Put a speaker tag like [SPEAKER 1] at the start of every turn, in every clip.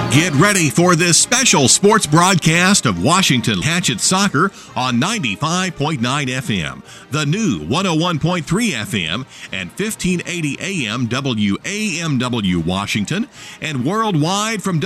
[SPEAKER 1] Get ready for this special sports broadcast of Washington Hatchet Soccer on 95.9 FM, the new 101.3 FM, and 1580 AM WAMW Washington, and worldwide from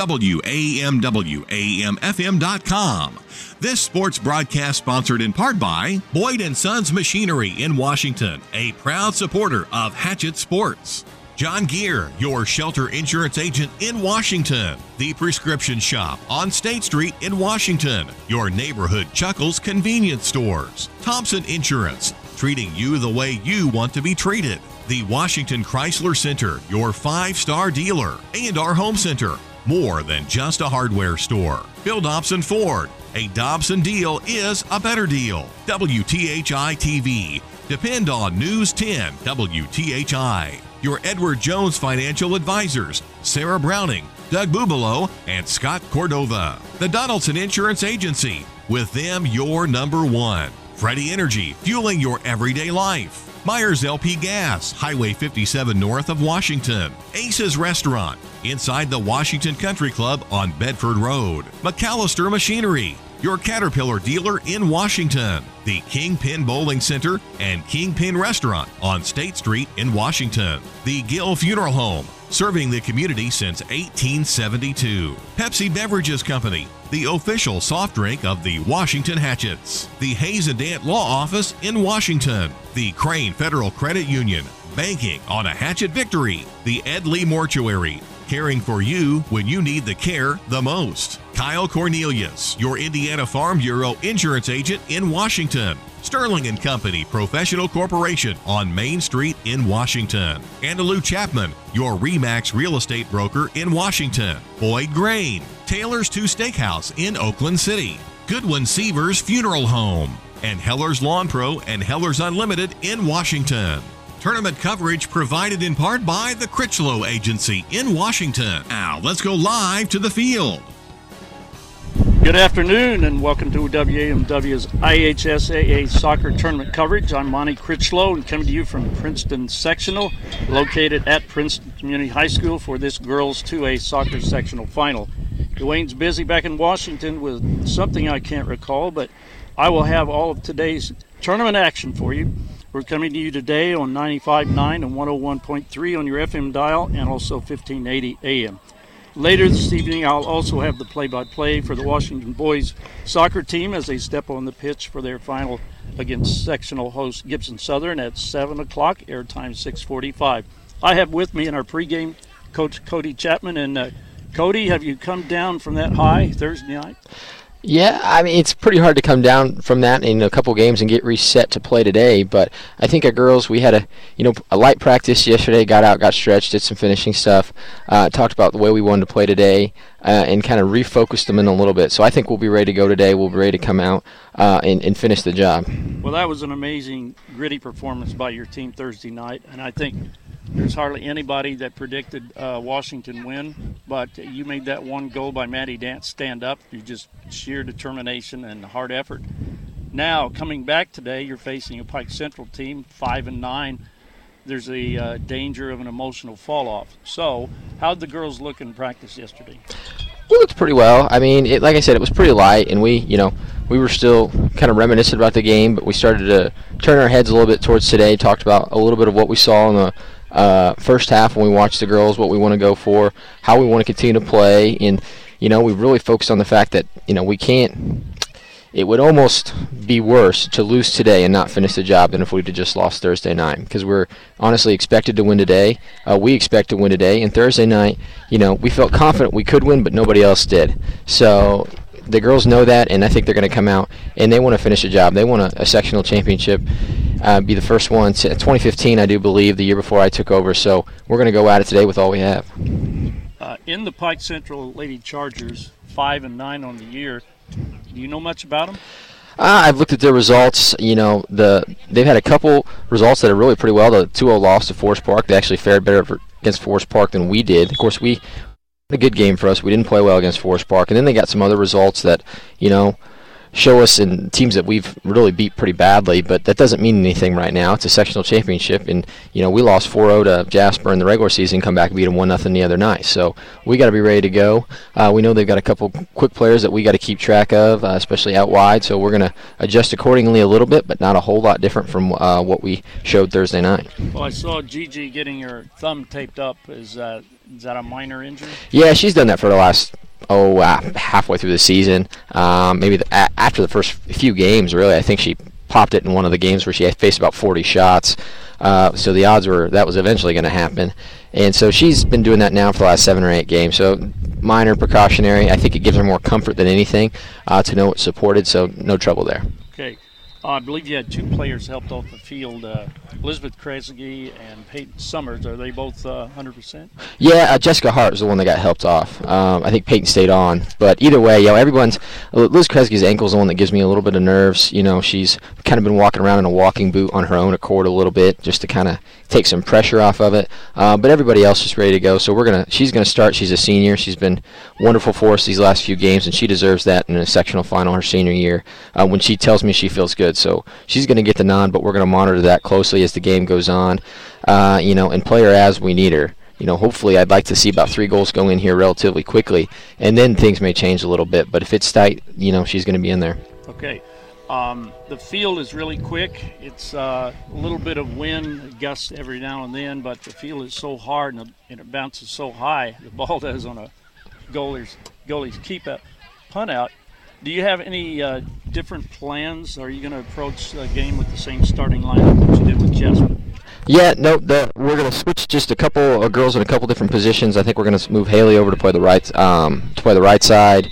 [SPEAKER 1] WAMWAMFM.com. This sports broadcast sponsored in part by Boyd & Sons Machinery in Washington, a proud supporter of Hatchet Sports. John Gear, your shelter insurance agent in Washington. The Prescription Shop on State Street in Washington. Your neighborhood Chuckles convenience stores. Thompson Insurance, treating you the way you want to be treated. The Washington Chrysler Center, your 5-star dealer. And our home center, more than just a hardware store. Bill Dobson Ford, a Dobson deal is a better deal. WTHI TV, depend on News 10 WTHI. Your Edward Jones Financial Advisors, Sarah Browning, Doug Bubalo, and Scott Cordova. The Donaldson Insurance Agency, with them your number one. Freddie Energy, fueling your everyday life. Myers LP Gas, Highway 57 north of Washington. Ace's Restaurant, inside the Washington Country Club on Bedford Road. McAllister Machinery, your Caterpillar dealer in Washington. The Kingpin Bowling Center and Kingpin Restaurant on State Street in Washington. The Gill Funeral Home, serving the community since 1872. Pepsi Beverages Company, the official soft drink of the Washington Hatchets. The Hayes and Dant Law Office in Washington. The Crane Federal Credit Union, banking on a Hatchet victory. The Ed Lee Mortuary, caring for you when you need the care the most. Kyle Cornelius, your Indiana Farm Bureau insurance agent in Washington. Sterling & Company Professional Corporation on Main Street in Washington. Andalou Chapman, your RE/MAX real estate broker in Washington. Boyd Grain, Taylor's 2 Steakhouse in Oakland City. Goodwin Seavers Funeral Home. And Heller's Lawn Pro and Heller's Unlimited in Washington. Tournament coverage provided in part by the Critchlow Agency in Washington. Now, let's go live to the field.
[SPEAKER 2] Good afternoon and welcome to WAMW's IHSAA soccer tournament coverage. I'm Monty Critchlow and coming to you from Princeton Sectional, located at Princeton Community High School for this girls 2A soccer sectional final. Dwayne's busy back in Washington with something I can't recall, but I will have all of today's tournament action for you. We're coming to you today on 95.9 and 101.3 on your FM dial and also 1580 AM. Later this evening, I'll also have the play-by-play for the Washington boys soccer team as they step on the pitch for their final against sectional host Gibson Southern at 7 o'clock, airtime 6:45. I have with me in our pregame Coach Cody Chapman. And Cody, have you come down from that high Thursday night?
[SPEAKER 3] Yeah, I mean, it's pretty hard to come down from that in a couple games and get reset to play today, but I think our girls, we had a light practice yesterday, got out, got stretched, did some finishing stuff, talked about the way we wanted to play today, and kind of refocused them in a little bit. So I think we'll be ready to go today. We'll be ready to come out and finish the job.
[SPEAKER 2] Well, that was an amazing, gritty performance by your team Thursday night, and I think there's hardly anybody that predicted Washington win, but you made that one goal by Maddie Dance stand up. You just sheer determination and hard effort. Now, coming back today, you're facing a Pike Central team, 5-9. There's a danger of an emotional fall-off. So, how'd the girls look in practice yesterday?
[SPEAKER 3] We looked pretty well. I mean, like I said, it was pretty light, and we were still kind of reminiscent about the game, but we started to turn our heads a little bit towards today, talked about a little bit of what we saw in the first half when we watched the girls, what we want to go for, how we want to continue to play, and we really focused on the fact that we can't. It would almost be worse to lose today and not finish the job than if we'd have just lost Thursday night, because we're honestly expected to win today. We expect to win today, and Thursday night, we felt confident we could win, but nobody else did. So the girls know that, and I think they're going to come out and they want to finish the job. They want a sectional championship. Be the first one. 2015, I do believe, the year before I took over. So we're going to go at it today with all we have.
[SPEAKER 2] In the Pike Central Lady Chargers, 5-9 on the year, do you know much about them?
[SPEAKER 3] I've looked at their results. They've had a couple results that are really pretty well. The 2-0 loss to Forest Park. They actually fared better against Forest Park than we did. Of course, we had a good game for us. We didn't play well against Forest Park. And then they got some other results that, show us in teams that we've really beat pretty badly, but that doesn't mean anything right now. It's a sectional championship, and we lost 4-0 to Jasper in the regular season, come back and beat them 1-0 the other night. So we got to be ready to go. We know they've got a couple quick players that we got to keep track of, especially out wide. So we're going to adjust accordingly a little bit, but not a whole lot different from what we showed Thursday night.
[SPEAKER 2] Well, I saw Gigi getting her thumb taped up. Is that a minor injury?
[SPEAKER 3] Yeah, she's done that for the last halfway through the season. Maybe after the first few games, really. I think she popped it in one of the games where she had faced about 40 shots. So the odds were that was eventually going to happen. And so she's been doing that now for the last 7 or 8 games. So minor precautionary. I think it gives her more comfort than anything to know it's supported, so no trouble there.
[SPEAKER 2] Okay. I believe you had 2 players helped off the field, Elizabeth Kresge and Peyton Summers. Are they both 100%?
[SPEAKER 3] Yeah, Jessica Hart was the one that got helped off. I think Peyton stayed on. But either way, Liz Kresge's ankle is the one that gives me a little bit of nerves. She's kind of been walking around in a walking boot on her own accord a little bit just to kind of take some pressure off of it. But everybody else is ready to go. So she's going to start. She's a senior. She's been wonderful for us these last few games, and she deserves that in a sectional final her senior year when she tells me she feels good. So she's going to get the nod, but we're going to monitor that closely as the game goes on, and play her as we need her. Hopefully I'd like to see about 3 goals go in here relatively quickly, and then things may change a little bit. But if it's tight, she's going to be in there.
[SPEAKER 2] Okay. The field is really quick. It's a little bit of wind, gusts every now and then, but the field is so hard and it bounces so high. The ball does on a goalie's keep up, punt out. Do you have any different plans? Are you going to approach the game with the same starting lineup that you did with Jasper?
[SPEAKER 3] Yeah, no, we're going to switch just a couple of girls in a couple different positions. I think we're going to move Haley over to play the right side,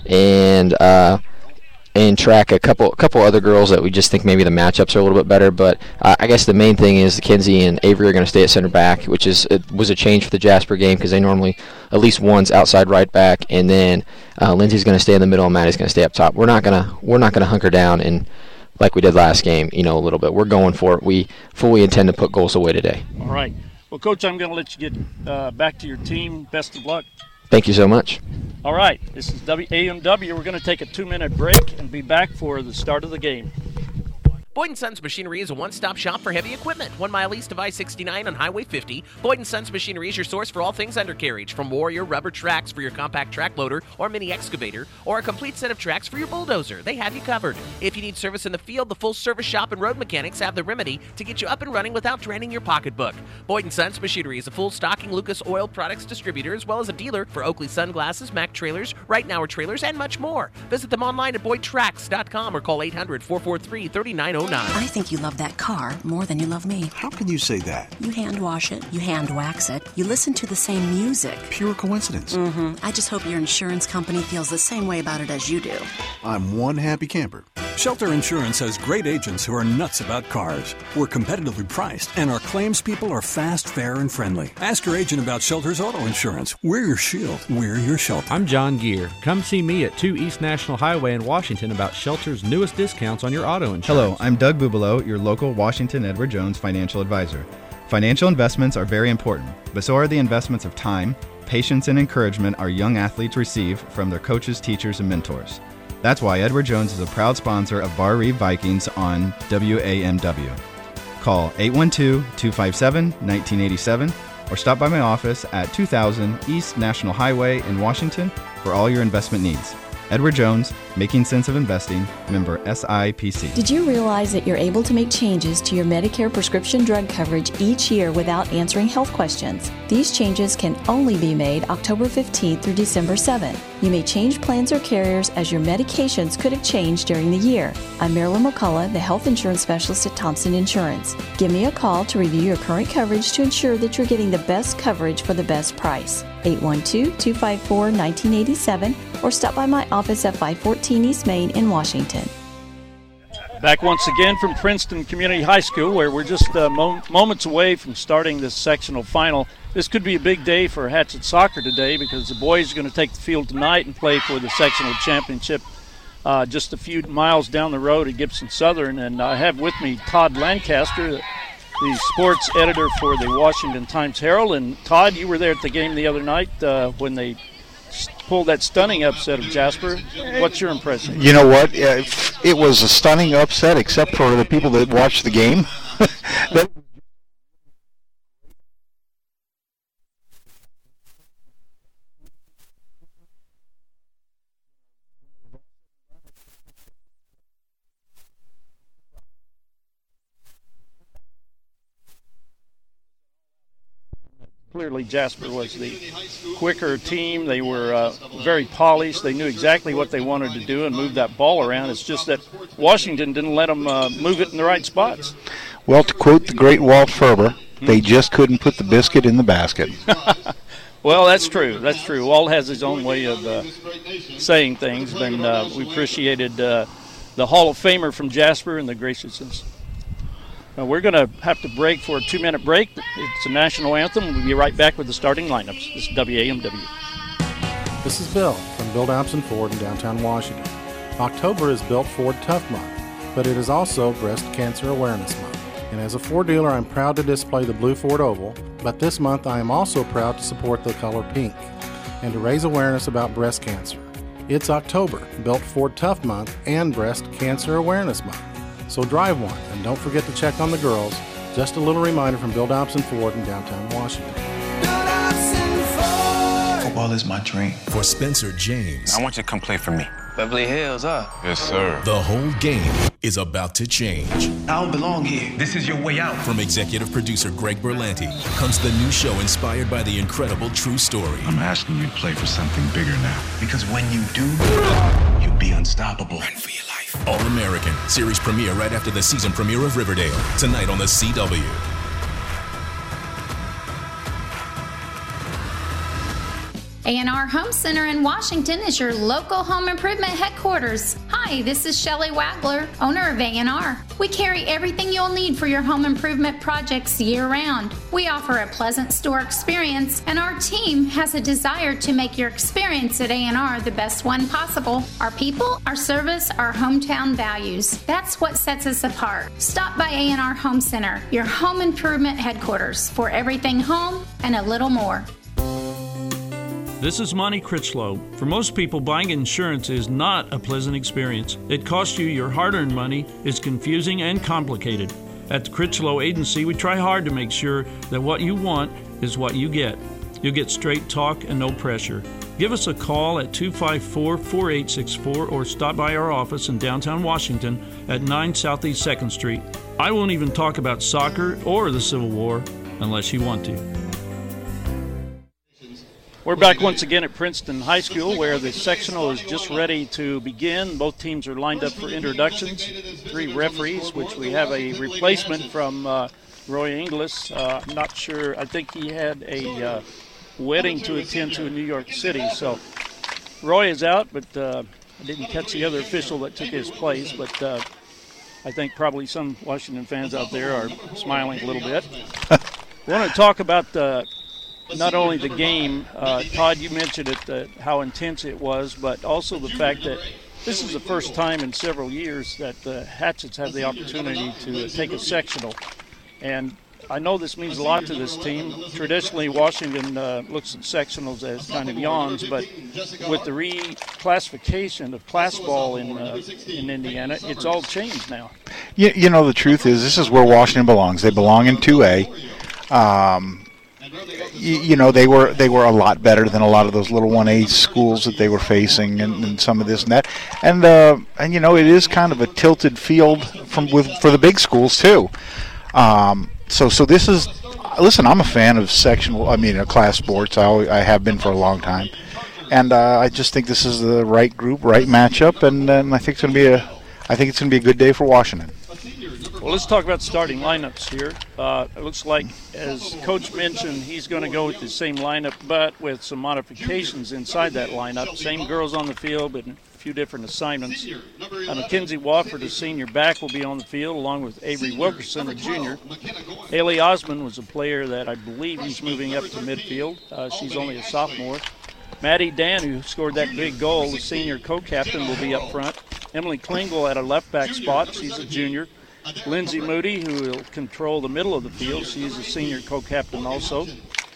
[SPEAKER 3] and track a couple other girls that we just think maybe the matchups are a little bit better. But I guess the main thing is Kinsey and Avery are going to stay at center back, which was a change for the Jasper game because they normally at least one's outside right back, and then Lindsay's going to stay in the middle and Maddie's going to stay up top. We're not gonna hunker down and like we did last game, a little bit. We're going for it. We fully intend to put goals away today.
[SPEAKER 2] All right. Well, Coach, I'm going to let you get back to your team. Best of luck.
[SPEAKER 3] Thank you so much.
[SPEAKER 2] All right, this is WAMW. We're going to take a 2-minute break and be back for the start of the game.
[SPEAKER 4] Boyd & Sons Machinery is a one-stop shop for heavy equipment. 1 mile east of I-69 on Highway 50, Boyd & Sons Machinery is your source for all things undercarriage, from Warrior rubber tracks for your compact track loader or mini excavator, or a complete set of tracks for your bulldozer. They have you covered. If you need service in the field, the full service shop and road mechanics have the remedy to get you up and running without draining your pocketbook. Boyd & Sons Machinery is a full stocking Lucas Oil Products distributor, as well as a dealer for Oakley Sunglasses, Mack Trailers, Right Now Trailers, and much more. Visit them online at boydtracks.com or call 800-443-3909.
[SPEAKER 5] I think you love that car more than you love me.
[SPEAKER 6] How can you say that?
[SPEAKER 5] You hand wash it, you hand wax it, you listen to the same music.
[SPEAKER 6] Pure coincidence.
[SPEAKER 5] I just hope your insurance company feels the same way about it as you do.
[SPEAKER 6] I'm one happy camper.
[SPEAKER 7] Shelter Insurance has great agents who are nuts about cars. We're competitively priced, and our claims people are fast, fair, and friendly. Ask your agent about Shelter's auto insurance. We're your shield. We're your shelter.
[SPEAKER 8] I'm John Gear. Come see me at 2 East National Highway in Washington about Shelter's newest discounts on your auto insurance.
[SPEAKER 9] Hello, I'm Doug Bubalo, your local Washington Edward Jones financial advisor. Financial investments are very important, but so are the investments of time, patience, and encouragement our young athletes receive from their coaches, teachers, and mentors. That's why Edward Jones is a proud sponsor of Bar Reeve Vikings on WAMW. Call 812-257-1987 or stop by my office at 2000 East National Highway in Washington for all your investment needs. Edward Jones, Making Sense of Investing, member SIPC.
[SPEAKER 10] Did you realize that you're able to make changes to your Medicare prescription drug coverage each year without answering health questions? These changes can only be made October 15th through December 7th. You may change plans or carriers as your medications could have changed during the year. I'm Marilyn McCullough, the health insurance specialist at Thompson Insurance. Give me a call to review your current coverage to ensure that you're getting the best coverage for the best price. 812-254-1987 or stop by my office at 514 East Main in Washington.
[SPEAKER 2] Back once again from Princeton Community High School, where we're just moments away from starting this sectional final. This could be a big day for Hatchet Soccer today because the boys are going to take the field tonight and play for the sectional championship just a few miles down the road at Gibson Southern. And I have with me Todd Lancaster, the sports editor for the Washington Times-Herald. And Todd, you were there at the game the other night when they pulled that stunning upset of Jasper. What's your impression?
[SPEAKER 11] You know what? It was a stunning upset, except for the people that watched the game.
[SPEAKER 2] Clearly, Jasper was the quicker team. They were very polished. They knew exactly what they wanted to do and move that ball around. It's just that Washington didn't let them move it in the right spots.
[SPEAKER 11] Well, to quote the great Walt Ferber, they just couldn't put the biscuit in the basket.
[SPEAKER 2] Well, that's true. That's true. Walt has his own way of saying things, and we appreciated the Hall of Famer from Jasper and the graciousness. We're going to have to break for a 2-minute break. It's a national anthem. We'll be right back with the starting lineups. This is WAMW.
[SPEAKER 12] This is Bill from Bill Dobson Ford in downtown Washington. October is Built Ford Tough Month, but it is also Breast Cancer Awareness Month. And as a Ford dealer, I'm proud to display the blue Ford Oval, but this month I am also proud to support the color pink and to raise awareness about breast cancer. It's October, Built Ford Tough Month, and Breast Cancer Awareness Month. So drive one, and don't forget to check on the girls. Just a little reminder from Bill Dobson Ford in downtown Washington.
[SPEAKER 13] Football is my dream.
[SPEAKER 14] For Spencer James.
[SPEAKER 13] I want you to come play for me. Beverly Hills, huh?
[SPEAKER 14] Yes, sir. The whole game is about to change.
[SPEAKER 13] I don't belong here. This is your way out.
[SPEAKER 14] From executive producer Greg Berlanti comes the new show inspired by the incredible true story.
[SPEAKER 15] I'm asking you to play for something bigger now.
[SPEAKER 13] Because when you do, you'll be unstoppable.
[SPEAKER 14] Run for your life. All-American. Series premiere right after the season premiere of Riverdale. Tonight on the CW.
[SPEAKER 16] A&R Home Center in Washington is your local home improvement headquarters. Hi, this is Shelley Wagler, owner of A&R. We carry everything you'll need for your home improvement projects year-round. We offer a pleasant store experience, and our team has a desire to make your experience at A&R the best one possible. Our people, our service, our hometown values. That's what sets us apart. Stop by A&R Home Center, your home improvement headquarters, for everything home and a little more.
[SPEAKER 17] This is Monty Critchlow. For most people, buying insurance is not a pleasant experience. It costs you your hard-earned money, is confusing and complicated. At the Critchlow Agency, we try hard to make sure that what you want is what you get. You'll get straight talk and no pressure. Give us a call at 254-4864 or stop by our office in downtown Washington at 9 Southeast 2nd Street. I won't even talk about soccer or the Civil War unless you want to.
[SPEAKER 2] We're back once again at Princeton High School, where the sectional is just ready to begin. Both teams are lined up for introductions. 3 referees, which we have a replacement from Roy Inglis. I'm not sure. I think he had a wedding to attend to in New York City. So Roy is out, but I didn't catch the other official that took his place. But I think probably some Washington fans out there are smiling a little bit. We want to talk about not only the game, Todd, you mentioned it, how intense it was, but also the fact that this is the first time in several years that the Hatchets have the opportunity to take a sectional. And I know this means a lot to this team. Traditionally, Washington looks at sectionals as kind of yawns, but with the reclassification of class ball in Indiana, it's all changed now.
[SPEAKER 11] You know, the truth is, this is where Washington belongs. They belong in 2A. You know, they were a lot better than a lot of those little 1A schools that they were facing, and some of this and that, and you know, it is kind of a tilted field for the big schools too. So this is, listen, I'm a fan of class sports. I have been for a long time, and I just think this is the right group, right matchup, and I think it's going to be a good day for Washington.
[SPEAKER 2] Well, let's talk about starting lineups here. It looks like, as Coach mentioned, he's going to go with the same lineup, but with some modifications inside that lineup. Same girls on the field, but a few different assignments. Mackenzie Wofford, a senior back, will be on the field, along with Avery Wilkerson, a junior. Haley Osmond was a player that I believe he's moving up to midfield. She's only a sophomore. Maddie Dan, who scored that big goal, the senior co-captain, will be up front. Emily Klingel at a left back spot. She's a junior. Lindsay Moody, who will control the middle of the field. She's a senior co-captain also.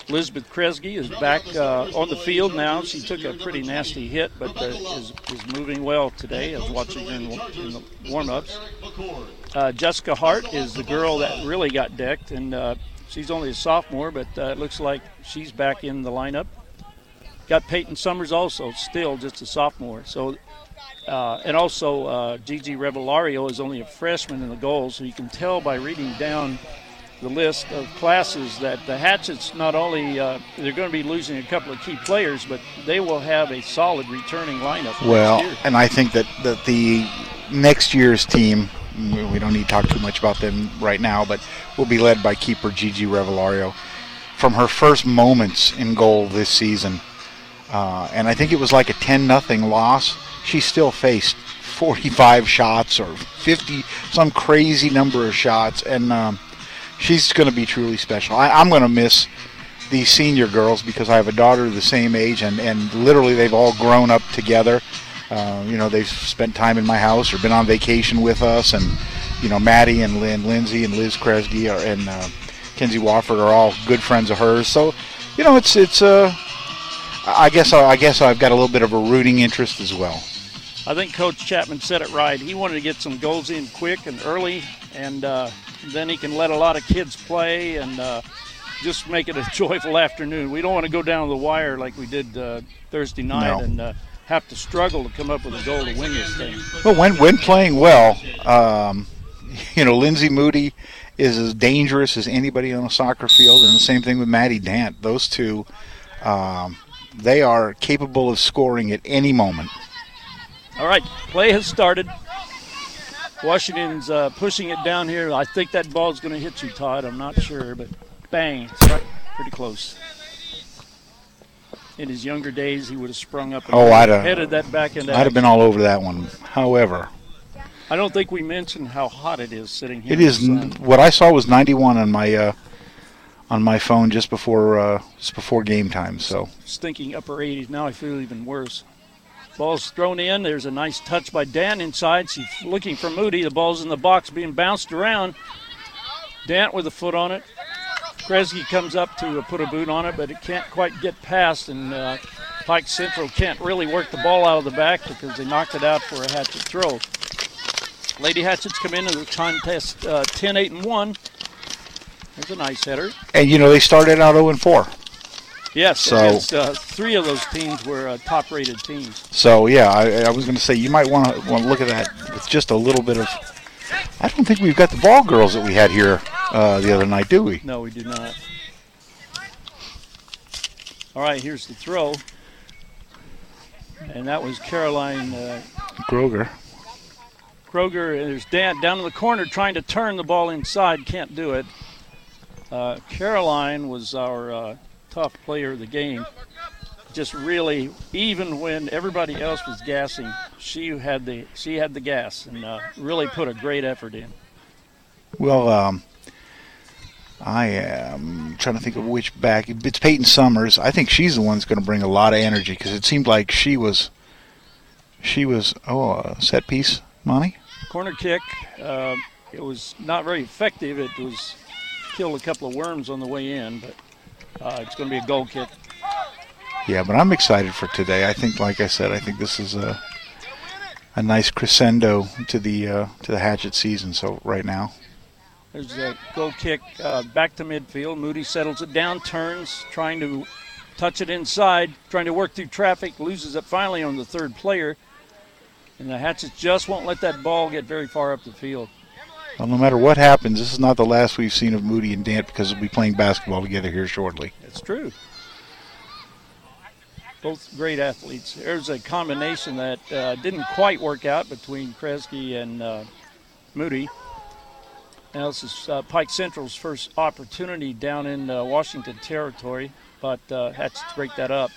[SPEAKER 2] Elizabeth Kresge is back on the field now. She took a pretty nasty hit, but is moving well today. I was watching her in the warm-ups. Jessica Hart is the girl that really got decked, and she's only a sophomore, but it looks like she's back in the lineup. Got Peyton Summers also, still just a sophomore. So, and also Gigi Revellario is only a freshman in the goal, so you can tell by reading down the list of classes that the Hatchets not only they're going to be losing a couple of key players, but they will have a solid returning lineup.
[SPEAKER 11] Well,
[SPEAKER 2] next year.
[SPEAKER 11] and I think that the next year's team, we don't need to talk too much about them right now, but will be led by keeper Gigi Revellario. From her first moments in goal this season, and I think it was like a 10-0 loss, she still faced 45 shots or 50, some crazy number of shots, and she's going to be truly special. I'm going to miss these senior girls because I have a daughter the same age, and literally they've all grown up together. They've spent time in my house or been on vacation with us, and Maddie and Lindsay and Liz Kresge and Kenzie Wofford are all good friends of hers. So, it's I guess I've got a little bit of a rooting interest as well.
[SPEAKER 2] I think Coach Chapman said it right. He wanted to get some goals in quick and early, and then he can let a lot of kids play and just make it a joyful afternoon. We don't want to go down the wire like we did Thursday night and have to struggle to come up with a goal to win this thing.
[SPEAKER 11] Well, when playing well, Lindsay Moody is as dangerous as anybody on a soccer field, and the same thing with Maddie Dant. Those two, they are capable of scoring at any moment.
[SPEAKER 2] All right, play has started. Washington's pushing it down here. I think that ball's going to hit you, Todd. I'm not sure, but bang, it's right, pretty close. In his younger days, he would have sprung up and headed that back into
[SPEAKER 11] I'd have been all over that one. However,
[SPEAKER 2] I don't think we mentioned how hot it is sitting here.
[SPEAKER 11] It is. What I saw was 91 on my phone just before game time. So
[SPEAKER 2] stinking upper 80s. Now I feel even worse. Ball's thrown in. There's a nice touch by Dan inside. She's looking for Moody. The ball's in the box being bounced around. Dant with a foot on it. Kresge comes up to put a boot on it, but it can't quite get past, and Pike Central can't really work the ball out of the back because they knocked it out for a Hatchet throw. Lady Hatchets come into the contest 10-8-1. There's a nice header. And,
[SPEAKER 11] they started out 0-4.
[SPEAKER 2] Yes,
[SPEAKER 11] so
[SPEAKER 2] three of those teams were top-rated teams.
[SPEAKER 11] So, yeah, I was going to say you might want to look at that with just a little bit of – I don't think we've got the ball girls that we had here the other night, do we?
[SPEAKER 2] No, we do not. All right, here's the throw. And that was Caroline
[SPEAKER 11] Kroger.
[SPEAKER 2] There's Dan down in the corner trying to turn the ball inside. Can't do it. Caroline was our tough player of the game. Just really, even when everybody else was gassing, she had the gas and really put a great effort in.
[SPEAKER 11] Well, I am trying to think of which back. It's Peyton Summers. I think she's the one that's going to bring a lot of energy because it seemed like she was a set piece, Monty?
[SPEAKER 2] Corner kick. It was not very effective. It was killed a couple of worms on the way in, but it's going to be a goal kick.
[SPEAKER 11] Yeah, but I'm excited for today. I think, like I said, this is a nice crescendo to the Hatchet season. So right now,
[SPEAKER 2] there's a goal kick back to midfield. Moody settles it down, turns, trying to touch it inside, trying to work through traffic, loses it finally on the third player, and the Hatchets just won't let that ball get very far up the field.
[SPEAKER 11] Well, no matter what happens, this is not the last we've seen of Moody and Dant because we'll be playing basketball together here shortly.
[SPEAKER 2] It's true. Both great athletes. There's a combination that didn't quite work out between Kresge and Moody. Now this is Pike Central's first opportunity down in Washington territory, but had to break that up.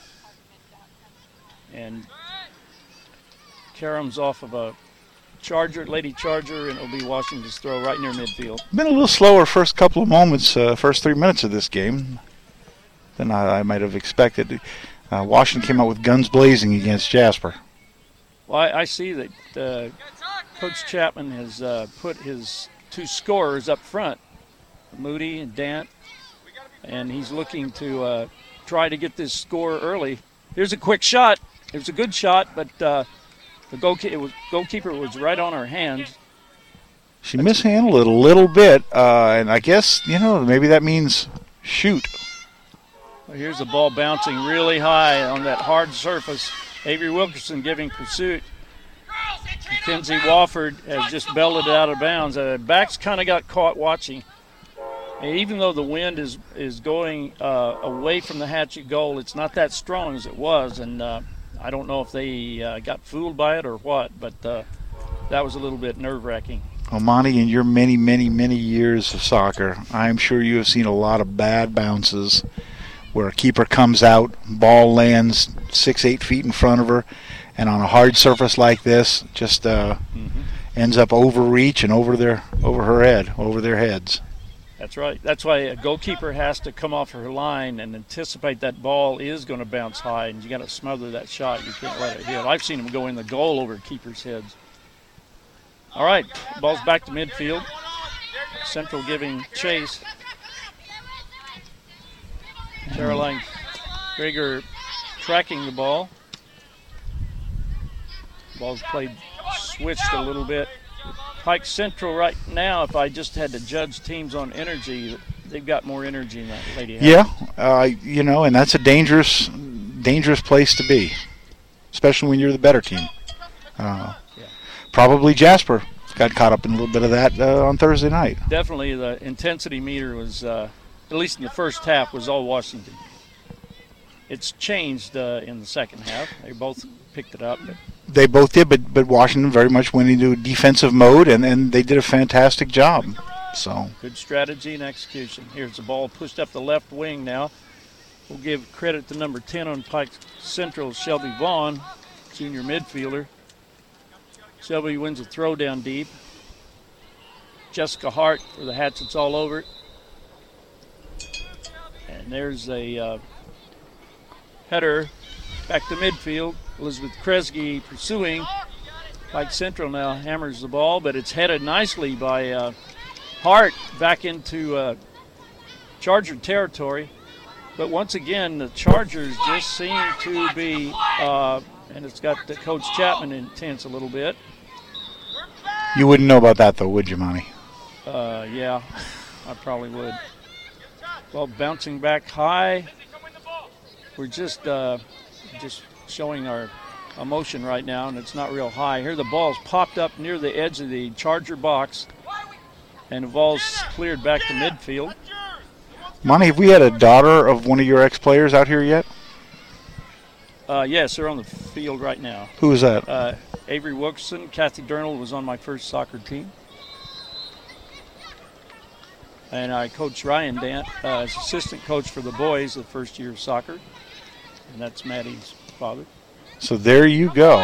[SPEAKER 2] And Karam's off of a Lady Charger, and it'll be Washington's throw right near midfield.
[SPEAKER 11] Been a little slower first couple of moments, first 3 minutes of this game than I might have expected. Washington came out with guns blazing against Jasper.
[SPEAKER 2] Well, I see that Coach Chapman has put his two scorers up front, Moody and Dant. and he's looking to try to get this score early. Here's a quick shot. It was a good shot, but the goalkeeper was right on her hands.
[SPEAKER 11] She mishandled it a little bit, and I guess, maybe that means shoot.
[SPEAKER 2] Well, here's the ball bouncing really high on that hard surface. Avery Wilkerson giving pursuit. Mackenzie Wofford has just belted it out of bounds. Backs kind of got caught watching. And even though the wind is going away from the Hatchet goal, it's not that strong as it was. And I don't know if they got fooled by it or what, but that was a little bit nerve-wracking.
[SPEAKER 11] Well, Monty, in your many, many, many years of soccer, I'm sure you have seen a lot of bad bounces where a keeper comes out, ball lands 6-8 feet in front of her, and on a hard surface like this, just ends up overreach and over their heads.
[SPEAKER 2] That's right. That's why a goalkeeper has to come off her line and anticipate that ball is going to bounce high, and you got to smother that shot. You can't let it hit. I've seen them go in the goal over keepers' heads. All right, ball's back to midfield. Central giving chase. Caroline Grieger tracking the ball. Ball's played switched a little bit. Pike Central right now, if I just had to judge teams on energy, they've got more energy than that Lady
[SPEAKER 11] Hawks. Yeah, and that's a dangerous place to be, especially when you're the better team. Probably Jasper got caught up in a little bit of that on Thursday night.
[SPEAKER 2] Definitely the intensity meter was, at least in the first half, was all Washington. It's changed in the second half. They both picked it up.
[SPEAKER 11] They both did, but Washington very much went into defensive mode, and they did a fantastic job. So
[SPEAKER 2] good strategy and execution. Here's the ball pushed up the left wing now. We'll give credit to number 10 on Pike Central, Shelby Vaughn, junior midfielder. Shelby wins a throw down deep. Jessica Hart for the Hatchets all over it. And there's a header back to midfield. Elizabeth Kresge pursuing. Pike Central now hammers the ball, but it's headed nicely by Hart back into Charger territory. But once again, the Chargers just seem to be, and it's got Coach Chapman intense a little bit.
[SPEAKER 11] You wouldn't know about that, though, would you, Monty?
[SPEAKER 2] Yeah, I probably would. Well, bouncing back high. We're just showing our emotion right now, and it's not real high. Here the ball's popped up near the edge of the Charger box, and the ball's cleared back to midfield.
[SPEAKER 11] Monty, have we had a daughter of one of your ex-players out here yet?
[SPEAKER 2] Yes, they're on the field right now.
[SPEAKER 11] Who is that?
[SPEAKER 2] Avery Wilkerson. Kathy Durnall was on my first soccer team. And I coached Ryan Dant as assistant coach for the boys the first year of soccer. And that's Maddie's father.
[SPEAKER 11] So there you go.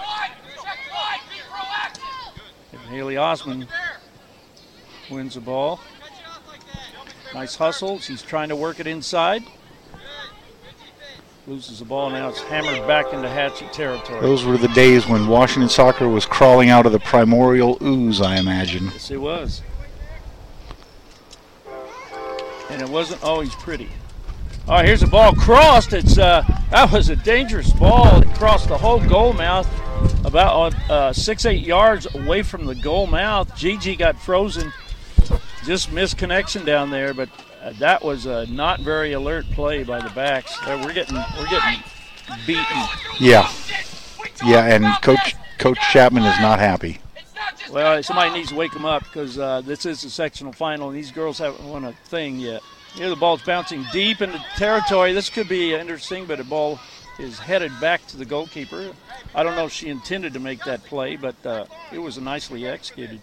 [SPEAKER 2] And Haley Osmond wins the ball. Nice hustle. She's trying to work it inside. Loses the ball. Now it's hammered back into Hatchet territory.
[SPEAKER 11] Those were the days when Washington soccer was crawling out of the primordial ooze, I imagine.
[SPEAKER 2] Yes, it was. And it wasn't always pretty. Oh, here's a ball crossed. It's that was a dangerous ball. It crossed the whole goal mouth, about 6-8 yards away from the goal mouth. Gigi got frozen. Just missed connection down there, but that was a not very alert play by the backs. We're getting beaten.
[SPEAKER 11] Yeah, and Coach Chapman is not happy.
[SPEAKER 2] Well, somebody needs to wake them up because this is the sectional final, and these girls haven't won a thing yet. Here the ball's bouncing deep into territory. This could be interesting, but the ball is headed back to the goalkeeper. I don't know if she intended to make that play, but it was nicely executed.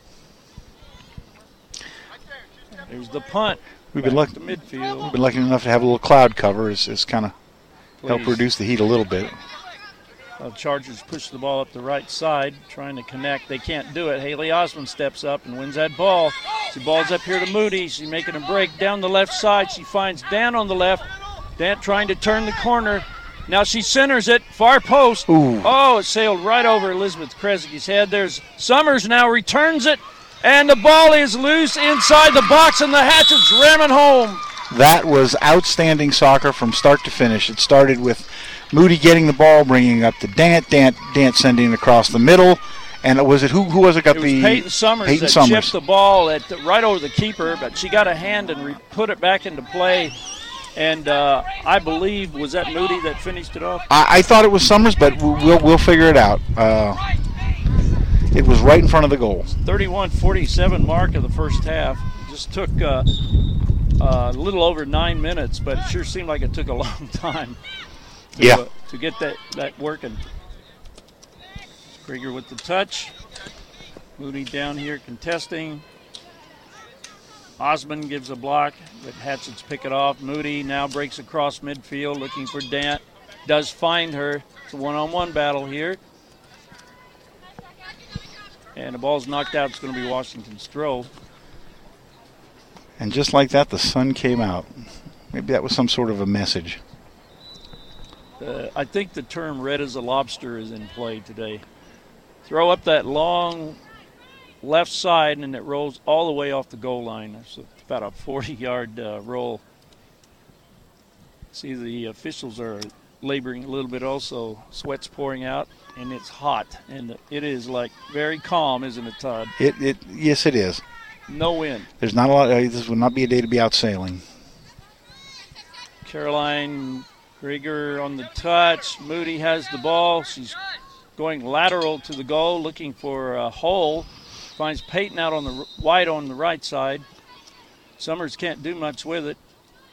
[SPEAKER 2] There's the punt.
[SPEAKER 11] We've been lucky.
[SPEAKER 2] Midfield.
[SPEAKER 11] We've been lucky enough to have a little cloud cover. It's kind of helped reduce the heat a little bit.
[SPEAKER 2] Chargers push the ball up the right side, trying to connect. They can't do it. Haley Osmond steps up and wins that ball. She balls up here to Moody. She's making a break down the left side. She finds Dan on the left. Dan trying to turn the corner. Now she centers it, far post.
[SPEAKER 11] Ooh.
[SPEAKER 2] Oh, it sailed right over Elizabeth Kresge's head. There's Summers now returns it, and the ball is loose inside the box, and the Hatchets ram it home.
[SPEAKER 11] That was outstanding soccer from start to finish. It started with Moody getting the ball, bringing it up to Dant sending it across the middle. And who was it? Got the
[SPEAKER 2] Peyton Summers that chipped the ball right over the keeper, but she got a hand and put it back into play. And I believe, was that Moody that finished it off?
[SPEAKER 11] I thought it was Summers, but we'll figure it out. It was right in front of the goal.
[SPEAKER 2] 31-47 mark of the first half. Just took a little over 9 minutes, but it sure seemed like it took a long time to get that working. Krieger with the touch. Moody down here contesting. Osmond gives a block, but Hatchett's pick it off. Moody now breaks across midfield looking for Dant. Does find her. It's a one-on-one battle here. And the ball's knocked out. It's going to be Washington's throw.
[SPEAKER 11] And just like that, the sun came out. Maybe that was some sort of a message.
[SPEAKER 2] I think the term red as a lobster is in play today. Throw up that long left side, and it rolls all the way off the goal line. It's about a 40-yard roll. See, the officials are laboring a little bit also. Sweat's pouring out, and it's hot. And it is like very calm, isn't it, Todd?
[SPEAKER 11] Yes, it is.
[SPEAKER 2] No wind.
[SPEAKER 11] There's not a lot. This would not be a day to be out sailing.
[SPEAKER 2] Caroline Krieger on the touch. Moody has the ball. She's going lateral to the goal, looking for a hole. Finds Peyton out on the wide on the right side. Summers can't do much with it.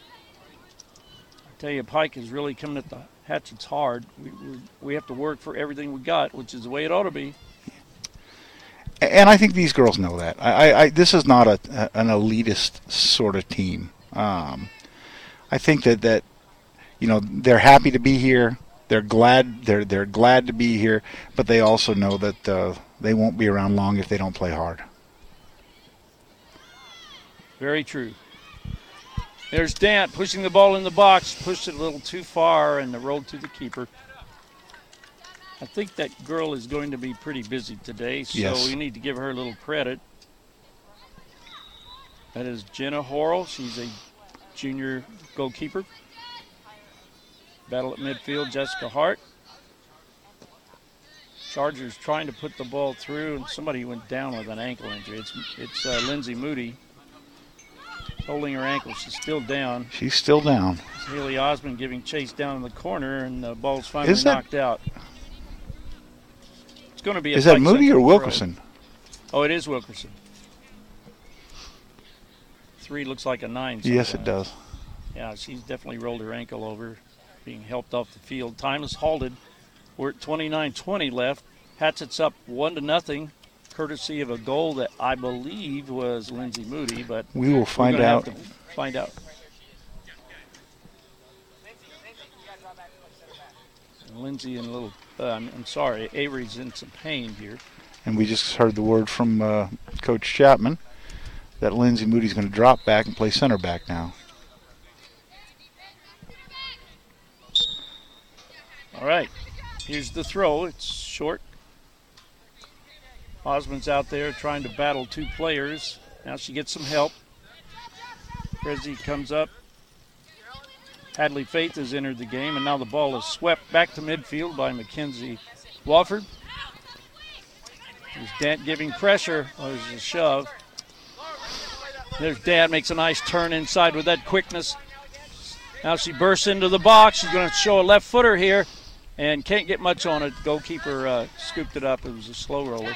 [SPEAKER 2] I tell you, Pike is really coming at the Hatchets hard. We have to work for everything we got, which is the way it ought to be.
[SPEAKER 11] And I think these girls know that. This is not an elitist sort of team. I think that they're happy to be here. They're glad to be here, but they also know that they won't be around long if they don't play hard.
[SPEAKER 2] Very true. There's Dant pushing the ball in the box, pushed it a little too far, and the roll to the keeper. I think that girl is going to be pretty busy today, so we need to give her a little credit. That is Jenna Horrell. She's a junior goalkeeper. Battle at midfield, Jessica Hart. Chargers trying to put the ball through, and somebody went down with an ankle injury. It's Lindsay Moody holding her ankle. She's still down.
[SPEAKER 11] She's still down.
[SPEAKER 2] It's Haley Osmond giving chase down in the corner, and the ball's finally knocked out. It's going to be.
[SPEAKER 11] Is that Moody or Wilkerson?
[SPEAKER 2] Oh, it is Wilkerson. 3 looks like a 9. Sometimes.
[SPEAKER 11] Yes, it does.
[SPEAKER 2] Yeah, she's definitely rolled her ankle over, being helped off the field. Time is halted. We're at 29:20 left. Hatchett's up 1-0, courtesy of a goal that I believe was Lindsay Moody, but
[SPEAKER 11] we will find out.
[SPEAKER 2] Have to find out. And Lindsay and a little. I'm sorry, Avery's in some pain here.
[SPEAKER 11] And we just heard the word from Coach Chapman that Lindsay Moody's going to drop back and play center back now.
[SPEAKER 2] All right, here's the throw. It's short. Osmond's out there trying to battle 2 players. Now she gets some help. Prezi comes up. Hadley Faith has entered the game, and now the ball is swept back to midfield by Mackenzie Wofford. There's Dant giving pressure. Oh, there's a shove. There's Dant, makes a nice turn inside with that quickness. Now she bursts into the box. She's going to show a left footer here and can't get much on it. Goalkeeper scooped it up. It was a slow roller.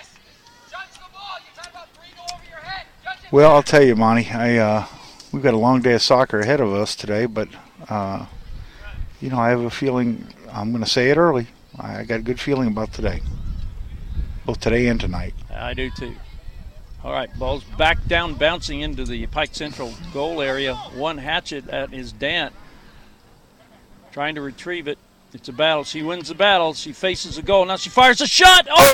[SPEAKER 11] Well, I'll tell you, Monty, we've got a long day of soccer ahead of us today, but, I have a feeling, I'm going to say it early, I got a good feeling about today, both today and tonight.
[SPEAKER 2] I do too. All right, ball's back down, bouncing into the Pike Central goal area. One Hatchet at his Dant, trying to retrieve it. It's a battle. She wins the battle. She faces a goal. Now she fires a shot. Oh!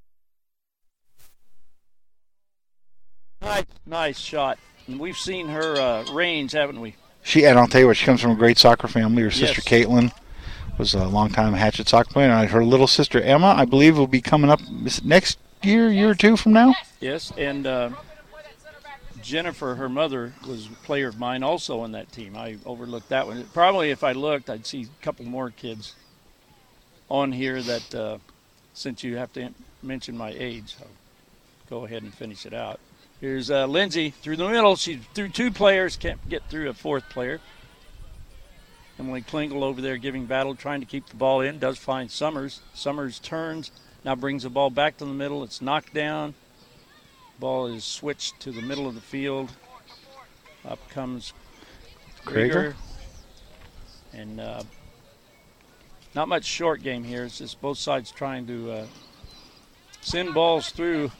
[SPEAKER 2] Nice shot. And we've seen her range, haven't we?
[SPEAKER 11] And I'll tell you what, she comes from a great soccer family. Her sister Caitlin was a long-time Hatchet soccer player. And her little sister Emma, I believe, will be coming up next year or two from now.
[SPEAKER 2] Yes, and Jennifer, her mother, was a player of mine also on that team. I overlooked that one. Probably if I looked, I'd see a couple more kids on here that, since you have to mention my age, I'll go ahead and finish it out. Here's Lindsay through the middle. She's through 2 players, can't get through a 4th player. Emily Klingel over there giving battle, trying to keep the ball in, does find Summers. Summers turns, now brings the ball back to the middle. It's knocked down. Ball is switched to the middle of the field. Up comes Krieger. And not much short game here. It's just both sides trying to send balls through.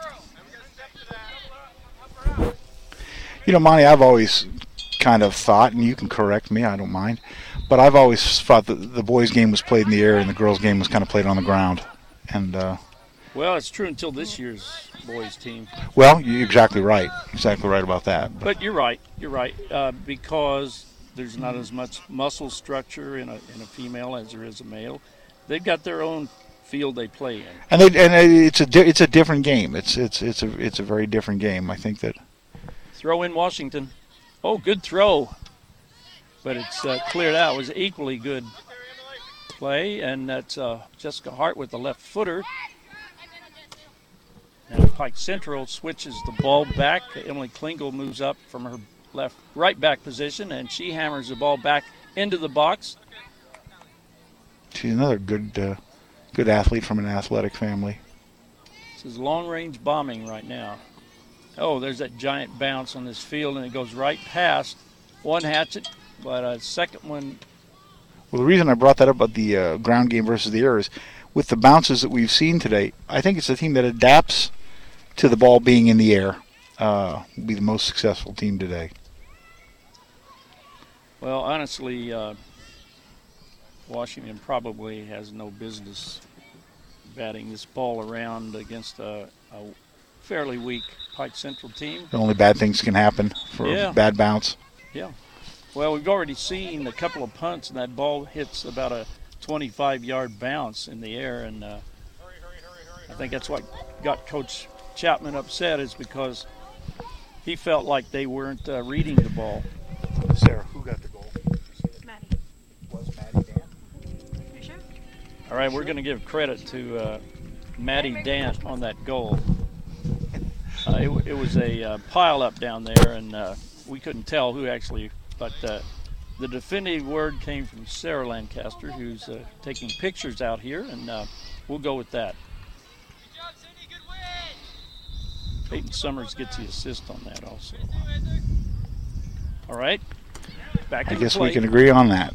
[SPEAKER 11] You know, Monty, I've always kind of thought, and you can correct me, I don't mind, but I've always thought that the boys' game was played in the air and the girls' game was kind of played on the ground. And
[SPEAKER 2] well, it's true until this year's boys' team.
[SPEAKER 11] Well, you're exactly right. Exactly right about that.
[SPEAKER 2] But you're right. You're right. Because there's not as much muscle structure in a female as there is a male. They've got their own field they play in.
[SPEAKER 11] And it's a different game. It's a very different game. I think that.
[SPEAKER 2] Throw in Washington. Oh, good throw. But it's cleared out. It was equally good play, and that's Jessica Hart with the left footer. And Pike Central switches the ball back. Emily Klingel moves up from her right back position, and she hammers the ball back into the box.
[SPEAKER 11] She's another good athlete from an athletic family.
[SPEAKER 2] This is long-range bombing right now. Oh, there's that giant bounce on this field, and it goes right past one Hatchet, but a second one.
[SPEAKER 11] Well, the reason I brought that up about the ground game versus the air is with the bounces that we've seen today, I think it's a team that adapts to the ball being in the air. Will be the most successful team today.
[SPEAKER 2] Well, honestly, Washington probably has no business batting this ball around against a fairly weak Pike Central team.
[SPEAKER 11] Only bad things can happen for a bad bounce.
[SPEAKER 2] Yeah. Well, we've already seen a couple of punts, and that ball hits about a 25-yard bounce in the air, and I think that's what got Coach Chapman upset, is because he felt like they weren't reading the ball.
[SPEAKER 11] Sarah, who got the goal?
[SPEAKER 18] Maddie.
[SPEAKER 11] Was Maddie Dan?
[SPEAKER 18] You sure?
[SPEAKER 2] All right, we're going to give credit to Maddie Dant on that goal. It was a pile-up down there, and we couldn't tell who actually, but the definitive word came from Sarah Lancaster, who's taking pictures out here, and we'll go with that. Peyton Summers gets the assist on that also. All right, back in the
[SPEAKER 11] I guess
[SPEAKER 2] play.
[SPEAKER 11] we can agree on that.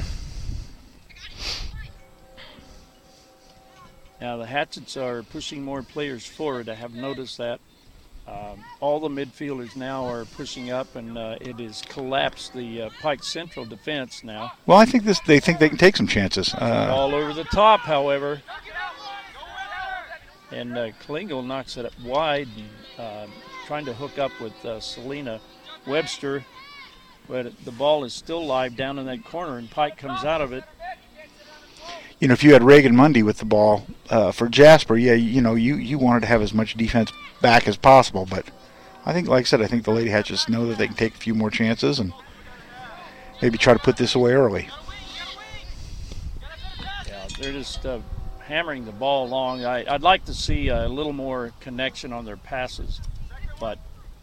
[SPEAKER 2] Now the Hatchets are pushing more players forward. I have noticed that. All the midfielders now are pushing up, and it has collapsed the Pike Central defense now.
[SPEAKER 11] Well, I think they think they can take some chances.
[SPEAKER 2] All over the top, however. And Klingel knocks it up wide, and, trying to hook up with Selena Webster. But the ball is still live down in that corner, and Pike comes out of it.
[SPEAKER 11] You know, if you had Reagan Mundy with the ball for Jasper, you wanted to have as much defense back as possible. But I think, like I said, I think the Lady Hatchets know that they can take a few more chances and maybe try to put this away early.
[SPEAKER 2] Yeah, they're just hammering the ball along. I'd like to see a little more connection on their passes, but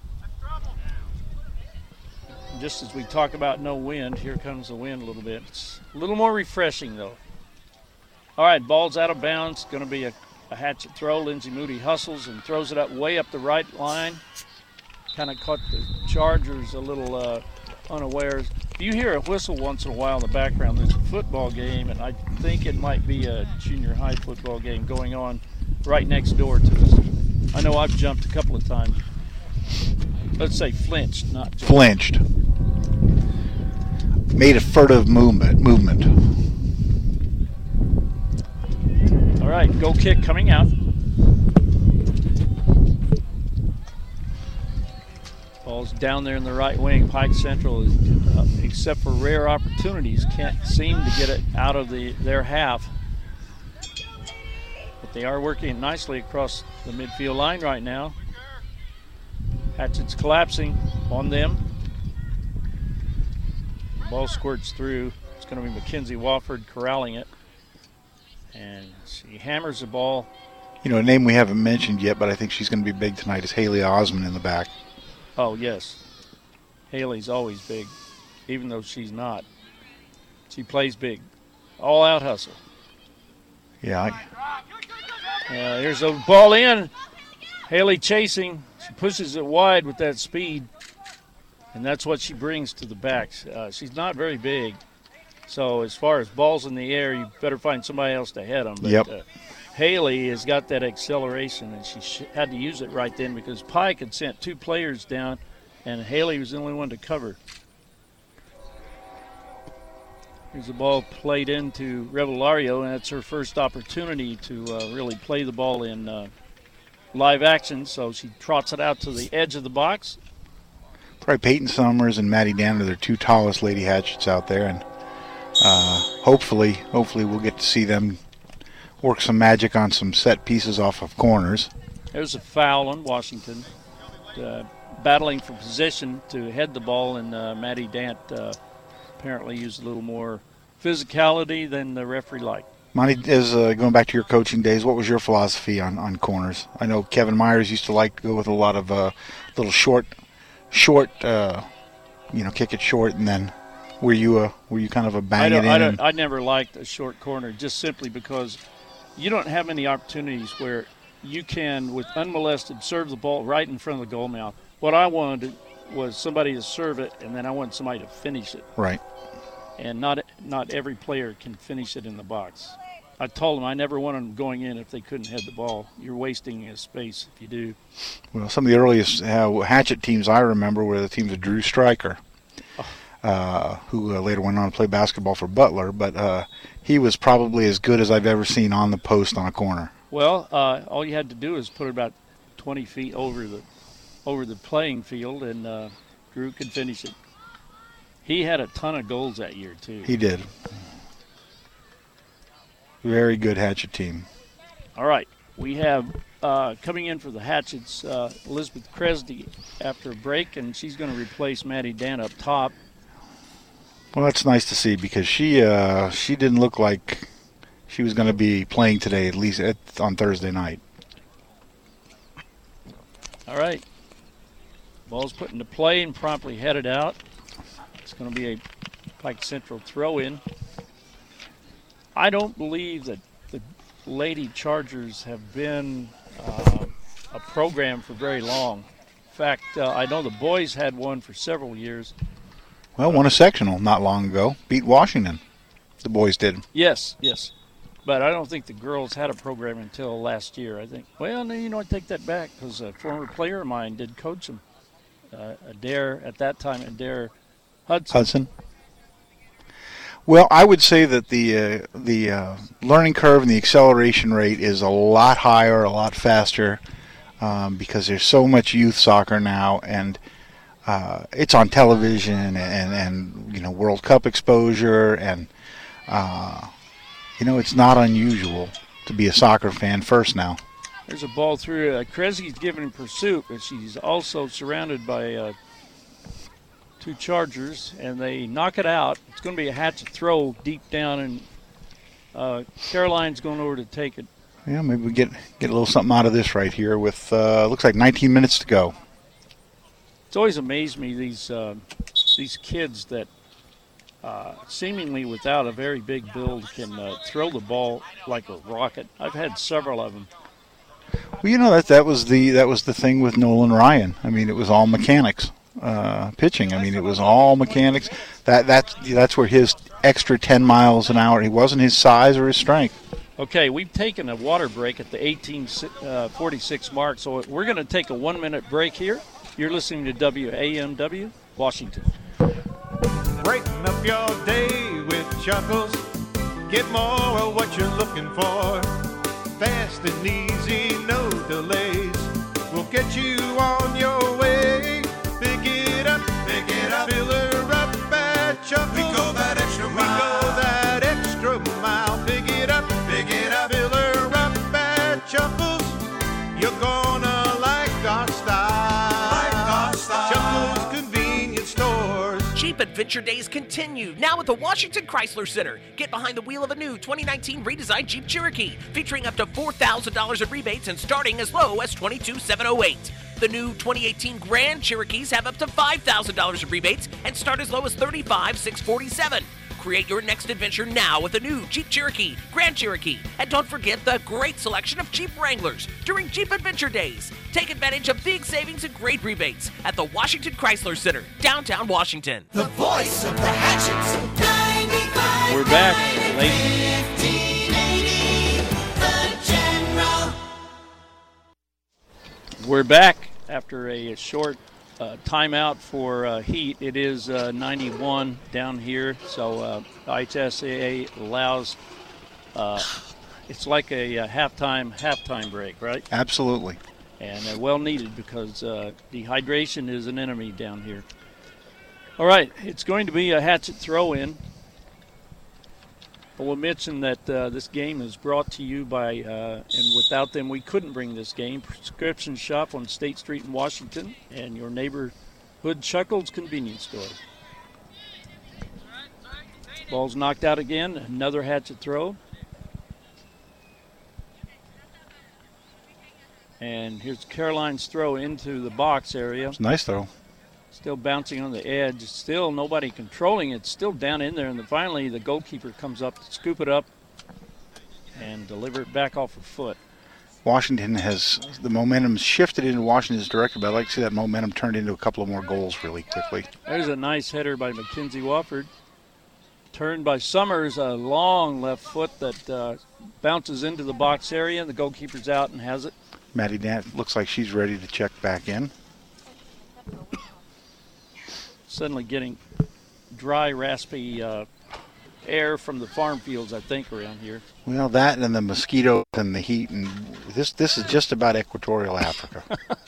[SPEAKER 2] just as we talk about no wind, here comes the wind a little bit. It's a little more refreshing, though. All right, ball's out of bounds. Going to be a Hatchet throw. Lindsay Moody hustles and throws it up way up the right line. Kind of caught the Chargers a little unawares. You hear a whistle once in a while in the background. There's a football game, and I think it might be a junior high football game going on right next door to us. I know I've jumped a couple of times. Let's say flinched, not jumped.
[SPEAKER 11] Flinched. Made a furtive movement.
[SPEAKER 2] All right, goal kick coming out. Ball's down there in the right wing. Pike Central, except for rare opportunities, can't seem to get it out of their half. But they are working nicely across the midfield line right now. Hatchet's collapsing on them. The ball squirts through. It's going to be Mackenzie Wofford corralling it. And she hammers the ball.
[SPEAKER 11] You know, a name we haven't mentioned yet, but I think she's going to be big tonight, is Haley Osmond in the back.
[SPEAKER 2] Oh, yes. Haley's always big, even though she's not. She plays big. All-out hustle.
[SPEAKER 11] Yeah.
[SPEAKER 2] Here's a ball in. Haley chasing. She pushes it wide with that speed, and that's what she brings to the back. She's not very big, so as far as balls in the air, you better find somebody else to hit them. But,
[SPEAKER 11] yep.
[SPEAKER 2] Haley has got that acceleration, and she had to use it right then because Pike had sent 2 players down, and Haley was the only one to cover. Here's the ball played into Revellario, and that's her first opportunity to really play the ball in live action. So she trots it out to the edge of the box.
[SPEAKER 11] Probably Peyton Summers and Maddie Danner, they're 2 tallest Lady Hatchets out there, and hopefully we'll get to see them work some magic on some set pieces off of corners.
[SPEAKER 2] There's a foul on Washington. Battling for position to head the ball, and Maddie Dant apparently used a little more physicality than the referee liked.
[SPEAKER 11] Monty, as going back to your coaching days, what was your philosophy on corners? I know Kevin Myers used to like to go with a lot of little short, kick it short, and then were you kind of a bang it in?
[SPEAKER 2] I never liked a short corner, just simply because you don't have many opportunities where you can, with unmolested, serve the ball right in front of the goal mouth. What I wanted was somebody to serve it, and then I wanted somebody to finish it.
[SPEAKER 11] Right.
[SPEAKER 2] And not every player can finish it in the box. I told them I never wanted them going in if they couldn't head the ball. You're wasting space if you do.
[SPEAKER 11] Well, some of the earliest Hatchet teams I remember were the teams of Drew Stryker, who later went on to play basketball for Butler, but he was probably as good as I've ever seen on the post on a corner.
[SPEAKER 2] Well, all you had to do is put it about 20 feet over the playing field, and Drew could finish it. He had a ton of goals that year, too.
[SPEAKER 11] He did. Very good Hatchet team.
[SPEAKER 2] All right. We have coming in for the Hatchets, Elizabeth Kresge after a break, and she's going to replace Maddie Dan up top.
[SPEAKER 11] Well, that's nice to see because she didn't look like she was going to be playing today, at least on Thursday night.
[SPEAKER 2] All right. Ball's put into play and promptly headed out. It's going to be a Pike Central throw-in. I don't believe that the Lady Chargers have been a program for very long. In fact, I know the boys had one for several years.
[SPEAKER 11] Well, won a sectional not long ago. Beat Washington. The boys did.
[SPEAKER 2] Yes. But I don't think the girls had a program until last year, I think. Well, no, I take that back because a former player of mine did coach them. Adair, at that time, Adair Hudson.
[SPEAKER 11] Well, I would say that the learning curve and the acceleration rate is a lot higher, a lot faster, because there's so much youth soccer now, and it's on television and World Cup exposure, and it's not unusual to be a soccer fan first now.
[SPEAKER 2] There's a ball through. Kresge's given pursuit, but she's also surrounded by 2 Chargers, and they knock it out. It's going to be a Hatchet throw deep down, and Caroline's going over to take it.
[SPEAKER 11] Yeah, maybe we get a little something out of this right here with looks like 19 minutes to go.
[SPEAKER 2] It's always amazed me, these kids that seemingly without a very big build can throw the ball like a rocket. I've had several of them.
[SPEAKER 11] Well, that was the thing with Nolan Ryan. I mean, it was all mechanics. Pitching. I mean, it was all mechanics. That's where his extra 10 miles an hour. It wasn't his size or his strength.
[SPEAKER 2] Okay, we've taken a water break at the 18:46 mark, so we're going to take a 1-minute break here. You're listening to WAMW, Washington.
[SPEAKER 19] Breaking up your day with Chuckles. Get more of what you're looking for. Fast and easy, no delays. We'll get you on your way. Pick it up, fill her up at Chuckles. We go that extra mile. Pick it up, fill her up at Chuckles. You're gonna like our style.
[SPEAKER 4] Adventure Days continue, now at the Washington Chrysler Center. Get behind the wheel of a new 2019 redesigned Jeep Cherokee, featuring up to $4,000 of rebates and starting as low as $22,708. The new 2018 Grand Cherokees have up to $5,000 of rebates and start as low as $35,647. Create your next adventure now with a new Jeep Cherokee, Grand Cherokee. And don't forget the great selection of Jeep Wranglers during Jeep Adventure Days. Take advantage of big savings and great rebates at the Washington Chrysler Center, downtown Washington.
[SPEAKER 20] The voice of the Hatchets. 95.
[SPEAKER 2] We're back, ladies.
[SPEAKER 20] 1580, the General.
[SPEAKER 2] We're back after a short timeout for heat. It is 91 down here, so IHSAA allows it's like a halftime break, right?
[SPEAKER 11] Absolutely.
[SPEAKER 2] And well needed, because dehydration is an enemy down here. All right, it's going to be a Hatchet throw-in. I will mention that this game is brought to you by, and without them we couldn't bring this game, Prescription Shop on State Street in Washington and your neighborhood Chuckles convenience store. Ball's knocked out again, another Hatchet throw. And here's Caroline's throw into the box area.
[SPEAKER 11] It's a nice throw.
[SPEAKER 2] Still bouncing on the edge. Still nobody controlling it. Still down in there. And finally the goalkeeper comes up to scoop it up and deliver it back off her foot.
[SPEAKER 11] Washington has the momentum shifted into Washington's direction, but I'd like to see that momentum turned into a couple of more goals really quickly.
[SPEAKER 2] There's a nice header by Mackenzie Wofford. Turned by Summers, a long left foot that bounces into the box area. And the goalkeeper's out and has it.
[SPEAKER 11] Maddie Dant looks like she's ready to check back in.
[SPEAKER 2] Suddenly getting dry, raspy air from the farm fields, I think, around here.
[SPEAKER 11] Well, that and the mosquitoes and the heat, and this is just about equatorial Africa.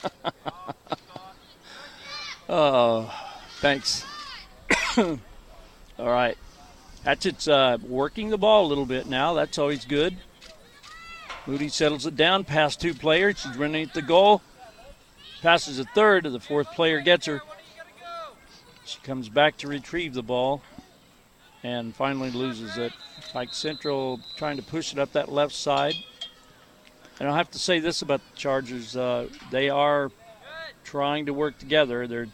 [SPEAKER 2] Oh, thanks. All right. Hatchet's working the ball a little bit now. That's always good. Moody settles it down past two players. She's running at the goal. Passes a third, and the fourth player gets her. She comes back to retrieve the ball and finally loses it. Pike Central trying to push it up that left side. And I'll have to say this about the Chargers. They are trying to work together. Their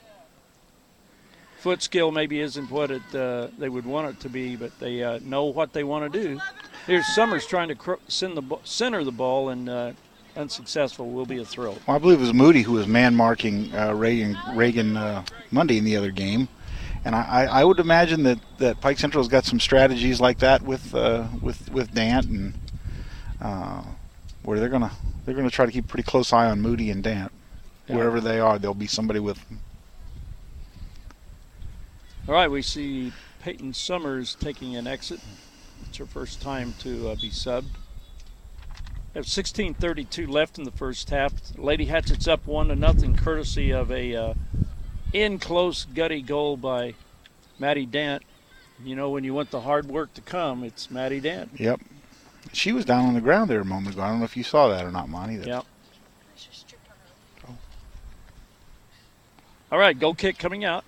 [SPEAKER 2] foot skill maybe isn't what they would want it to be, but they know what they want to do. Here's Summers trying to center the ball, and unsuccessful. Will be a throw.
[SPEAKER 11] Well, I believe it was Moody who was man-marking Reagan Monday in the other game. And I would imagine that Pike Central's got some strategies like that with Dant, and where they're gonna try to keep a pretty close eye on Moody and Dant. Yeah. Wherever they are, there'll be somebody with them.
[SPEAKER 2] All right, we see Peyton Summers taking an exit. It's her first time to be subbed. We have 16:32 left in the first half. Lady Hatchet's up 1-0, courtesy of a in-close gutty goal by Maddie Dant. You know, when you want the hard work to come, it's Maddie Dant.
[SPEAKER 11] Yep. She was down on the ground there a moment ago. I don't know if you saw that or not, Monty.
[SPEAKER 2] Yep. All right, goal kick coming out.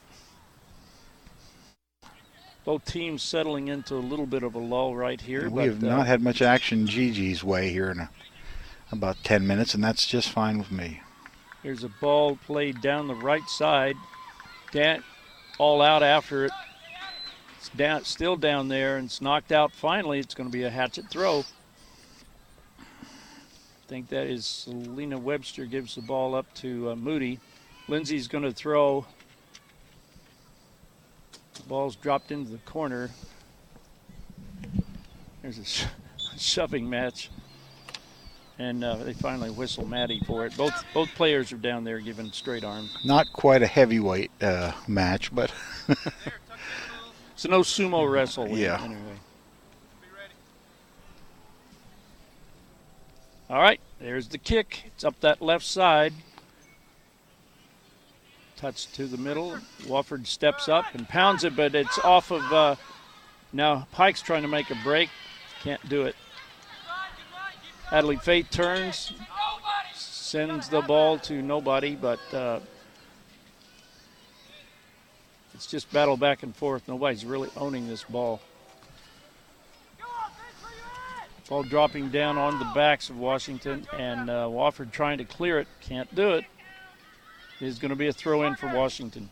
[SPEAKER 2] Both teams settling into a little bit of a lull right here.
[SPEAKER 11] We have not had much action Gigi's way here in about 10 minutes, and that's just fine with me.
[SPEAKER 2] Here's a ball played down the right side. Dant all out after it. It's still down there, and it's knocked out. Finally, it's going to be a Hatchet throw. I think that is Selena Webster gives the ball up to Moody. Lindsay's going to throw. The ball's dropped into the corner. There's a shoving match. And they finally whistle Maddie for it. Both players are down there giving straight arm.
[SPEAKER 11] Not quite a heavyweight match, but
[SPEAKER 2] it's no sumo wrestle.
[SPEAKER 11] Yeah.
[SPEAKER 2] Anyway. All right, there's the kick. It's up that left side. Touch to the middle. Wofford steps up and pounds it, but it's off of. Now Pike's trying to make a break. Can't do it. Adley Fate turns, sends the ball to nobody, but It's just battle back and forth. Nobody's really owning this ball. Ball dropping down on the backs of Washington, and Wofford trying to clear it. Can't do it. It is going to be a throw-in for Washington.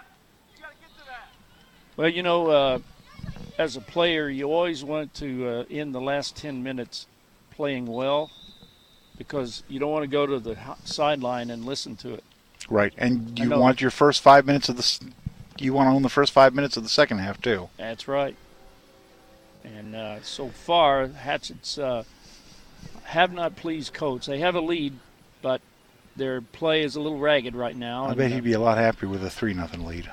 [SPEAKER 2] Well, you know, as a player, you always want to end the last 10 minutes playing well because you don't want to go to the sideline and listen to it.
[SPEAKER 11] Right, and you want your first 5 minutes of the you want to own the first 5 minutes of the second half too.
[SPEAKER 2] That's right. And so far, Hatchets have not pleased Coates. They have a lead, but their play is a little ragged right now.
[SPEAKER 11] I bet he'd be a lot happier with a 3-0 lead.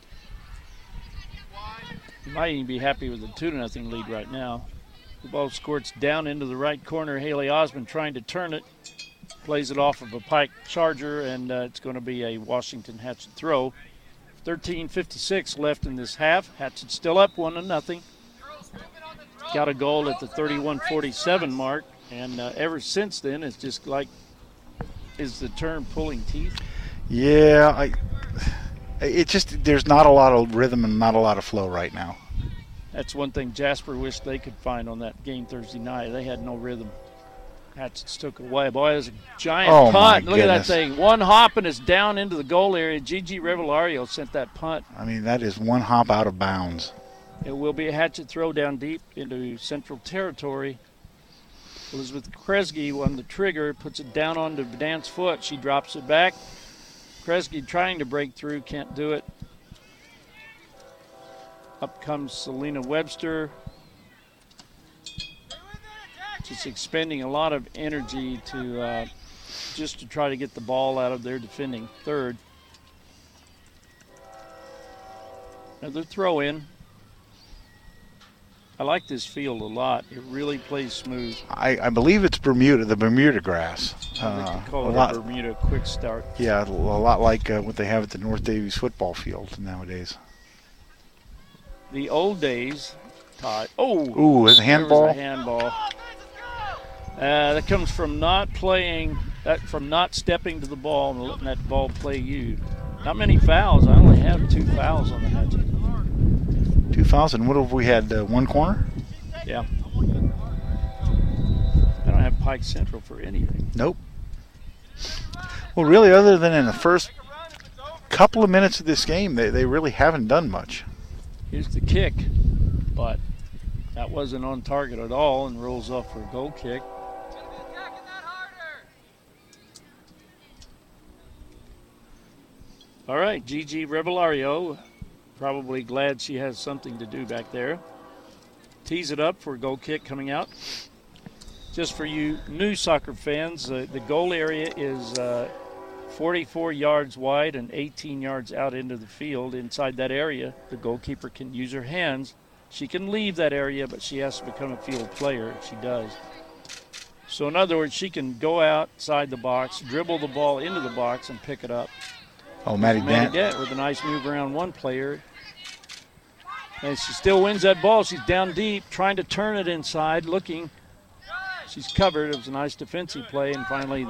[SPEAKER 2] He might even be happy with a 2-0 lead right now. The ball squirts down into the right corner. Haley Osmond trying to turn it. Plays it off of a Pike Charger, and it's going to be a Washington Hatchet throw. 13:56 left in this half. Hatchet still up 1-0. Got a goal at the 31:47 mark, and ever since then, it's just like, is the term pulling teeth?
[SPEAKER 11] Yeah, it just, there's not a lot of rhythm and not a lot of flow right now.
[SPEAKER 2] That's one thing Jasper wished they could find on that game Thursday night. They had no rhythm. Hatchets took away. Boy, there's a giant punt. Look at that thing. One hop and it's down into the goal area. Gigi Revellario sent that punt.
[SPEAKER 11] I mean, that is one hop out of bounds.
[SPEAKER 2] It will be a Hatchet throw down deep into Central Territory. Elizabeth Kresge on the trigger, puts it down onto Dan's foot. She drops it back. Kresge trying to break through, can't do it. Up comes Selena Webster. Just expending a lot of energy to just to try to get the ball out of their defending third. Another throw in. I like this field a lot. It really plays smooth.
[SPEAKER 11] I believe it's Bermuda, the Bermuda grass.
[SPEAKER 2] I think they call it a Bermuda quick start.
[SPEAKER 11] Yeah, a lot like what they have at the North Davies football field nowadays.
[SPEAKER 2] The old days, Todd. Oh!
[SPEAKER 11] Ooh, is it handball?
[SPEAKER 2] There was a handball. That comes from not playing, from not stepping to the ball and letting that ball play you. Not many fouls. I only have 2 fouls on the Hatchet.
[SPEAKER 11] 2 fouls, and what have we had? 1 corner?
[SPEAKER 2] Yeah. I don't have Pike Central for anything.
[SPEAKER 11] Nope. Well, really, other than in the first couple of minutes of this game, they really haven't done much.
[SPEAKER 2] Here's the kick, but that wasn't on target at all and rolls off for a goal kick. All right, Gigi Revellario, probably glad she has something to do back there. Tees it up for a goal kick coming out. Just for you new soccer fans, the goal area is 44 yards wide and 18 yards out into the field. Inside that area, the goalkeeper can use her hands. She can leave that area, but she has to become a field player if she does. So in other words, she can go outside the box, dribble the ball into the box, and pick it up.
[SPEAKER 11] Oh, Maddie
[SPEAKER 2] Dent with a nice move around one player. And she still wins that ball. She's down deep, trying to turn it inside, looking. She's covered. It was a nice defensive play, and finally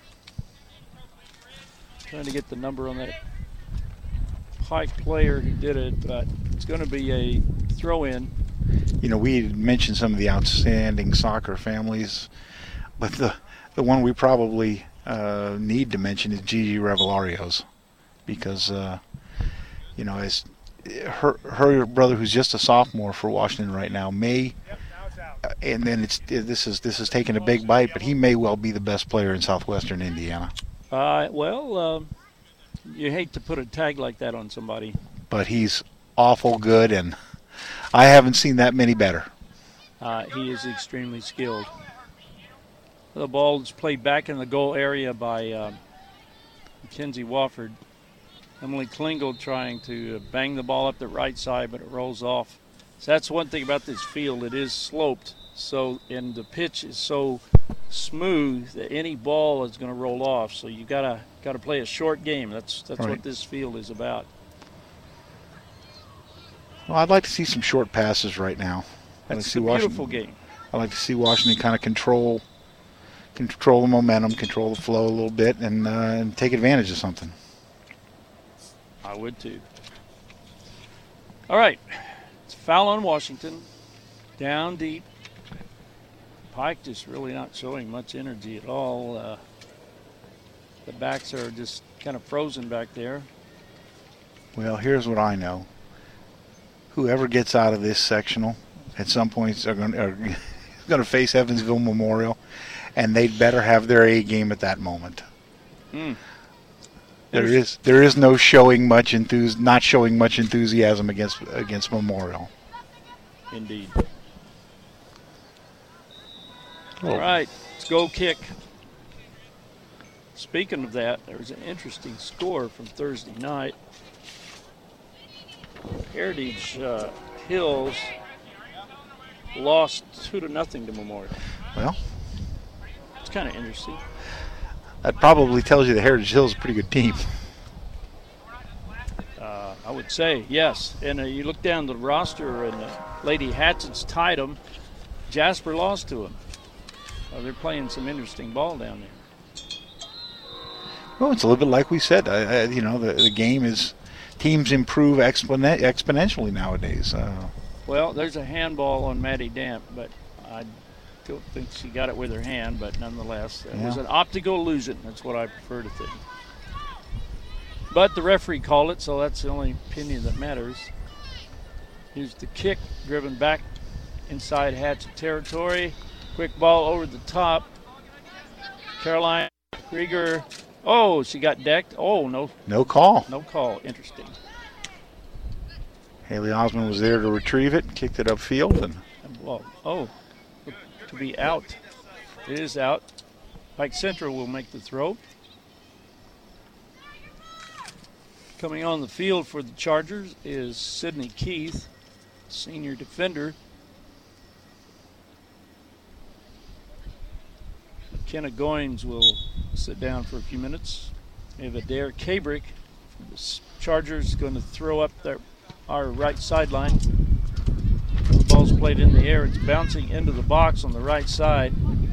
[SPEAKER 2] trying to get the number on that Pike player who did it, but it's going to be a throw-in.
[SPEAKER 11] You know, we mentioned some of the outstanding soccer families, but the one we probably need to mention is Gigi Revellario's, because you know, as her brother, who's just a sophomore for Washington right now, may, and then this is taking a big bite, but he may well be the best player in Southwestern Indiana.
[SPEAKER 2] You hate to put a tag like that on somebody.
[SPEAKER 11] But he's awful good, and I haven't seen that many better.
[SPEAKER 2] He is extremely skilled. The ball is played back in the goal area by Mackenzie Wofford. Emily Klingel trying to bang the ball up the right side, but it rolls off. So that's one thing about this field. It is sloped, and the pitch is so smooth that any ball is going to roll off. So you gotta play a short game. That's right. What this field is about.
[SPEAKER 11] Well, I'd like to see some short passes right now.
[SPEAKER 2] That's a beautiful game.
[SPEAKER 11] I'd like to see Washington kind of control the momentum, control the flow a little bit, and take advantage of something.
[SPEAKER 2] I would too. All right. It's a foul on Washington. Down deep. Pike just really not showing much energy at all. The backs are just kind of frozen back there.
[SPEAKER 11] Well, here's what I know. Whoever gets out of this sectional at some point are going to face Evansville Memorial, and they'd better have their A game at that moment. There is no showing much not showing much enthusiasm against Memorial.
[SPEAKER 2] Indeed. All right, let's go kick. Speaking of that, there was an interesting score from Thursday night. Heritage Hills lost 2-0 to Memorial.
[SPEAKER 11] Well,
[SPEAKER 2] it's kind of interesting.
[SPEAKER 11] That probably tells you the Heritage Hills is a pretty good team.
[SPEAKER 2] I would say, yes. And you look down the roster, and Lady Hatchett's tied them. Jasper lost to them. They're playing some interesting ball down there.
[SPEAKER 11] Well, it's a little bit like we said. The game is, teams improve exponentially nowadays.
[SPEAKER 2] Well, there's a handball on Maddie Damp, but I don't think she got it with her hand, but nonetheless, it was an optical illusion. That's what I prefer to think. But the referee called it, so that's the only opinion that matters. Here's the kick, driven back inside Hatchet territory. Quick ball over the top. Caroline Krieger. Oh, she got decked. Oh, no.
[SPEAKER 11] No call.
[SPEAKER 2] No call. Interesting.
[SPEAKER 11] Haley Osmond was there to retrieve it, kicked it upfield.
[SPEAKER 2] To be out. It is out. Pike Central will make the throw. Coming on the field for the Chargers is Sydney Keith, senior defender. McKenna Goins will sit down for a few minutes. We have Adair Kabrick. The Chargers going to throw up our right sideline. The ball's played in the air. It's bouncing into the box on the right side.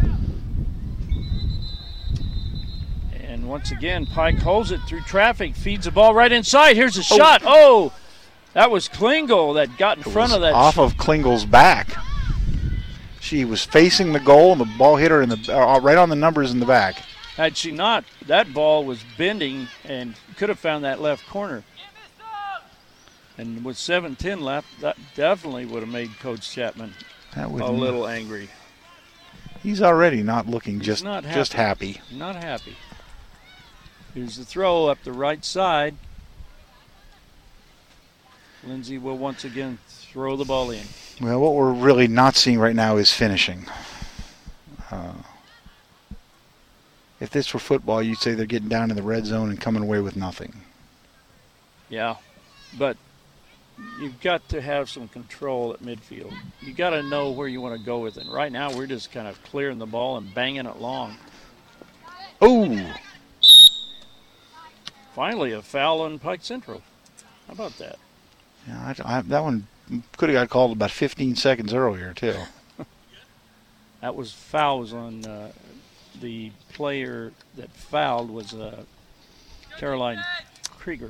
[SPEAKER 2] And once again, Pike holds it through traffic, feeds the ball right inside. Here's a shot. Oh, that was Klingel that got in front of that.
[SPEAKER 11] Off of Klingel's back. She was facing the goal, and the ball hit her right on the numbers in the back.
[SPEAKER 2] Had she not, that ball was bending and could have found that left corner. And with 7:10 left, that definitely would have made Coach Chapman a little angry.
[SPEAKER 11] He's already not looking just happy.
[SPEAKER 2] Not happy. Here's the throw up the right side. Lindsay will once again throw the ball in.
[SPEAKER 11] Well, what we're really not seeing right now is finishing. If this were football, you'd say they're getting down in the red zone and coming away with nothing.
[SPEAKER 2] Yeah, but you've got to have some control at midfield. You got to know where you want to go with it. Right now, we're just kind of clearing the ball and banging it long.
[SPEAKER 11] Oh!
[SPEAKER 2] Finally, a foul on Pike Central. How about that?
[SPEAKER 11] Yeah, that one could have got called about 15 seconds earlier, too.
[SPEAKER 2] That was fouls on the player that fouled was Caroline Krieger.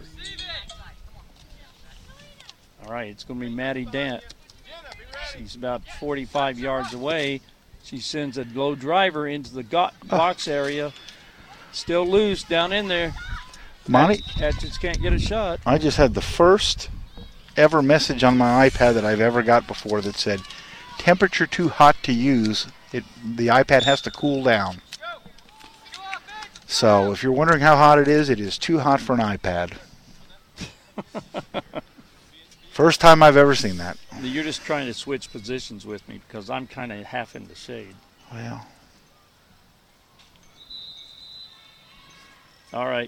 [SPEAKER 2] All right, it's going to be Maddie Dant. She's about 45 yards away. She sends a low driver into the box area. Still loose down in there.
[SPEAKER 11] Monty,
[SPEAKER 2] Hatchets can't get a shot.
[SPEAKER 11] I just had the first ever message on my iPad that I've ever got before that said, temperature too hot to use. The iPad has to cool down. So if you're wondering how hot it is too hot for an iPad. First time I've ever seen that.
[SPEAKER 2] You're just trying to switch positions with me because I'm kind of half in the shade.
[SPEAKER 11] Well.
[SPEAKER 2] All right.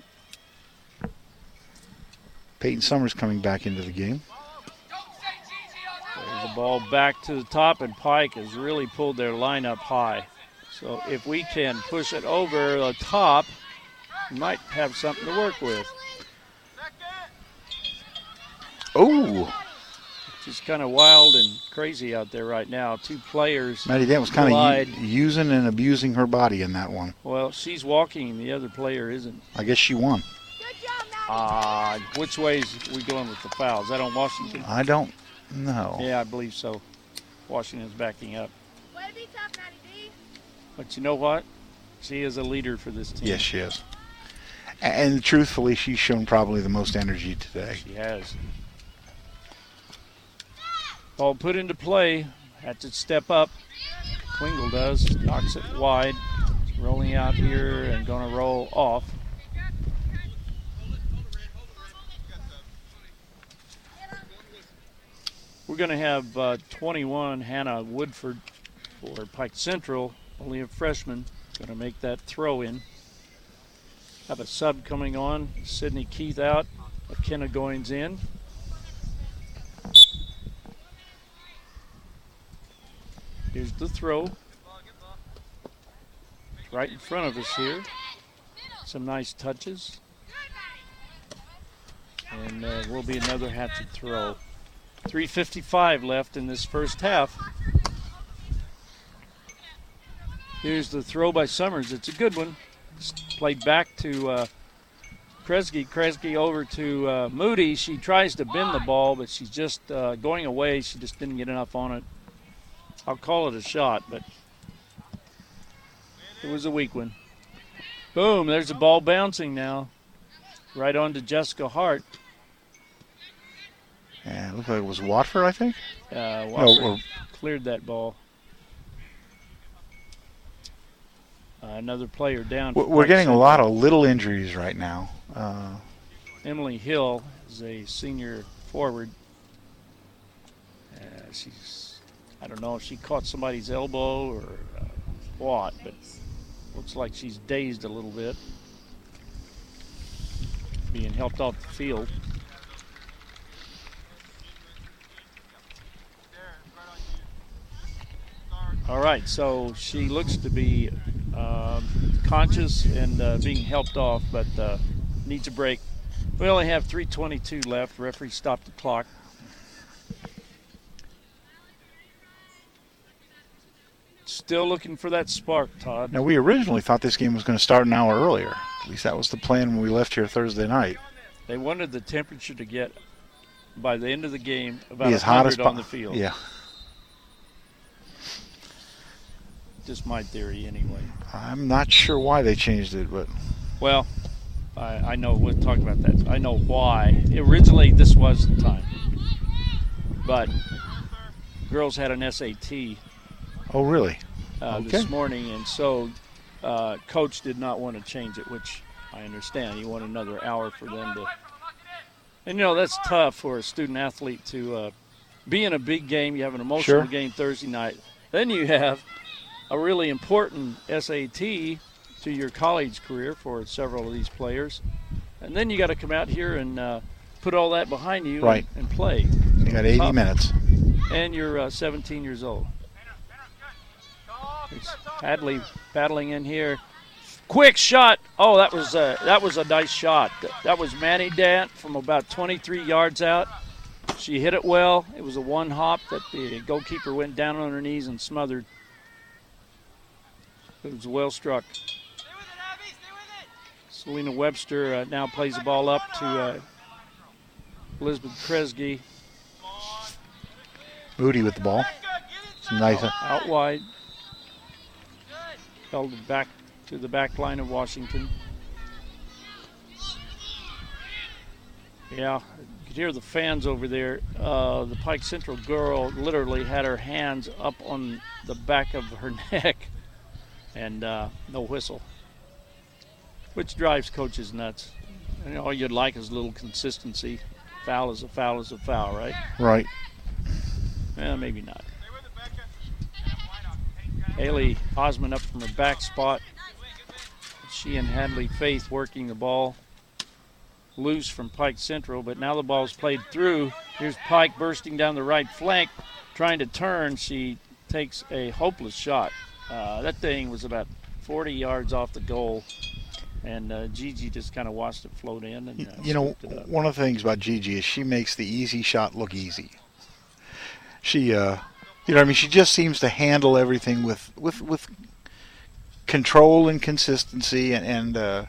[SPEAKER 11] Peyton Summers coming back into the game.
[SPEAKER 2] There's the ball back to the top, and Pike has really pulled their line up high. So if we can push it over the top, we might have something to work with.
[SPEAKER 11] Oh!
[SPEAKER 2] It's just kind of wild and crazy out there right now. Two players.
[SPEAKER 11] Maddie Dent was kind of using and abusing her body in that one.
[SPEAKER 2] Well, she's walking, the other player isn't.
[SPEAKER 11] I guess she won.
[SPEAKER 20] Good job, Maddie.
[SPEAKER 2] Which way is we going with the foul? Is that on Washington?
[SPEAKER 11] I don't know.
[SPEAKER 2] Yeah, I believe so. Washington's backing up. But you know what? She is a leader for this team.
[SPEAKER 11] Yes, she is. And truthfully, she's shown probably the most energy today.
[SPEAKER 2] She has. Ball put into play. Had to step up. Twingle does. Knocks it wide. It's rolling out here and going to roll off. We're going to have 21, Hannah Woodford for Pike Central. Only a freshman. Going to make that throw in. Have a sub coming on. Sydney Keith out. McKenna Goins in. Here's the throw. Right in front of us here. Some nice touches. And will be another hatchet throw. 3:55 left in this first half. Here's the throw by Summers. It's a good one. It's played back to Kresge. Kresge over to Moody. She tries to bend the ball, but she's just going away. She just didn't get enough on it. I'll call it a shot, but it was a weak one. Boom, there's the ball bouncing now. Right on to Jessica Hart.
[SPEAKER 11] Yeah, it looked like it was Watford, I think.
[SPEAKER 2] Watford cleared that ball. Another player down.
[SPEAKER 11] We're getting a lot of little injuries right now.
[SPEAKER 2] Emily Hill is a senior forward. I don't know if she caught somebody's elbow or what, but looks like she's dazed a little bit. Being helped off the field. All right, so she looks to be conscious and being helped off, but needs a break. We only have 3:22 left. Referee stopped the clock. Still looking for that spark, Todd.
[SPEAKER 11] Now, we originally thought this game was going to start an hour earlier. At least that was the plan when we left here Thursday night.
[SPEAKER 2] They wanted the temperature to get, by the end of the game, about
[SPEAKER 11] Be as hot
[SPEAKER 2] 100
[SPEAKER 11] as
[SPEAKER 2] on the field.
[SPEAKER 11] Yeah.
[SPEAKER 2] Just my theory, anyway.
[SPEAKER 11] I'm not sure why they changed it, but...
[SPEAKER 2] Well, I know. We'll talk about that. I know why. Originally, this was the time. But girls had an SAT.
[SPEAKER 11] Oh, really?
[SPEAKER 2] This morning, and so Coach did not want to change it, which I understand. He wanted another hour for them to... And, that's tough for a student athlete to be in a big game. You have an emotional game Thursday night. Then you have a really important SAT to your college career for several of these players. And then you got to come out here and put all that behind you and play.
[SPEAKER 11] You got 80 minutes.
[SPEAKER 2] And you're 17 years old. Hadley battling in here. Quick shot. Oh, that was a nice shot. That was Manny Dant from about 23 yards out. She hit it well. It was a one hop that the goalkeeper went down on her knees and smothered. It was well struck. Selena Webster now plays the ball up to Elizabeth Kresge.
[SPEAKER 11] Moody with the ball. Some nice.
[SPEAKER 2] Out wide. Held it back to the back line of Washington. Yeah, you could hear the fans over there. The Pike Central girl literally had her hands up on the back of her neck and no whistle, which drives coaches nuts. And all you'd like is a little consistency. Foul is a foul is a foul, right?
[SPEAKER 11] Right.
[SPEAKER 2] Well, maybe not. Haley Osmond up from her back spot. She and Hadley Faith working the ball loose from Pike Central, but now the ball's played through. Here's Pike bursting down the right flank, trying to turn. She takes a hopeless shot. That thing was about 40 yards off the goal, and Gigi just kind of watched it float in. And
[SPEAKER 11] one of the things about Gigi is she makes the easy shot look easy. She, she just seems to handle everything with control and consistency, and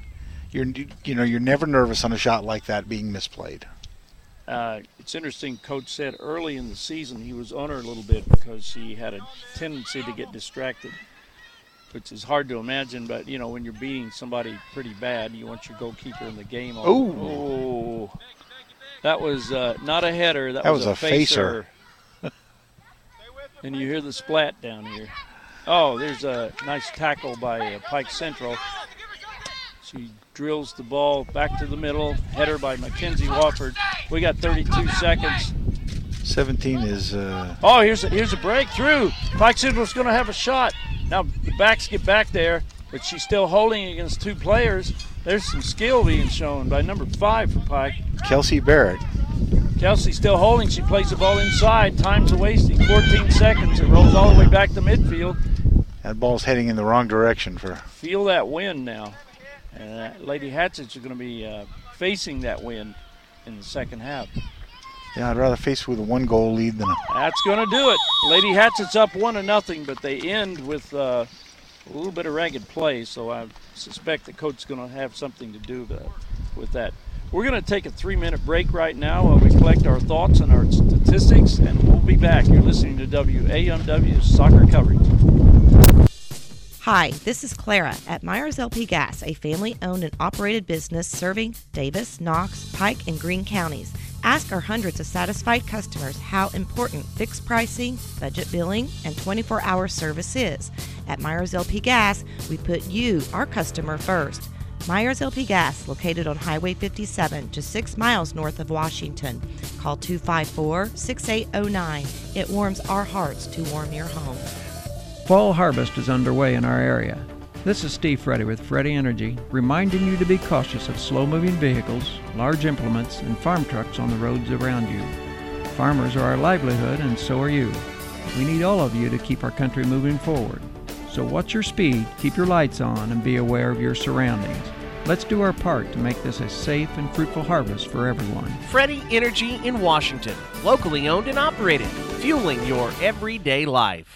[SPEAKER 11] you're never nervous on a shot like that being misplayed.
[SPEAKER 2] It's interesting, Coach said early in the season he was on her a little bit because he had a tendency to get distracted, which is hard to imagine, but, when you're beating somebody pretty bad, you want your goalkeeper in the game. Oh. That was not a header. That was a facer. And you hear the splat down here. Oh, there's a nice tackle by Pike Central. She drills the ball back to the middle. Header by Mackenzie Wofford. We got 32 seconds.
[SPEAKER 11] 17 is...
[SPEAKER 2] Oh, here's a breakthrough. Pike Central's going to have a shot. Now the backs get back there, but she's still holding against two players. There's some skill being shown by number 5 for Pike.
[SPEAKER 11] Kelsey Barrett.
[SPEAKER 2] Kelsey still holding. She plays the ball inside. Time's wasting. 14 seconds. It rolls all the way back to midfield.
[SPEAKER 11] That ball's heading in the wrong direction for...
[SPEAKER 2] Feel that wind now. And Lady Hatchets are going to be facing that wind in the second half.
[SPEAKER 11] Yeah, I'd rather face with a 1-goal lead than a...
[SPEAKER 2] That's going to do it. Lady Hatchets up 1-0, but they end with a little bit of ragged play, so I suspect the coach is going to have something to do with that. We're going to take a 3-minute break right now while we collect our thoughts and our statistics, and we'll be back. You're listening to WAMW's Soccer Coverage.
[SPEAKER 21] Hi, this is Clara at Myers LP Gas, a family-owned and operated business serving Davis, Knox, Pike, and Greene counties. Ask our hundreds of satisfied customers how important fixed pricing, budget billing, and 24-hour service is. At Myers LP Gas, we put you, our customer, first. Myers LP Gas, located on Highway 57, just 6 miles north of Washington. Call 254-6809. It warms our hearts to warm your home.
[SPEAKER 22] Fall harvest is underway in our area. This is Steve Freddy with Freddy Energy, reminding you to be cautious of slow-moving vehicles, large implements, and farm trucks on the roads around you. Farmers are our livelihood, and so are you. We need all of you to keep our country moving forward. So watch your speed, keep your lights on, and be aware of your surroundings. Let's do our part to make this a safe and fruitful harvest for everyone.
[SPEAKER 4] Freddy Energy in Washington, locally owned and operated, fueling your everyday life.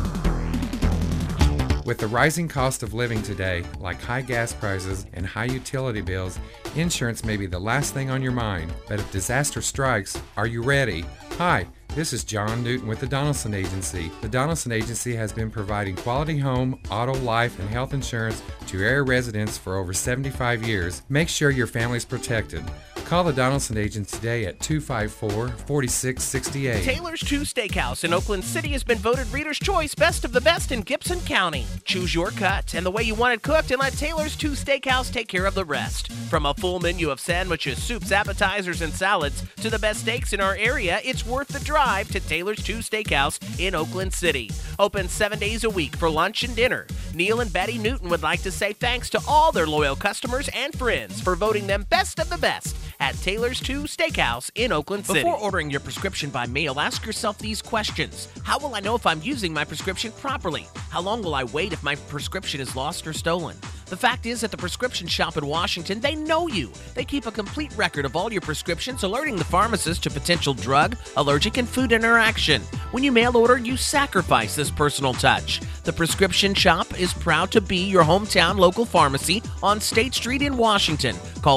[SPEAKER 23] With the rising cost of living today, like high gas prices and high utility bills, insurance may be the last thing on your mind. But if disaster strikes, are you ready? Hi, this is John Newton with the Donaldson Agency. The Donaldson Agency has been providing quality home, auto, life, and health insurance to area residents for over 75 years. Make sure your family's protected. Call the Donaldson Agency today at 254-4668.
[SPEAKER 4] Taylor's 2 Steakhouse in Oakland City has been voted Reader's Choice Best of the Best in Gibson County. Choose your cut and the way you want it cooked and let Taylor's 2 Steakhouse take care of the rest. From a full menu of sandwiches, soups, appetizers, and salads to the best steaks in our area, it's worth the drive to Taylor's 2 Steakhouse in Oakland City. Open 7 days a week for lunch and dinner. Neil and Betty Newton would like to say thanks to all their loyal customers and friends for voting them Best of the Best at Taylor's 2 Steakhouse in Oakland City. Before ordering your prescription by mail, ask yourself these questions. How will I know if I'm using my prescription properly? How long will I wait if my prescription is lost or stolen? The fact is, at the prescription shop in Washington, they know you. They keep a complete record of all your prescriptions, alerting the pharmacist to potential drug, allergic, and food interaction. When you mail order, you sacrifice this personal touch. The prescription shop is proud to be your hometown local pharmacy on State Street in Washington. Call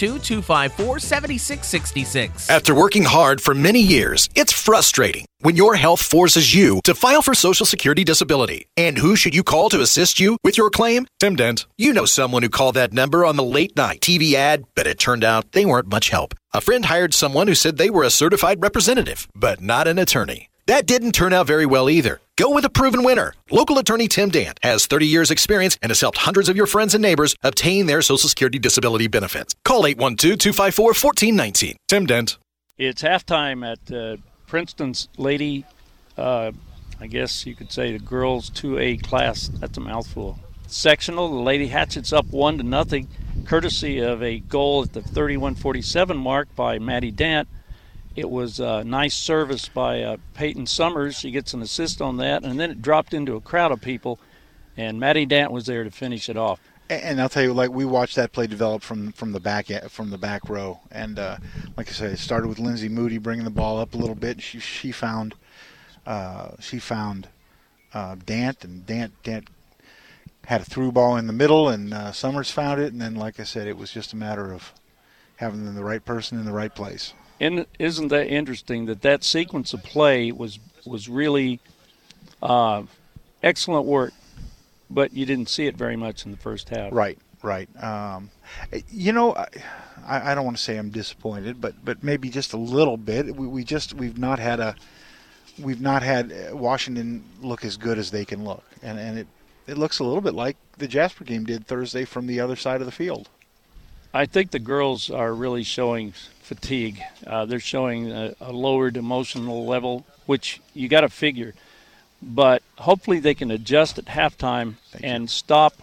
[SPEAKER 4] 812-254-7666.
[SPEAKER 24] After working hard for many years, it's frustrating when your health forces you to file for Social Security disability. And who should you call to assist you with your claim? Tim Dent. You know someone who called that number on the late-night TV ad, but it turned out they weren't much help. A friend hired someone who said they were a certified representative, but not an attorney. That didn't turn out very well either. Go with a proven winner. Local attorney Tim Dant has 30 years experience and has helped hundreds of your friends and neighbors obtain their Social Security disability benefits. Call 812-254-1419. Tim Dent.
[SPEAKER 2] It's halftime at Princeton's Lady, I guess you could say the girls 2A class. That's a mouthful. Sectional, the Lady Hatchets up 1-0, courtesy of a goal at the 31:47 mark by Maddie Dant. It was a nice service by Peyton Summers. She gets an assist on that, and then it dropped into a crowd of people, and Maddie Dant was there to finish it off.
[SPEAKER 11] And I'll tell you, like, we watched that play develop from the back row, and like I said, it started with Lindsay Moody bringing the ball up a little bit. She found Dant, and Dant had a through ball in the middle, and Summers found it. And then, like I said, it was just a matter of having the right person in the right place.
[SPEAKER 2] And isn't that interesting that sequence of play was really excellent work, but you didn't see it very much in the first half.
[SPEAKER 11] Right. I don't want to say I'm disappointed, but maybe just a little bit. We've not had Washington look as good as they can look, and it looks a little bit like the Jasper game did Thursday from the other side of the field.
[SPEAKER 2] I think the girls are really showing fatigue. They're showing a lowered emotional level, which you got to figure. But hopefully they can adjust at halftime and stop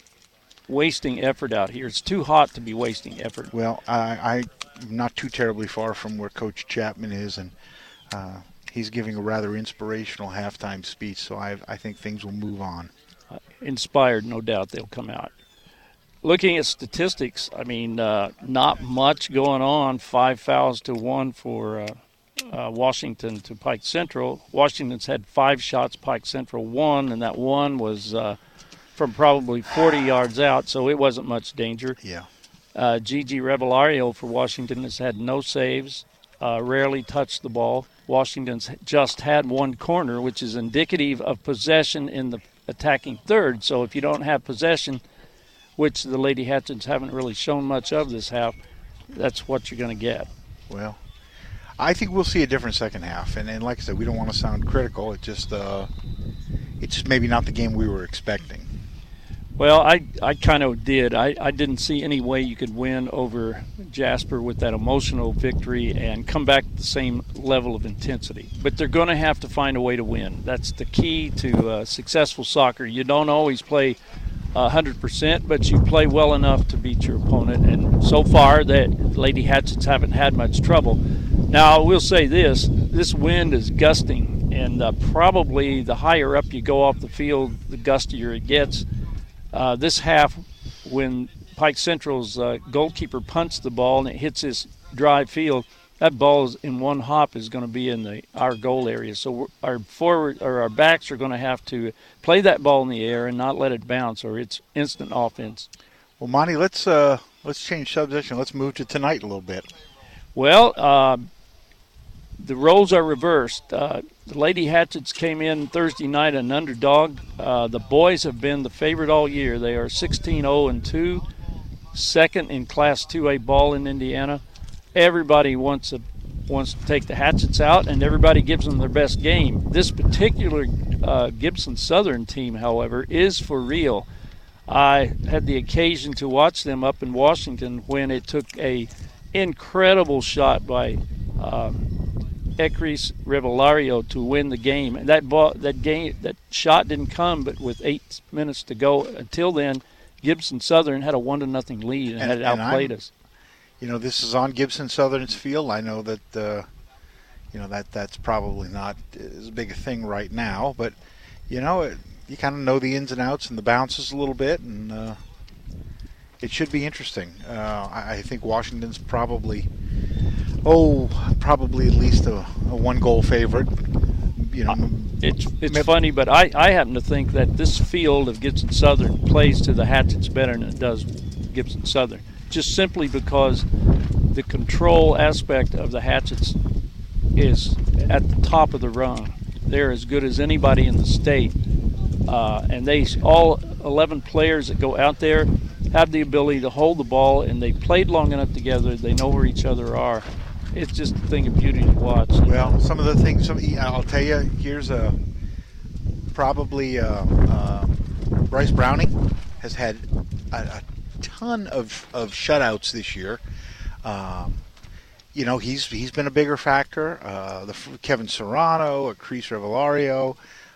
[SPEAKER 2] wasting effort out here. It's too hot to be wasting effort.
[SPEAKER 11] Well, I'm not too terribly far from where Coach Chapman is, and he's giving a rather inspirational halftime speech, so I think things will move on.
[SPEAKER 2] Inspired, no doubt they'll come out. Looking at statistics, I mean, not much going on. 5 fouls to 1 for Washington to Pike Central. Washington's had 5 shots, Pike Central 1, and that one was from probably 40 yards out, so it wasn't much danger.
[SPEAKER 11] Yeah.
[SPEAKER 2] Gigi Revellario for Washington has had no saves, rarely touched the ball. Washington's just had 1 corner, which is indicative of possession in the attacking third. So if you don't have possession, which the Lady Hatchets haven't really shown much of this half, that's what you're going to get.
[SPEAKER 11] Well, I think we'll see a different second half. And like I said, we don't want to sound critical. It's just maybe not the game we were expecting.
[SPEAKER 2] Well, I kind of did. I didn't see any way you could win over Jasper with that emotional victory and come back to the same level of intensity. But they're going to have to find a way to win. That's the key to successful soccer. You don't always play 100%, but you play well enough to beat your opponent. And so far, the Lady Hatchets haven't had much trouble. Now, I will say this wind is gusting, and probably the higher up you go off the field, the gustier it gets. This half, when Pike Central's goalkeeper punts the ball and it hits this dry field, that ball is in one hop is going to be in our goal area. So our backs are going to have to play that ball in the air and not let it bounce, or it's instant offense.
[SPEAKER 11] Well, Monty, let's change subject and let's move to tonight a little bit.
[SPEAKER 2] Well, the roles are reversed. The Lady Hatchets came in Thursday night an underdog. The boys have been the favorite all year. They are 16-0-2, second in Class 2A ball in Indiana. Everybody wants to take the Hatchets out, and everybody gives them their best game. This particular Gibson Southern team, however, is for real. I had the occasion to watch them up in Washington when it took a incredible shot by Ecris Revellario to win the game. And that shot didn't come, but with 8 minutes to go. Until then, Gibson Southern had a 1-0 lead and had outplayed us.
[SPEAKER 11] This is on Gibson Southern's field. I know that that's probably not as big a thing right now, but you kind of know the ins and outs and the bounces a little bit, and it should be interesting. I think Washington's probably at least a 1-goal favorite.
[SPEAKER 2] It's funny, but I happen to think that this field of Gibson Southern plays to the Hatchets better than it does Gibson Southern, just simply because the control aspect of the Hatchets is at the top of the rung. They're as good as anybody in the state, and all 11 players that go out there have the ability to hold the ball, and they played long enough together. They know where each other are. It's just a thing of beauty to watch.
[SPEAKER 11] Well, some of the things, I'll tell you, here's probably Bryce Browning has had a ton of shutouts this year. He's been a bigger factor. Kevin Serrano, Ecris Revellario.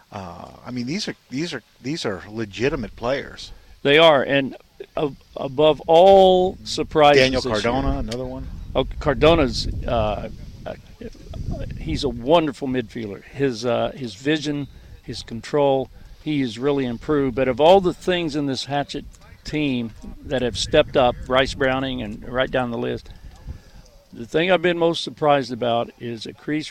[SPEAKER 11] These are legitimate players.
[SPEAKER 2] They are, and above all surprises,
[SPEAKER 11] Daniel Cardona, another one.
[SPEAKER 2] Oh, Cardona's he's a wonderful midfielder. His vision, his control, he has really improved. But of all the things in this Hatchet team that have stepped up, Bryce Browning and right down the list, the thing I've been most surprised about is Ecris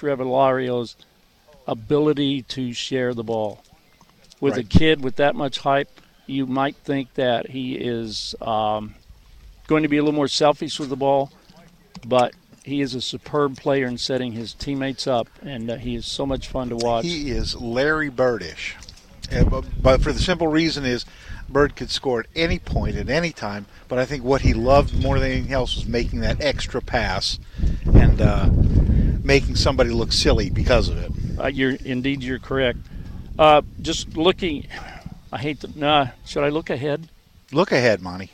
[SPEAKER 2] Revellario's ability to share the ball. With a kid with that much hype, you might think that he is going to be a little more selfish with the ball, but he is a superb player in setting his teammates up, and he is so much fun to watch.
[SPEAKER 11] He is Larry Birdish. But for the simple reason is Bird could score at any point, at any time, but I think what he loved more than anything else was making that extra pass and making somebody look silly because of it.
[SPEAKER 2] You're correct. Just looking, should I look ahead?
[SPEAKER 11] Look ahead, Monty.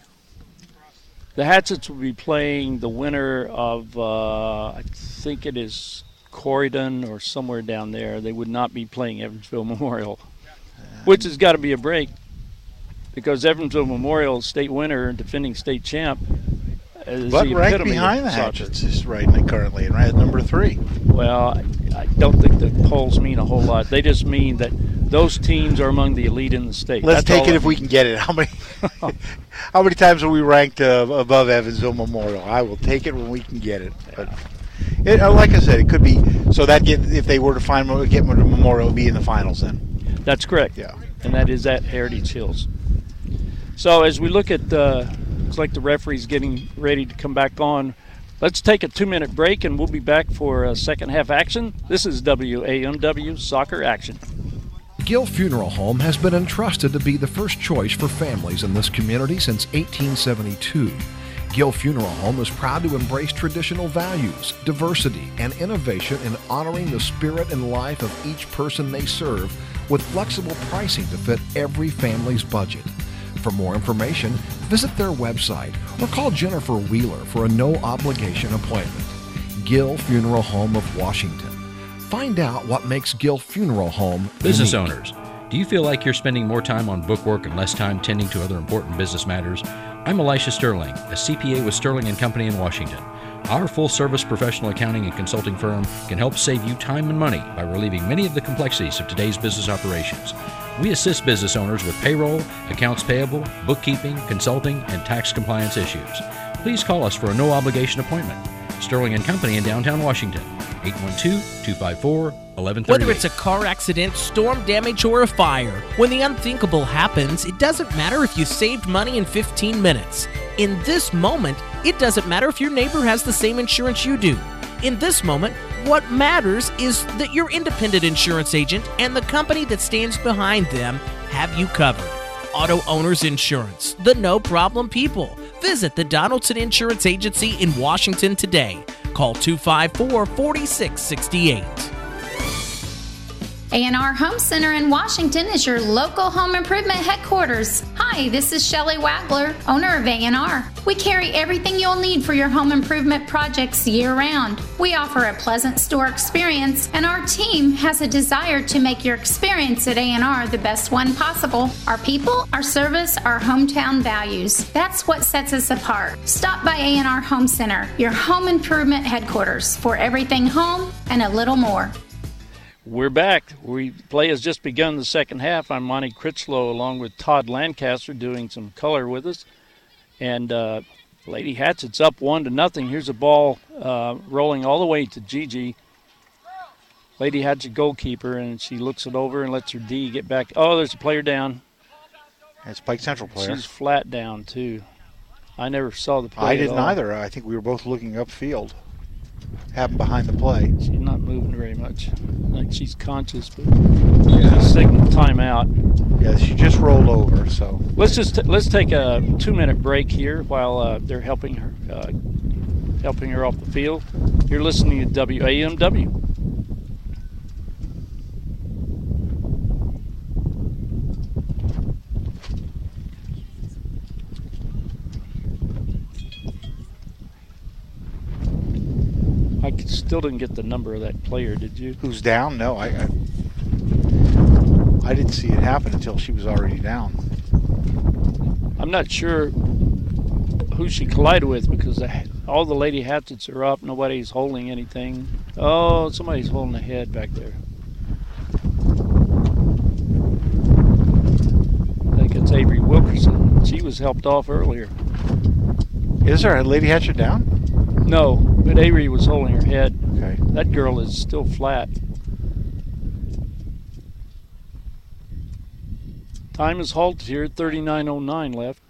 [SPEAKER 2] The Hatchets will be playing the winner of, I think it is Corydon or somewhere down there. They would not be playing Evansville Memorial, which has got to be a break because Evansville Memorial state winner and defending state champ is
[SPEAKER 11] but
[SPEAKER 2] the
[SPEAKER 11] right
[SPEAKER 2] epitome
[SPEAKER 11] behind
[SPEAKER 2] of
[SPEAKER 11] the
[SPEAKER 2] soccer.
[SPEAKER 11] Hatchets is right currently at number 3.
[SPEAKER 2] Well, I don't think the polls mean a whole lot. They just mean that those teams are among the elite in the state.
[SPEAKER 11] Let's take it if we can get it. How many times are we ranked above Evansville Memorial? I will take it when we can get it. But like I said, it could be so that if they were to get Memorial, it would be in the finals then.
[SPEAKER 2] That's correct.
[SPEAKER 11] Yeah,
[SPEAKER 2] and that is at Heritage Hills. So as we look at, looks like the referee's getting ready to come back on. Let's take a 2-minute break, and we'll be back for second half action. This is WAMW Soccer Action.
[SPEAKER 1] Gill Funeral Home has been entrusted to be the first choice for families in this community since 1872. Gill Funeral Home is proud to embrace traditional values, diversity, and innovation in honoring the spirit and life of each person they serve with flexible pricing to fit every family's budget. For more information, visit their website or call Jennifer Wheeler for a no-obligation appointment. Gill Funeral Home of Washington. Find out what makes Gill Funeral Home
[SPEAKER 3] Business
[SPEAKER 1] unique.
[SPEAKER 3] owners, do you feel like you're spending more time on bookwork and less time tending to other important business matters? I'm Elisha Sterling, a CPA with Sterling & Company in Washington. Our full-service professional accounting and consulting firm can help save you time and money by relieving many of the complexities of today's business operations. We assist business owners with payroll, accounts payable, bookkeeping, consulting, and tax compliance issues. Please call us for a no-obligation appointment. Sterling & Company in downtown Washington, 812-254-1138.
[SPEAKER 4] Whether it's a car accident, storm damage, or a fire, when the unthinkable happens, it doesn't matter if you saved money in 15 minutes. In this moment, it doesn't matter if your neighbor has the same insurance you do. In this moment, what matters is that your independent insurance agent and the company that stands behind them have you covered. Auto Owners Insurance, the no-problem people. Visit the Donaldson Insurance Agency in Washington today. Call 254-4668.
[SPEAKER 16] A&R Home Center in Washington is your local home improvement headquarters. Hi, this is Shelley Wagler, owner of A&R. We carry everything you'll need for your home improvement projects year-round. We offer a pleasant store experience, and our team has a desire to make your experience at A&R the best one possible. Our people, our service, our hometown values. That's what sets us apart. Stop by A&R Home Center, your home improvement headquarters, for everything home and a little more.
[SPEAKER 2] We're back. Play has just begun the second half. I'm Monty Critchlow along with Todd Lancaster doing some color with us. And Lady Hatchet's up 1-0. Here's a ball rolling all the way to Gigi. Lady Hatchet goalkeeper, and she looks it over and lets her D get back. Oh, there's a player down.
[SPEAKER 11] That's Pike Central player.
[SPEAKER 2] She's flat down, too. I never saw the play.
[SPEAKER 11] I didn't either. I think we were both looking upfield. Happened behind the play.
[SPEAKER 2] She's not moving very much. Like she's conscious, but signal timeout.
[SPEAKER 11] Yeah, she just rolled over. So
[SPEAKER 2] let's take a 2-minute break here while they're helping her off the field. You're listening to WAMW. I still didn't get the number of that player, did you?
[SPEAKER 11] Who's down? No, I didn't see it happen until she was already down.
[SPEAKER 2] I'm not sure who she collided with because all the Lady Hatchets are up. Nobody's holding anything. Oh, somebody's holding the head back there. I think it's Avery Wilkerson. She was helped off earlier.
[SPEAKER 11] Is there a Lady Hatchet down?
[SPEAKER 2] No, but Avery was holding her head.
[SPEAKER 11] Okay.
[SPEAKER 2] That girl is still flat. Time is halted here, 39:09 left.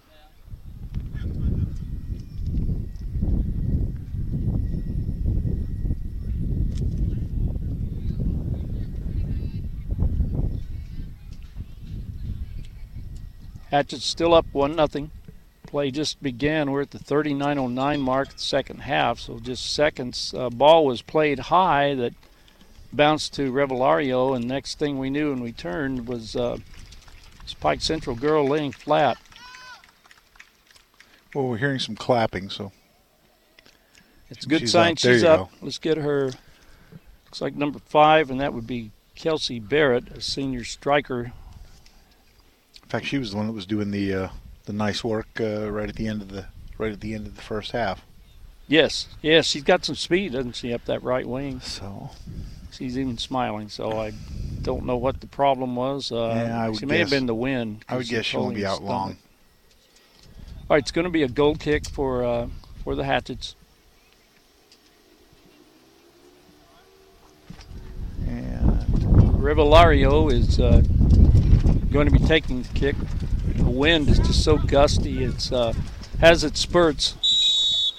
[SPEAKER 2] Hatchet's still up 1-0. Play just began. We're at the 39:09 mark, the second half, so just seconds. Ball was played high that bounced to Revellario, and next thing we knew when we turned was Pike Central girl laying flat.
[SPEAKER 11] Well, we're hearing some clapping, so
[SPEAKER 2] it's a good sign she's up. Let's get her. Looks like number 5, and that would be Kelsey Barrett, a senior striker.
[SPEAKER 11] In fact, she was the one that was doing the nice work right at the end of the first half.
[SPEAKER 2] Yes, she's got some speed, doesn't she, up that right wing?
[SPEAKER 11] So
[SPEAKER 2] she's even smiling. So I don't know what the problem was. She may have been the wind.
[SPEAKER 11] I would guess she won't be out long.
[SPEAKER 2] All right, it's going to be a goal kick for the Hatchets.
[SPEAKER 11] And
[SPEAKER 2] Revellario is going to be taking the kick. The wind is just so gusty. It's has its spurts.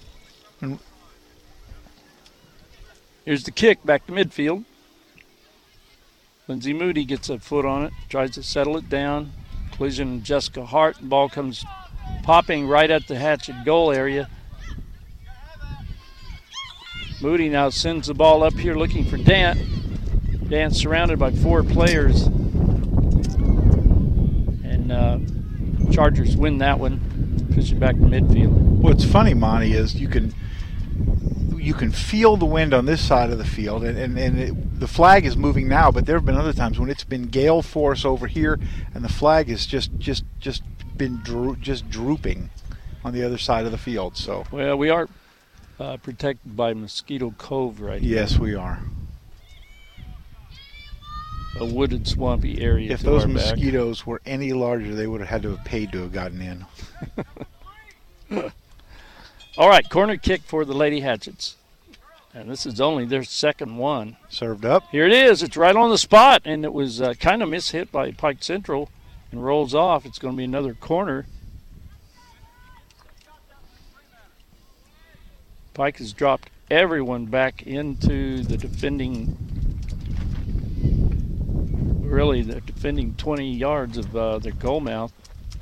[SPEAKER 2] Here's the kick back to midfield. Lindsay Moody gets a foot on it, tries to settle it down. Collision with Jessica Hart. The ball comes popping right at the Hatchet goal area. Moody now sends the ball up here looking for Dant. Dant surrounded by 4 players. And Chargers win that one, push it back to midfield.
[SPEAKER 11] What's funny, Monty, is you can feel the wind on this side of the field, and the flag is moving now. But there have been other times when it's been gale force over here, and the flag has just been drooping on the other side of the field. So
[SPEAKER 2] well, we are protected by Mosquito Cove right here.
[SPEAKER 11] Yes, we are.
[SPEAKER 2] A wooded, swampy area.
[SPEAKER 11] If those mosquitoes were any larger, they would have had to have paid to have gotten in.
[SPEAKER 2] All right, corner kick for the Lady Hatchets. And this is only their second one.
[SPEAKER 11] Served up.
[SPEAKER 2] Here it is. It's right on the spot, and it was kind of mishit by Pike Central and rolls off. It's going to be another corner. Pike has dropped everyone back into the defending 20 yards of their goal mouth.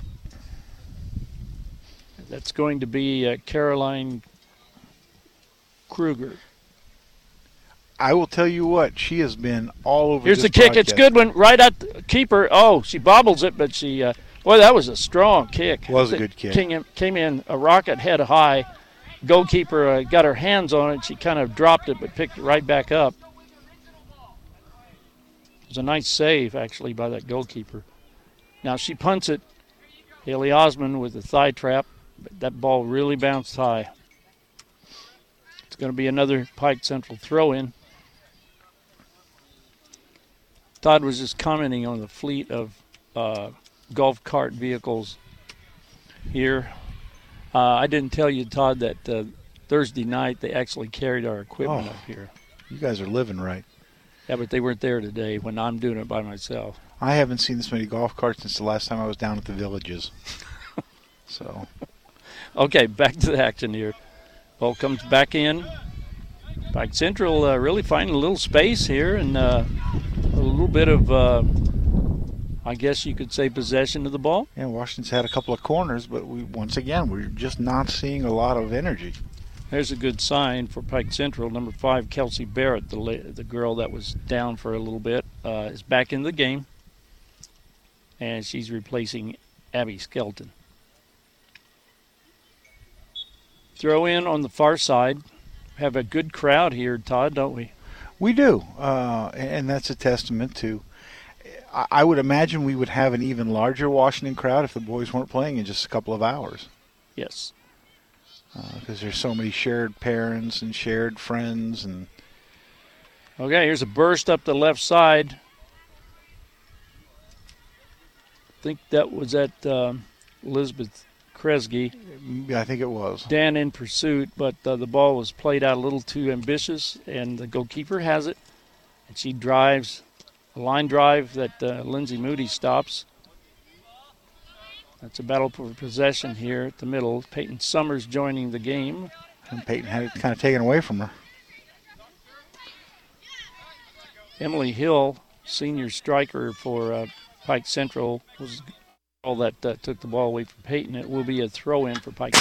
[SPEAKER 2] That's going to be Caroline Kruger.
[SPEAKER 11] I will tell you what, she has been all over.
[SPEAKER 2] Here's the kick. It's a good one, right at the keeper. Oh, she bobbles it, but she, boy, that was a strong kick.
[SPEAKER 11] Was a good kick.
[SPEAKER 2] Came in a rocket head high. Goalkeeper got her hands on it. She kind of dropped it, but picked it right back up. It was a nice save, actually, by that goalkeeper. Now she punts it. Haley Osmond with the thigh trap. But that ball really bounced high. It's going to be another Pike Central throw-in. Todd was just commenting on the fleet of golf cart vehicles here. I didn't tell you, Todd, that Thursday night they actually carried our equipment up here.
[SPEAKER 11] You guys are living right.
[SPEAKER 2] Yeah, but they weren't there today when I'm doing it by myself.
[SPEAKER 11] I haven't seen this many golf carts since the last time I was down at the Villages. So,
[SPEAKER 2] okay, back to the action here. Ball comes back in. Pike Central really finding a little space here and a little bit of, I guess you could say, possession of the ball.
[SPEAKER 11] Yeah, Washington's had a couple of corners, but we're just not seeing a lot of energy.
[SPEAKER 2] There's a good sign for Pike Central. Number 5, Kelsey Barrett, the girl that was down for a little bit, is back in the game. And she's replacing Abby Skelton. Throw in on the far side. Have a good crowd here, Todd, don't we?
[SPEAKER 11] We do, and that's a testament to. I would imagine we would have an even larger Washington crowd if the boys weren't playing in just a couple of hours.
[SPEAKER 2] Yes.
[SPEAKER 11] Because there's so many shared parents and shared friends. And
[SPEAKER 2] okay, here's a burst up the left side. I think that was at Elizabeth Kresge.
[SPEAKER 11] Yeah, I think it was.
[SPEAKER 2] Dan in pursuit, but the ball was played out a little too ambitious, and the goalkeeper has it. And she drives a line drive that Lindsay Moody stops. That's a battle for possession here at the middle. Peyton Summers joining the game.
[SPEAKER 11] And Peyton had it kind of taken away from her.
[SPEAKER 2] Emily Hill, senior striker for Pike Central, was all that took the ball away from Peyton. It will be a throw-in for Pike.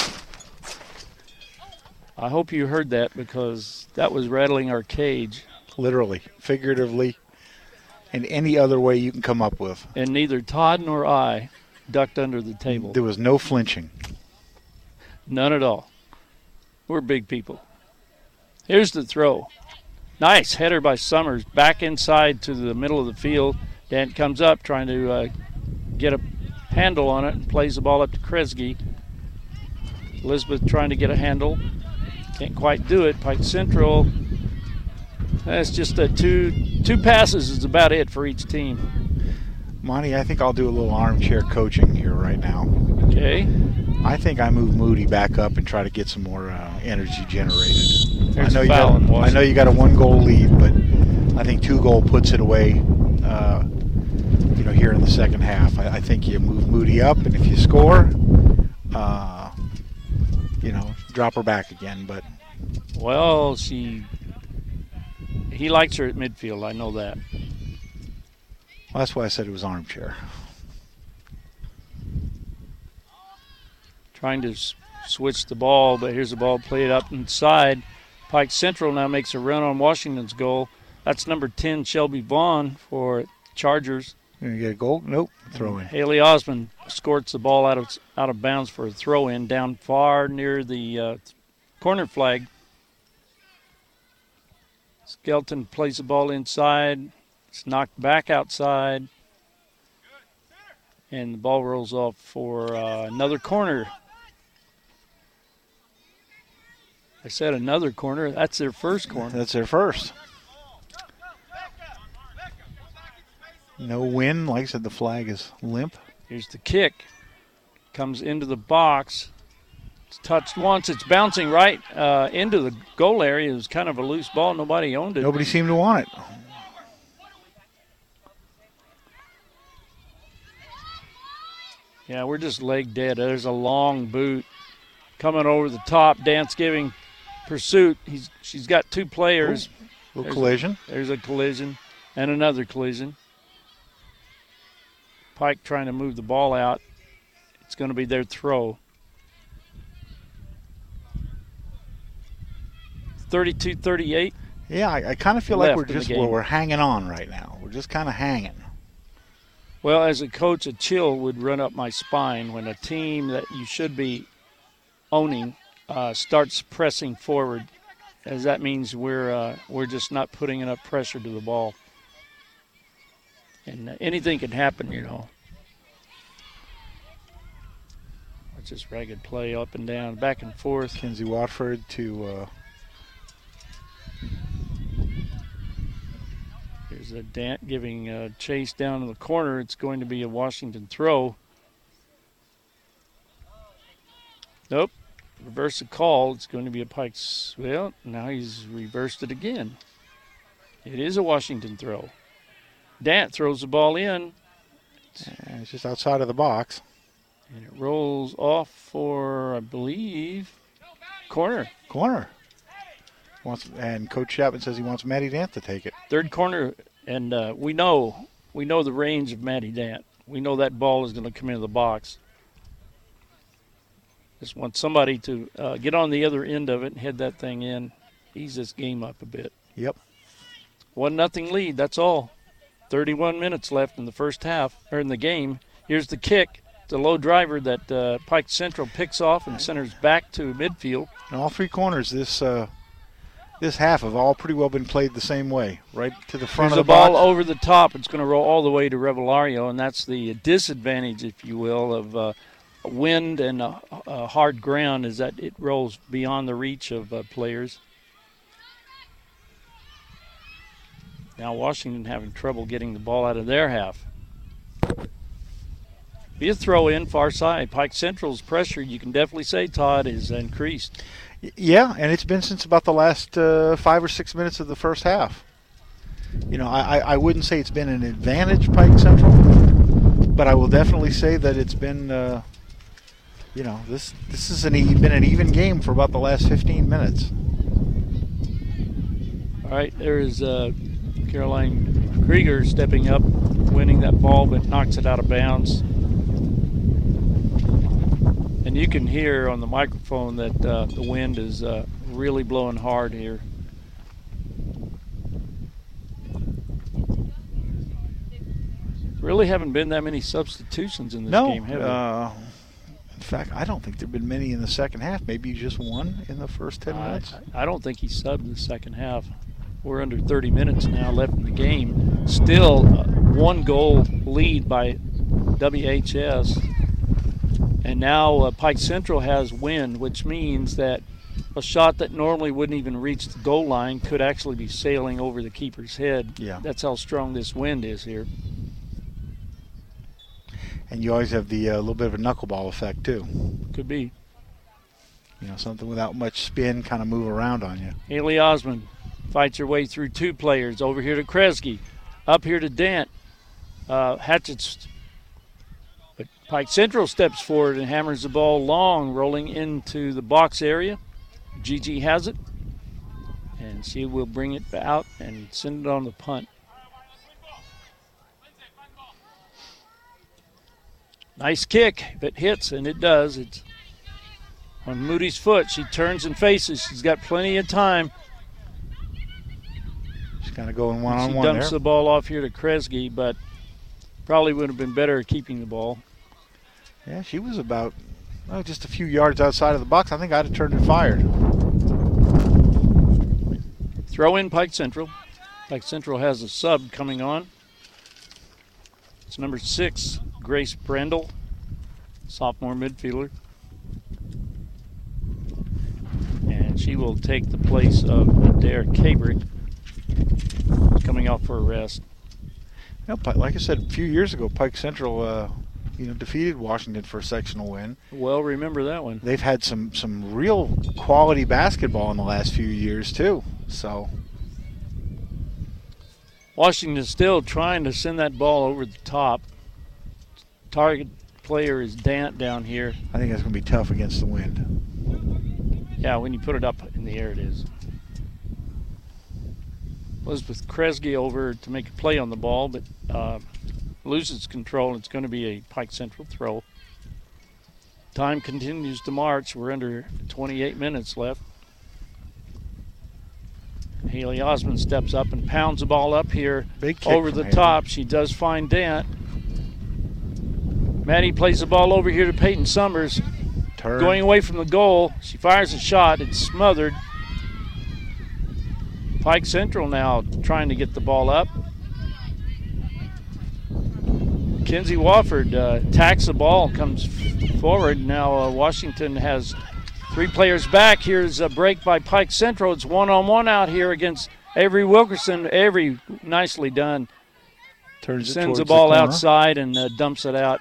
[SPEAKER 2] I hope you heard that because that was rattling our cage.
[SPEAKER 11] Literally, figuratively, and any other way you can come up with.
[SPEAKER 2] And neither Todd nor I ducked under the table.
[SPEAKER 11] There was no flinching.
[SPEAKER 2] None at all. We're big people. Here's the throw. Nice header by Summers. Back inside to the middle of the field. Dan comes up trying to get a handle on it and plays the ball up to Kresge. Elizabeth trying to get a handle. Can't quite do it. Pike Central. That's just two passes is about it for each team.
[SPEAKER 11] Monty, I think I'll do a little armchair coaching here right now.
[SPEAKER 2] Okay.
[SPEAKER 11] I think I move Moody back up and try to get some more energy generated.
[SPEAKER 2] There's
[SPEAKER 11] I
[SPEAKER 2] I
[SPEAKER 11] know you got a 1-goal lead, but I think 2-goal puts it away. Here in the second half, I think you move Moody up, and if you score, drop her back again. But
[SPEAKER 2] well, he likes her at midfield. I know that.
[SPEAKER 11] Well, that's why I said it was armchair.
[SPEAKER 2] Trying to switch the ball, but here's the ball played up inside. Pike Central now makes a run on Washington's goal. That's number 10, Shelby Vaughn for Chargers.
[SPEAKER 11] You're going to get a goal? Nope. Throw in.
[SPEAKER 2] Haley Osmond squirts the ball out of bounds for a throw-in down far near the corner flag. Skelton plays the ball inside. It's knocked back outside. And the ball rolls off for another corner. I said another corner. That's their first corner.
[SPEAKER 11] That's their first. No win. Like I said, the flag is limp.
[SPEAKER 2] Here's the kick. Comes into the box. It's touched once. It's bouncing right into the goal area. It was kind of a loose ball. Nobody owned it.
[SPEAKER 11] Nobody seemed to want it.
[SPEAKER 2] Yeah, we're just leg dead. There's a long boot coming over the top. Dance giving pursuit. She's got two players.
[SPEAKER 11] Little collision.
[SPEAKER 2] There's a collision and another collision. Pike trying to move the ball out. It's going to be their throw. 32-38.
[SPEAKER 11] Yeah, I kind of feel like we're hanging on right now. We're just kind of hanging.
[SPEAKER 2] Well, as a coach, a chill would run up my spine when a team that you should be owning starts pressing forward, as that means we're just not putting enough pressure to the ball. And anything can happen, It's just ragged play up and down, back and forth.
[SPEAKER 11] Kenzie Watford to...
[SPEAKER 2] Here's a Dant giving a chase down in the corner. It's going to be a Washington throw. Nope. Reverse the call. It's going to be a Pike's. Well, now he's reversed it again. It is a Washington throw. Dant throws the ball in.
[SPEAKER 11] It's just outside of the box.
[SPEAKER 2] And it rolls off for, I believe, corner.
[SPEAKER 11] Corner. And Coach Chapman says he wants Maddie Dant to take it.
[SPEAKER 2] Third corner, and we know the range of Maddie Dant. We know that ball is going to come into the box. Just want somebody to get on the other end of it and head that thing in. Ease this game up a bit.
[SPEAKER 11] Yep.
[SPEAKER 2] 1-0 lead, that's all. 31 minutes left in the first half, or in the game. Here's the kick. It's a low driver that Pike Central picks off and centers back to midfield.
[SPEAKER 11] And all three corners this half have all pretty well been played the same way, right to the front
[SPEAKER 2] There's
[SPEAKER 11] of the
[SPEAKER 2] box.
[SPEAKER 11] ball
[SPEAKER 2] Over the top. It's going to roll all the way to Revillario, and that's the disadvantage, if you will, of wind and hard ground, is that it rolls beyond the reach of players. Now Washington having trouble getting the ball out of their half. Be a throw in far side. Pike Central's pressure, you can definitely say, Todd, is increased.
[SPEAKER 11] Yeah, and it's been since about the last 5 or 6 minutes of the first half. I wouldn't say it's been an advantage, Pike Central, But I will definitely say that it's been, this has been an even game for about the last 15 minutes.
[SPEAKER 2] All right, there's Caroline Krieger stepping up, winning that ball, but knocks it out of bounds. And you can hear on the microphone that the wind is really blowing hard here. Really haven't been that many substitutions in this game, have there?
[SPEAKER 11] In fact, I don't think there have been many in the second half. Maybe just one in the first 10 minutes.
[SPEAKER 2] I don't think he subbed in the second half. We're under 30 minutes now left in the game. Still 1-goal lead by WHS. And now Pike Central has wind, which means that a shot that normally wouldn't even reach the goal line could actually be sailing over the keeper's head.
[SPEAKER 11] Yeah.
[SPEAKER 2] That's how strong this wind is here.
[SPEAKER 11] And you always have the little bit of a knuckleball effect, too.
[SPEAKER 2] Could be.
[SPEAKER 11] Something without much spin kind of move around on you.
[SPEAKER 2] Haley Osmond fights her way through 2 players. Over here to Kresge. Up here to Dant. Hatchets. But Pike Central steps forward and hammers the ball long, rolling into the box area. Gigi has it. And she will bring it out and send it on the punt. Nice kick. If it hits, and it does, it's on Moody's foot. She turns and faces. She's got plenty of time.
[SPEAKER 11] She's kind of going one-on-one
[SPEAKER 2] there. She
[SPEAKER 11] there.
[SPEAKER 2] dumps the ball off here to Kresge, but probably would have been better at keeping the ball.
[SPEAKER 11] Yeah, she was about just a few yards outside of the box. I think I'd have turned and fired.
[SPEAKER 2] Throw in Pike Central. Pike Central has a sub coming on. It's number 6, Grace Brendel, sophomore midfielder. And she will take the place of Adair Cabrick, coming off for a rest.
[SPEAKER 11] Like I said, a few years ago, Pike Central defeated Washington for a sectional win.
[SPEAKER 2] Well, remember that one.
[SPEAKER 11] They've had some real quality basketball in the last few years, too. So
[SPEAKER 2] Washington is still trying to send that ball over the top. Target player is Dant down here.
[SPEAKER 11] I think that's going to be tough against the wind.
[SPEAKER 2] Yeah, when you put it up in the air, it is. Elizabeth Kresge over to make a play on the ball, but loses control. It's going to be a Pike Central throw. Time continues to march. We're under 28 minutes left. Haley Osmond steps up and pounds the ball up here over the top. She does find Dant. Maddie plays the ball over here to Peyton Summers.
[SPEAKER 11] Turn.
[SPEAKER 2] Going away from the goal. She fires a shot. It's smothered. Pike Central now trying to get the ball up. Kenzie Wofford tacks the ball, comes forward. Now Washington has 3 players back. Here's a break by Pike Central. It's 1-on-1 out here against Avery Wilkerson. Avery, nicely done. Sends the ball outside and dumps it out.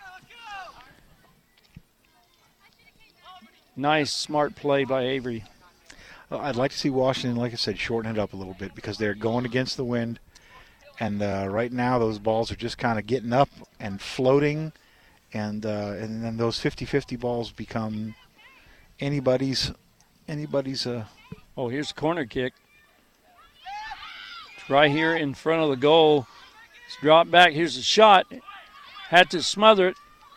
[SPEAKER 2] Nice, smart play by Avery.
[SPEAKER 11] Well, I'd like to see Washington, like I said, shorten it up a little bit because they're going against the wind. And right now those balls are just kind of getting up and floating. And then those 50-50 balls become anybody's.
[SPEAKER 2] Oh, here's a corner kick. It's right here in front of the goal. It's dropped back. Here's a shot. Had to smother it.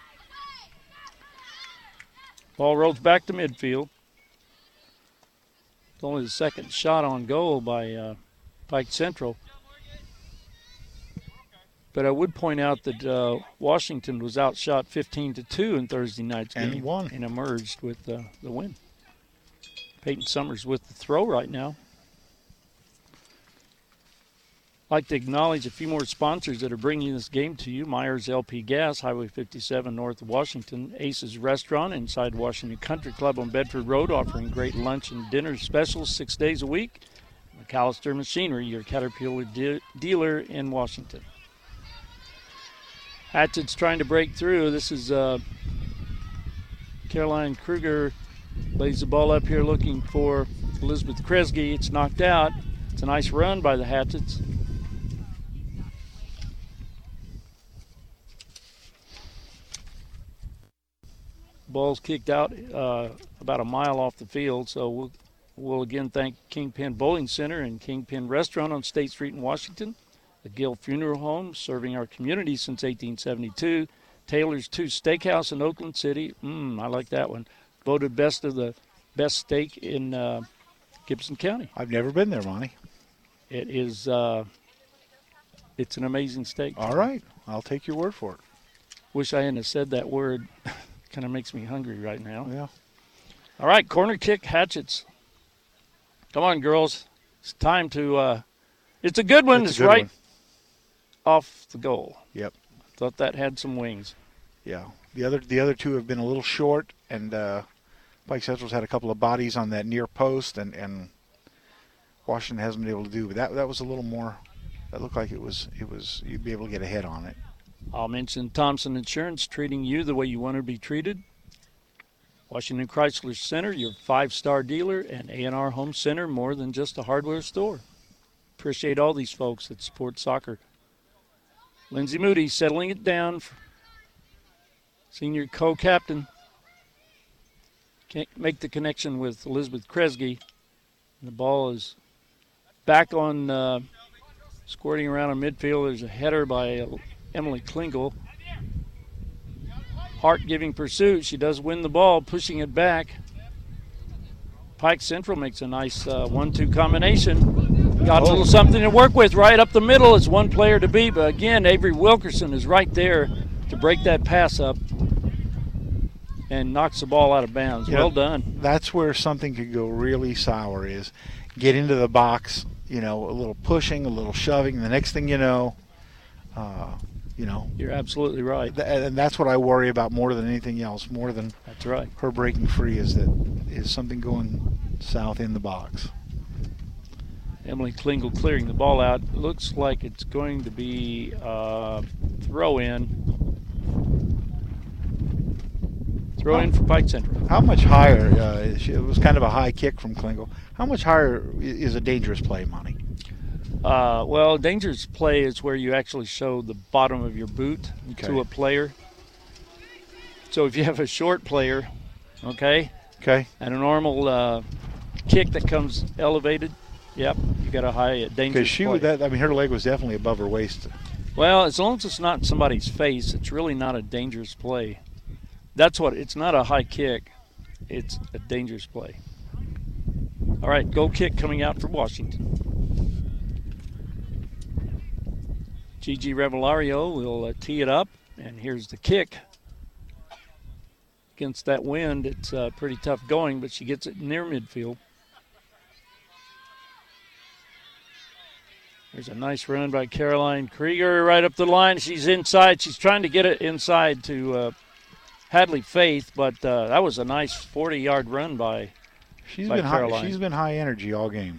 [SPEAKER 2] Ball rolls back to midfield. It's only the second shot on goal by Pike Central. But I would point out that Washington was outshot 15-2 in Thursday night's game.
[SPEAKER 11] And won.
[SPEAKER 2] And emerged with the win. Peyton Summers with the throw right now. I'd like to acknowledge a few more sponsors that are bringing this game to you. Myers LP Gas, Highway 57 north of Washington. Aces Restaurant inside Washington Country Club on Bedford Road, offering great lunch and dinner specials 6 days a week. McAllister Machinery, your Caterpillar dealer in Washington. Hatchett's trying to break through. This is Caroline Kruger. Lays the ball up here looking for Elizabeth Kresge. It's knocked out. It's a nice run by the Hatchets. Ball's kicked out about a mile off the field, so we'll again thank Kingpin Bowling Center and Kingpin Restaurant on State Street in Washington, the Gill Funeral Home, serving our community since 1872, Taylor's 2 Steakhouse in Oakland City. I like that one. Voted best of the best steak in Gibson County.
[SPEAKER 11] I've never been there, Monty.
[SPEAKER 2] It is it's an amazing steak.
[SPEAKER 11] All right. I'll take your word for it.
[SPEAKER 2] Wish I hadn't have said that word. Kind of makes me hungry right now.
[SPEAKER 11] Yeah.
[SPEAKER 2] All right, corner kick hatchets. Come on, girls. It's time to it's a good one. It's right off the goal.
[SPEAKER 11] Yep.
[SPEAKER 2] Thought that had some wings.
[SPEAKER 11] Yeah. The other two have been a little short, and Pike Central's had a couple of bodies on that near post, and Washington hasn't been able to do. But that was a little more. That looked like it was you'd be able to get a hit on it.
[SPEAKER 2] I'll mention Thompson Insurance, treating you the way you want to be treated. Washington Chrysler Center, your 5-star dealer, and A&R Home Center, more than just a hardware store. Appreciate all these folks that support soccer. Lindsey Moody settling it down. Senior co-captain. Can't make the connection with Elizabeth Kresge. And the ball is back on squirting around in midfield. There's a header by Emily Klingel. Hart giving pursuit. She does win the ball, pushing it back. Pike Central makes a nice 1-2 combination. Got a little something to work with right up the middle. It's one player to beat, but again, Avery Wilkerson is right there to break that pass up and knocks the ball out of bounds. Well done.
[SPEAKER 11] That's where something could go really sour is get into the box, a little pushing, a little shoving. The next thing you know,
[SPEAKER 2] You're absolutely right.
[SPEAKER 11] And that's what I worry about more than anything else, more than
[SPEAKER 2] that's right.
[SPEAKER 11] Her breaking free is something going south in the box.
[SPEAKER 2] Emily Klingel clearing the ball out. Looks like it's going to be throw-in. Throw-in for Pike Central.
[SPEAKER 11] How much higher? It was kind of a high kick from Klingel. How much higher is a dangerous play, Monty?
[SPEAKER 2] Well, dangerous play is where you actually show the bottom of your boot to a player. So if you have a short player, and a normal kick that comes elevated, you got a high dangerous play.
[SPEAKER 11] Because her leg was definitely above her waist.
[SPEAKER 2] Well, as long as it's not in somebody's face, it's really not a dangerous play. It's not a high kick. It's a dangerous play. All right, goal kick coming out for Washington. Gigi Revellario will tee it up, and here's the kick. Against that wind, it's pretty tough going, but she gets it near midfield. There's a nice run by Caroline Krieger right up the line. She's inside. She's trying to get it inside to Hadley Faith, but that was a nice 40-yard run by Caroline.
[SPEAKER 11] She's been high energy all game.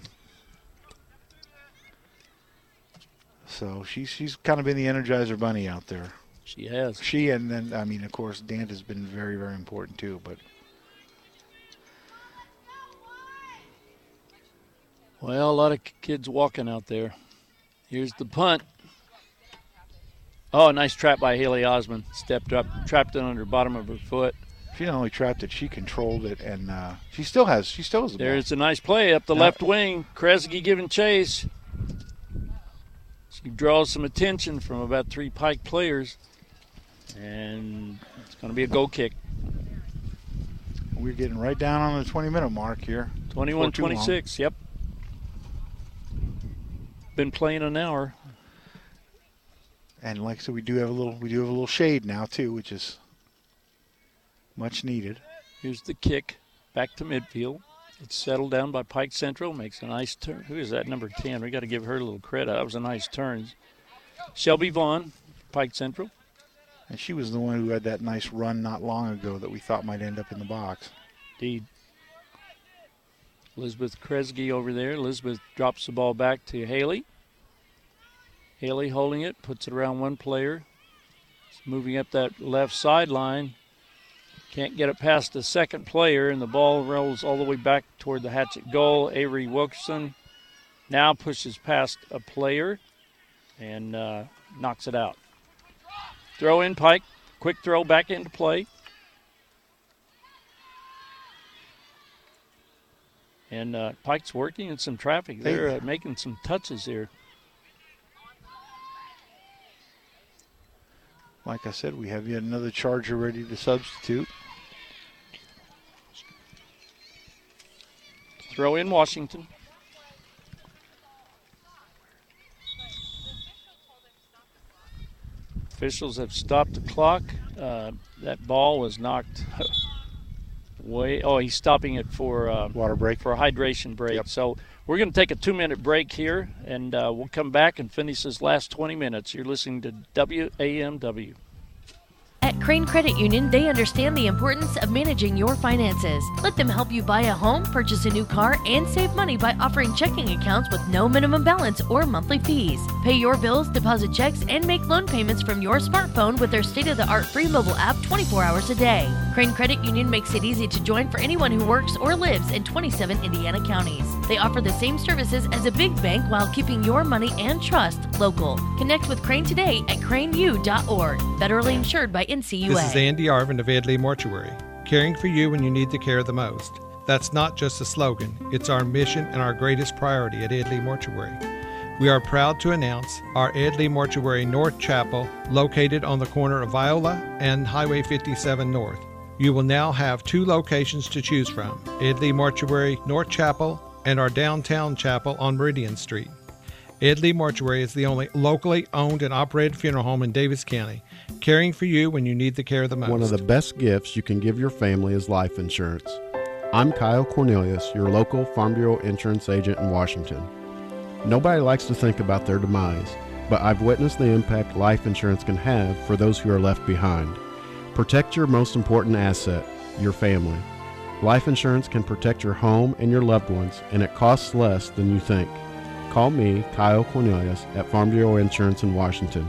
[SPEAKER 11] So she's kind of been the Energizer Bunny out there.
[SPEAKER 2] She has.
[SPEAKER 11] And then, of course, Dant has been very, very important too. But
[SPEAKER 2] well, a lot of kids walking out there. Here's the punt. Oh, a nice trap by Haley Osmond. Stepped up, trapped it under the bottom of her foot.
[SPEAKER 11] She not only trapped it, she controlled it, and she still has the ball.
[SPEAKER 2] There's a nice play up the left wing. Kresge giving chase. She draws some attention from about 3 Pike players, and it's going to be a goal kick.
[SPEAKER 11] We're getting right down on the 20-minute mark here.
[SPEAKER 2] 21-26, yep. Been playing an hour.
[SPEAKER 11] And like I said, we do have a little shade now too, which is much needed.
[SPEAKER 2] Here's the kick back to midfield. It's settled down by Pike Central. Makes a nice turn. Who is that, number 10? We got to give her a little credit. That was a nice turn. Shelby Vaughn, Pike Central.
[SPEAKER 11] And she was the one who had that nice run not long ago that we thought might end up in the box.
[SPEAKER 2] Indeed. Elizabeth Kresge over there. Elizabeth drops the ball back to Haley. Haley holding it, puts it around one player. It's moving up that left sideline. Can't get it past the second player, and the ball rolls all the way back toward the Hatchet goal. Avery Wilkerson now pushes past a player and knocks it out. Throw in Pike. Quick throw back into play. And Pike's working in some traffic. They're making some touches here.
[SPEAKER 11] Like I said, we have yet another Charger ready to substitute.
[SPEAKER 2] Throw in Washington. Officials have stopped the clock. That ball was knocked way. Oh, he's stopping it for
[SPEAKER 11] water break,
[SPEAKER 2] for a hydration break.
[SPEAKER 11] Yep.
[SPEAKER 2] So we're going to take a 2-minute break here, and we'll come back and finish this last 20 minutes. You're listening to WAMW.
[SPEAKER 5] At Crane Credit Union, they understand the importance of managing your finances. Let them help you buy a home, purchase a new car, and save money by offering checking accounts with no minimum balance or monthly fees. Pay your bills, deposit checks, and make loan payments from your smartphone with their state-of-the-art free mobile app 24 hours a day. Crane Credit Union makes it easy to join for anyone who works or lives in 27 Indiana counties. They offer the same services as a big bank while keeping your money and trust local. Connect with Crane today at craneu.org. Federally insured by NCUA.
[SPEAKER 6] This is Andy Arvin of Edley Mortuary, caring for you when you need the care the most. That's not just a slogan, it's our mission and our greatest priority at Edley Mortuary. We are proud to announce our Edley Mortuary North Chapel, located on the corner of Viola and Highway 57 North. You will now have 2 locations to choose from, Edley Mortuary North Chapel and our downtown chapel on Meridian Street. Edley Mortuary is the only locally owned and operated funeral home in Davis County, caring for you when you need the care the most.
[SPEAKER 7] One of the best gifts you can give your family is life insurance. I'm Kyle Cornelius, your local Farm Bureau insurance agent in Washington. Nobody likes to think about their demise, but I've witnessed the impact life insurance can have for those who are left behind. Protect your most important asset, your family. Life insurance can protect your home and your loved ones, and it costs less than you think. Call me, Kyle Cornelius, at Farm Bureau Insurance in Washington,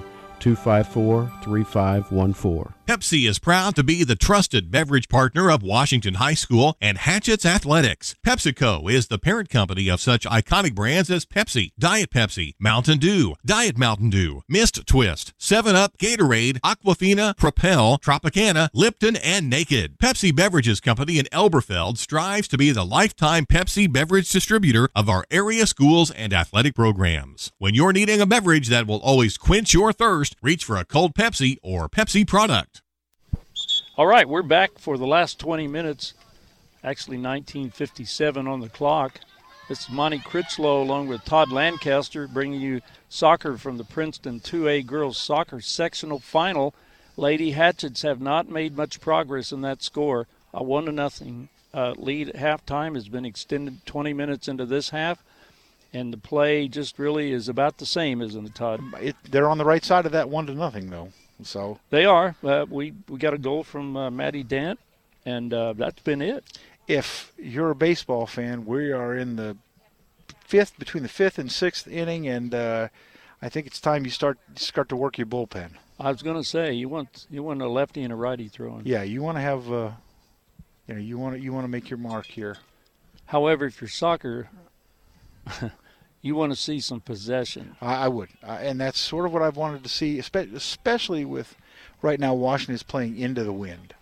[SPEAKER 7] 254-3514.
[SPEAKER 8] Pepsi is proud to be the trusted beverage partner of Washington High School and Hatchet's Athletics. PepsiCo is the parent company of such iconic brands as Pepsi, Diet Pepsi, Mountain Dew, Diet Mountain Dew, Mist Twist, 7-Up, Gatorade, Aquafina, Propel, Tropicana, Lipton, and Naked. Pepsi Beverages Company in Elberfeld strives to be the lifetime Pepsi beverage distributor of our area schools and athletic programs. When you're needing a beverage that will always quench your thirst, reach for a cold Pepsi or Pepsi product.
[SPEAKER 2] All right, we're back for the last 20 minutes, actually 19:57 on the clock. This is Monty Critchlow along with Todd Lancaster bringing you soccer from the Princeton 2A girls soccer sectional final. Lady Hatchets have not made much progress in that score. A 1-0 lead at halftime has been extended 20 minutes into this half, and the play just really is about the same, isn't it, Todd?
[SPEAKER 11] They're on the right side of that 1-0, though. So
[SPEAKER 2] they are. We got a goal from Maddie Dant, and that's been it.
[SPEAKER 11] If you're a baseball fan, we are in the between the fifth and sixth inning, and I think it's time you start to work your bullpen.
[SPEAKER 2] I was going to say you want a lefty and a righty throwing.
[SPEAKER 11] Yeah, you want to have you want to make your mark here.
[SPEAKER 2] However, if you're soccer, you want to see some possession.
[SPEAKER 11] I would, and that's sort of what I've wanted to see, especially with right now Washington is playing into the wind.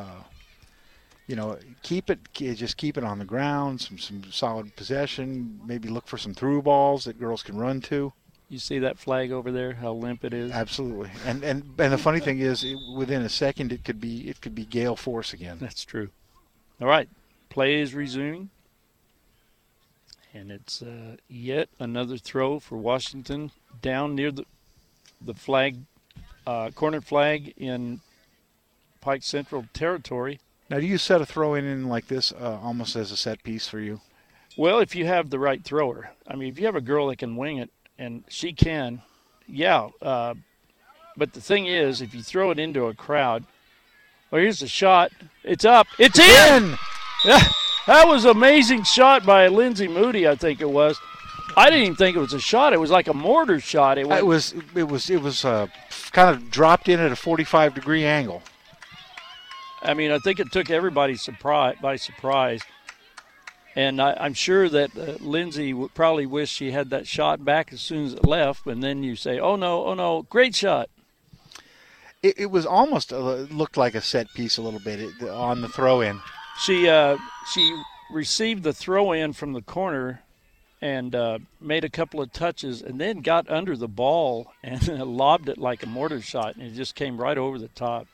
[SPEAKER 11] Keep it on the ground, some solid possession. Maybe look for some through balls that girls can run to.
[SPEAKER 2] You see that flag over there? How limp it is.
[SPEAKER 11] Absolutely, and the funny thing is, within a second, it could be gale force again.
[SPEAKER 2] That's true. All right, play is resuming. And it's yet another throw for Washington down near the flag, corner flag in Pike Central territory.
[SPEAKER 11] Now, do you set a throw in like this almost as a set piece for you?
[SPEAKER 2] Well, if you have the right thrower. I mean, if you have a girl that can wing it, and she can, yeah. But the thing is, if you throw it into a crowd, well, here's the shot. It's up. It's in! Yeah. That was an amazing shot by Lindsay Moody, I think it was. I didn't even think it was a shot. It was like a mortar shot. It
[SPEAKER 11] was kind of dropped in at a 45-degree angle.
[SPEAKER 2] I mean, I think it took everybody by surprise. And I'm sure that Lindsay would probably wish she had that shot back as soon as it left. And then you say, oh, no, great shot.
[SPEAKER 11] It was almost looked like a set piece a little bit on the throw-in.
[SPEAKER 2] She received the throw in from the corner and made a couple of touches and then got under the ball and lobbed it like a mortar shot, and it just came right over the top.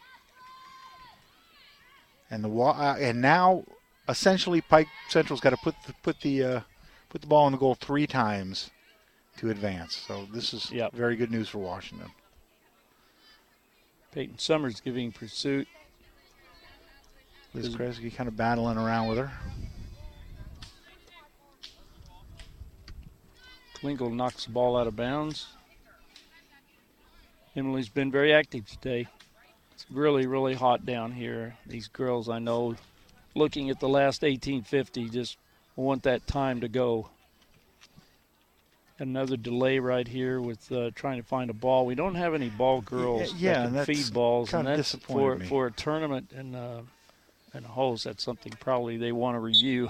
[SPEAKER 11] And and now essentially Pike Central's got to put the ball in the goal 3 times to advance. So this is very good news for Washington.
[SPEAKER 2] Peyton Summers giving pursuit.
[SPEAKER 11] Liz Kresge kind of battling around with her.
[SPEAKER 2] Klingel knocks the ball out of bounds. Emily's been very active today. It's really, really hot down here. These girls, I know, looking at the last 1850, just want that time to go. Another delay right here with trying to find a ball. We don't have any ball girls that can feed balls, and that's for a tournament and a host. That's something probably they want to review.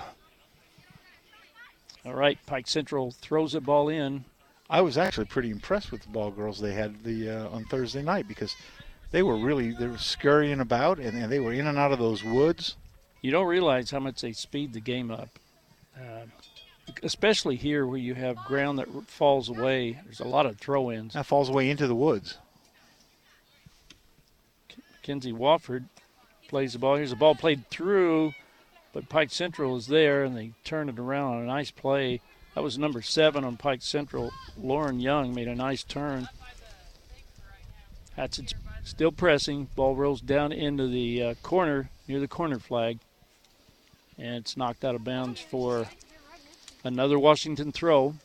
[SPEAKER 2] All right, Pike Central throws the ball in.
[SPEAKER 11] I was actually pretty impressed with the ball girls they had on Thursday night because they were scurrying about and they were in and out of those woods.
[SPEAKER 2] You don't realize how much they speed the game up, especially here where you have ground that falls away. There's a lot of throw-ins.
[SPEAKER 11] That falls away into the woods.
[SPEAKER 2] Mackenzie Wofford plays the ball. Here's a ball played through, but Pike Central is there, and they turn it around on a nice play. That was number 7 on Pike Central. Lauren Young made a nice turn. Hatchett's still pressing. Ball rolls down into the corner, near the corner flag. And it's knocked out of bounds for another Washington throw.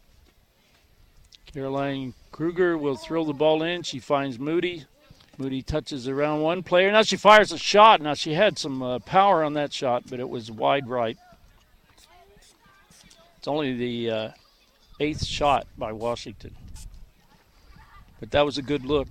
[SPEAKER 2] Caroline Kruger will throw the ball in. She finds Moody. Moody touches around one player. Now she fires a shot. Now she had some power on that shot, but it was wide right. It's only the 8th shot by Washington. But that was a good look.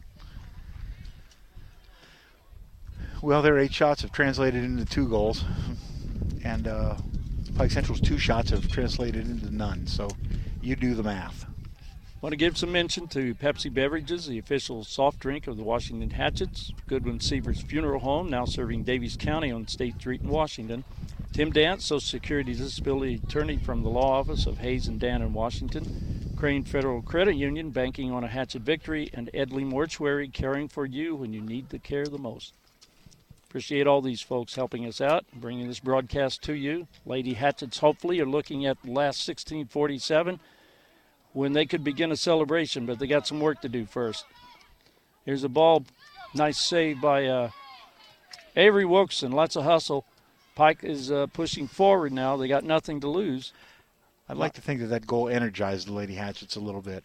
[SPEAKER 11] Well, their 8 shots have translated into 2 goals. And Pike Central's 2 shots have translated into none. So you do the math.
[SPEAKER 2] Want to give some mention to Pepsi Beverages, the official soft drink of the Washington Hatchets. Goodwin Seavers Funeral Home, now serving Davies County on State Street in Washington. Tim Dance, Social Security Disability Attorney from the Law Office of Hayes and Dan in Washington. Crane Federal Credit Union, banking on a Hatchet victory. And Edley Mortuary, caring for you when you need the care the most. Appreciate all these folks helping us out, bringing this broadcast to you. Lady Hatchets hopefully are looking at the last 1647 when they could begin a celebration, but they got some work to do first. Here's a ball, nice save by Avery Wilkerson, lots of hustle. Pike is pushing forward now. They got nothing to lose.
[SPEAKER 11] I'd like to think that goal energized the Lady Hatchets a little bit.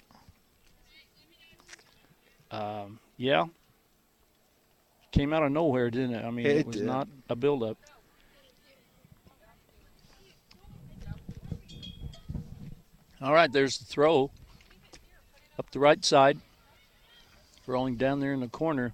[SPEAKER 2] Yeah. Came out of nowhere, didn't it? I mean, it was not a build-up. All right, there's the throw up the right side. Rolling down there in the corner.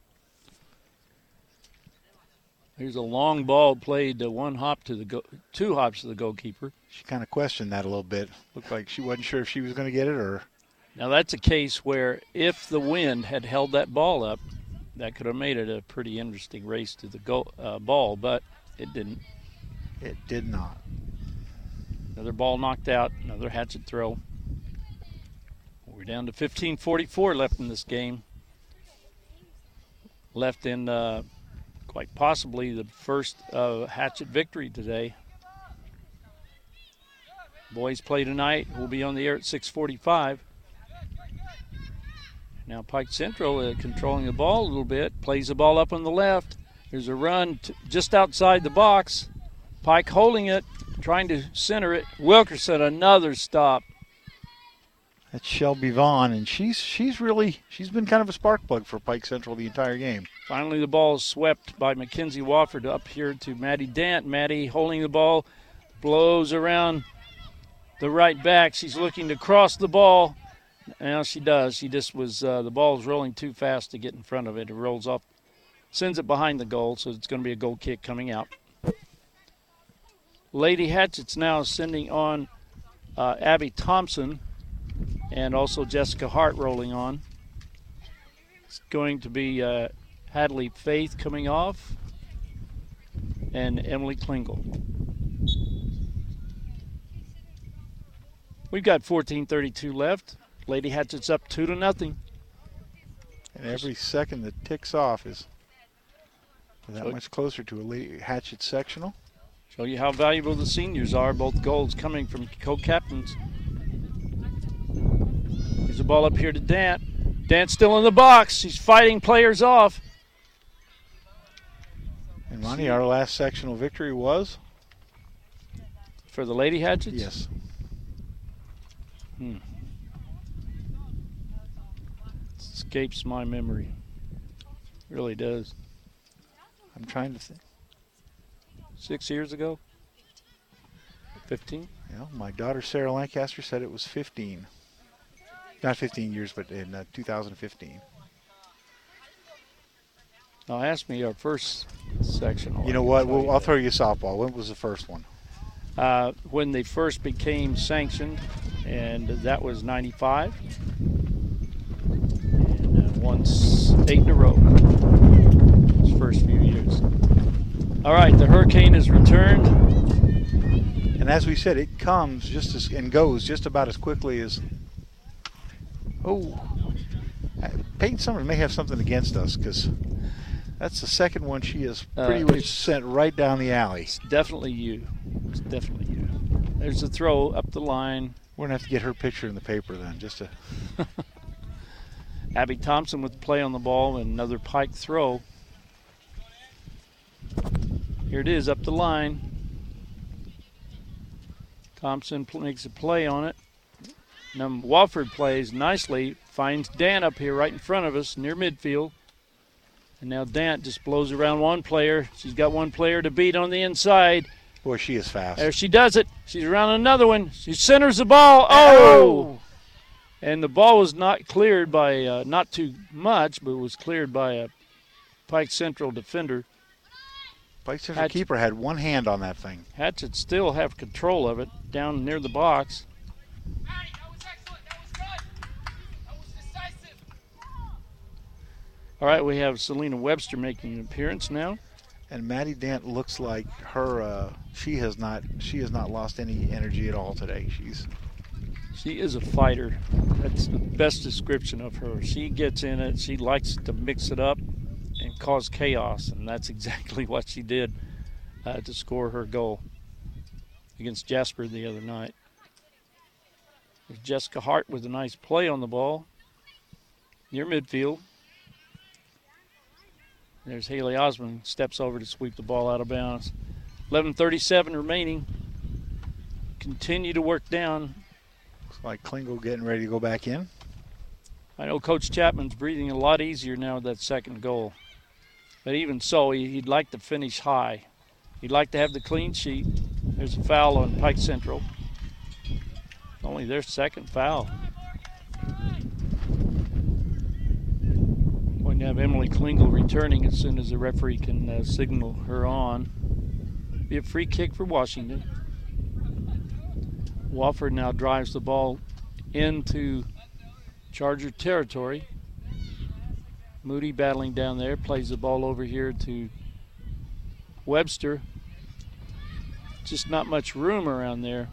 [SPEAKER 2] There's a long ball played 2 hops to the goalkeeper.
[SPEAKER 11] She kind of questioned that a little bit. Looked like she wasn't sure if she was going to get it or.
[SPEAKER 2] Now that's a case where if the wind had held that ball up, that could have made it a pretty interesting race to the ball, but it didn't.
[SPEAKER 11] It did not.
[SPEAKER 2] Another ball knocked out, another Hatchet throw. We're down to 15:44 left in this game. Left in quite possibly the first Hatchet victory today. Boys play tonight. We'll be on the air at 6:45. Now Pike Central controlling the ball a little bit. Plays the ball up on the left. There's a run just outside the box. Pike holding it, trying to center it. Wilkerson, another stop.
[SPEAKER 11] That's Shelby Vaughn, and she's been kind of a spark plug for Pike Central the entire game.
[SPEAKER 2] Finally, the ball is swept by Mackenzie Wofford up here to Maddie Dant. Maddie holding the ball, blows around the right back. She's looking to cross the ball. Now she does. She just was the ball's rolling too fast to get in front of it. It rolls off, sends it behind the goal, so it's going to be a goal kick coming out. Lady Hatchets now sending on Abby Thompson and also Jessica Hart rolling on. It's going to be Hadley Faith coming off and Emily Klingel. We've got 14:32 left. Lady Hatchet's up 2-0.
[SPEAKER 11] And every second that ticks off is that much closer to a Lady Hatchet sectional.
[SPEAKER 2] Show you how valuable the seniors are. Both goals coming from co-captains. Here's the ball up here to Dant. Dant's still in the box. He's fighting players off.
[SPEAKER 11] And Ronnie, our last sectional victory was?
[SPEAKER 2] For the Lady Hatchets?
[SPEAKER 11] Yes.
[SPEAKER 2] Escapes my memory. Really does.
[SPEAKER 11] I'm trying to think.
[SPEAKER 2] 6 years ago? 15?
[SPEAKER 11] Yeah, my daughter Sarah Lancaster said it was 15. Not 15 years, but in 2015.
[SPEAKER 2] Now ask me our first sectional.
[SPEAKER 11] You know what? I'll throw you a softball. When was the first one?
[SPEAKER 2] When they first became sanctioned, and that was 95. And once 8 in a row. Those first few years. All right, the Hurricane has returned.
[SPEAKER 11] And as we said, it comes and goes just about as quickly as. Oh, Peyton Summers may have something against us because that's the second one she has pretty much sent right down the alley.
[SPEAKER 2] It's definitely you. It's definitely you. There's the throw up the line.
[SPEAKER 11] We're going to have to get her picture in the paper then, just to.
[SPEAKER 2] Abby Thompson with the play on the ball and another Pike throw. Here it is up the line. Thompson makes a play on it. Now Wofford plays nicely, finds Dan up here right in front of us near midfield. And now Dant just blows around one player. She's got one player to beat on the inside.
[SPEAKER 11] Boy, she is fast.
[SPEAKER 2] There she does it. She's around another one. She centers the ball. Oh! And the ball was not cleared by, not too much, but was cleared by a Pike Central defender.
[SPEAKER 11] Pike Central keeper had one hand on that thing.
[SPEAKER 2] Hatchet still have control of it down near the box. All right, we have Selena Webster making an appearance now.
[SPEAKER 11] And Maddie Dant looks like her. She has not lost any energy at all today.
[SPEAKER 2] She is a fighter. That's the best description of her. She gets in it. She likes to mix it up and cause chaos, and that's exactly what she did to score her goal against Jasper the other night. There's Jessica Hart with a nice play on the ball near midfield. There's Haley Osmond, steps over to sweep the ball out of bounds. 11:37 remaining. Continue to work down.
[SPEAKER 11] Looks like Klingel getting ready to go back in.
[SPEAKER 2] I know Coach Chapman's breathing a lot easier now with that second goal. But even so, he'd like to finish high. He'd like to have the clean sheet. There's a foul on Pike Central. Only their second foul. Going to have Emily Klingel returning as soon as the referee can signal her on. Be a free kick for Washington. Wofford now drives the ball into Charger territory. Moody battling down there, plays the ball over here to Webster. Just not much room around there.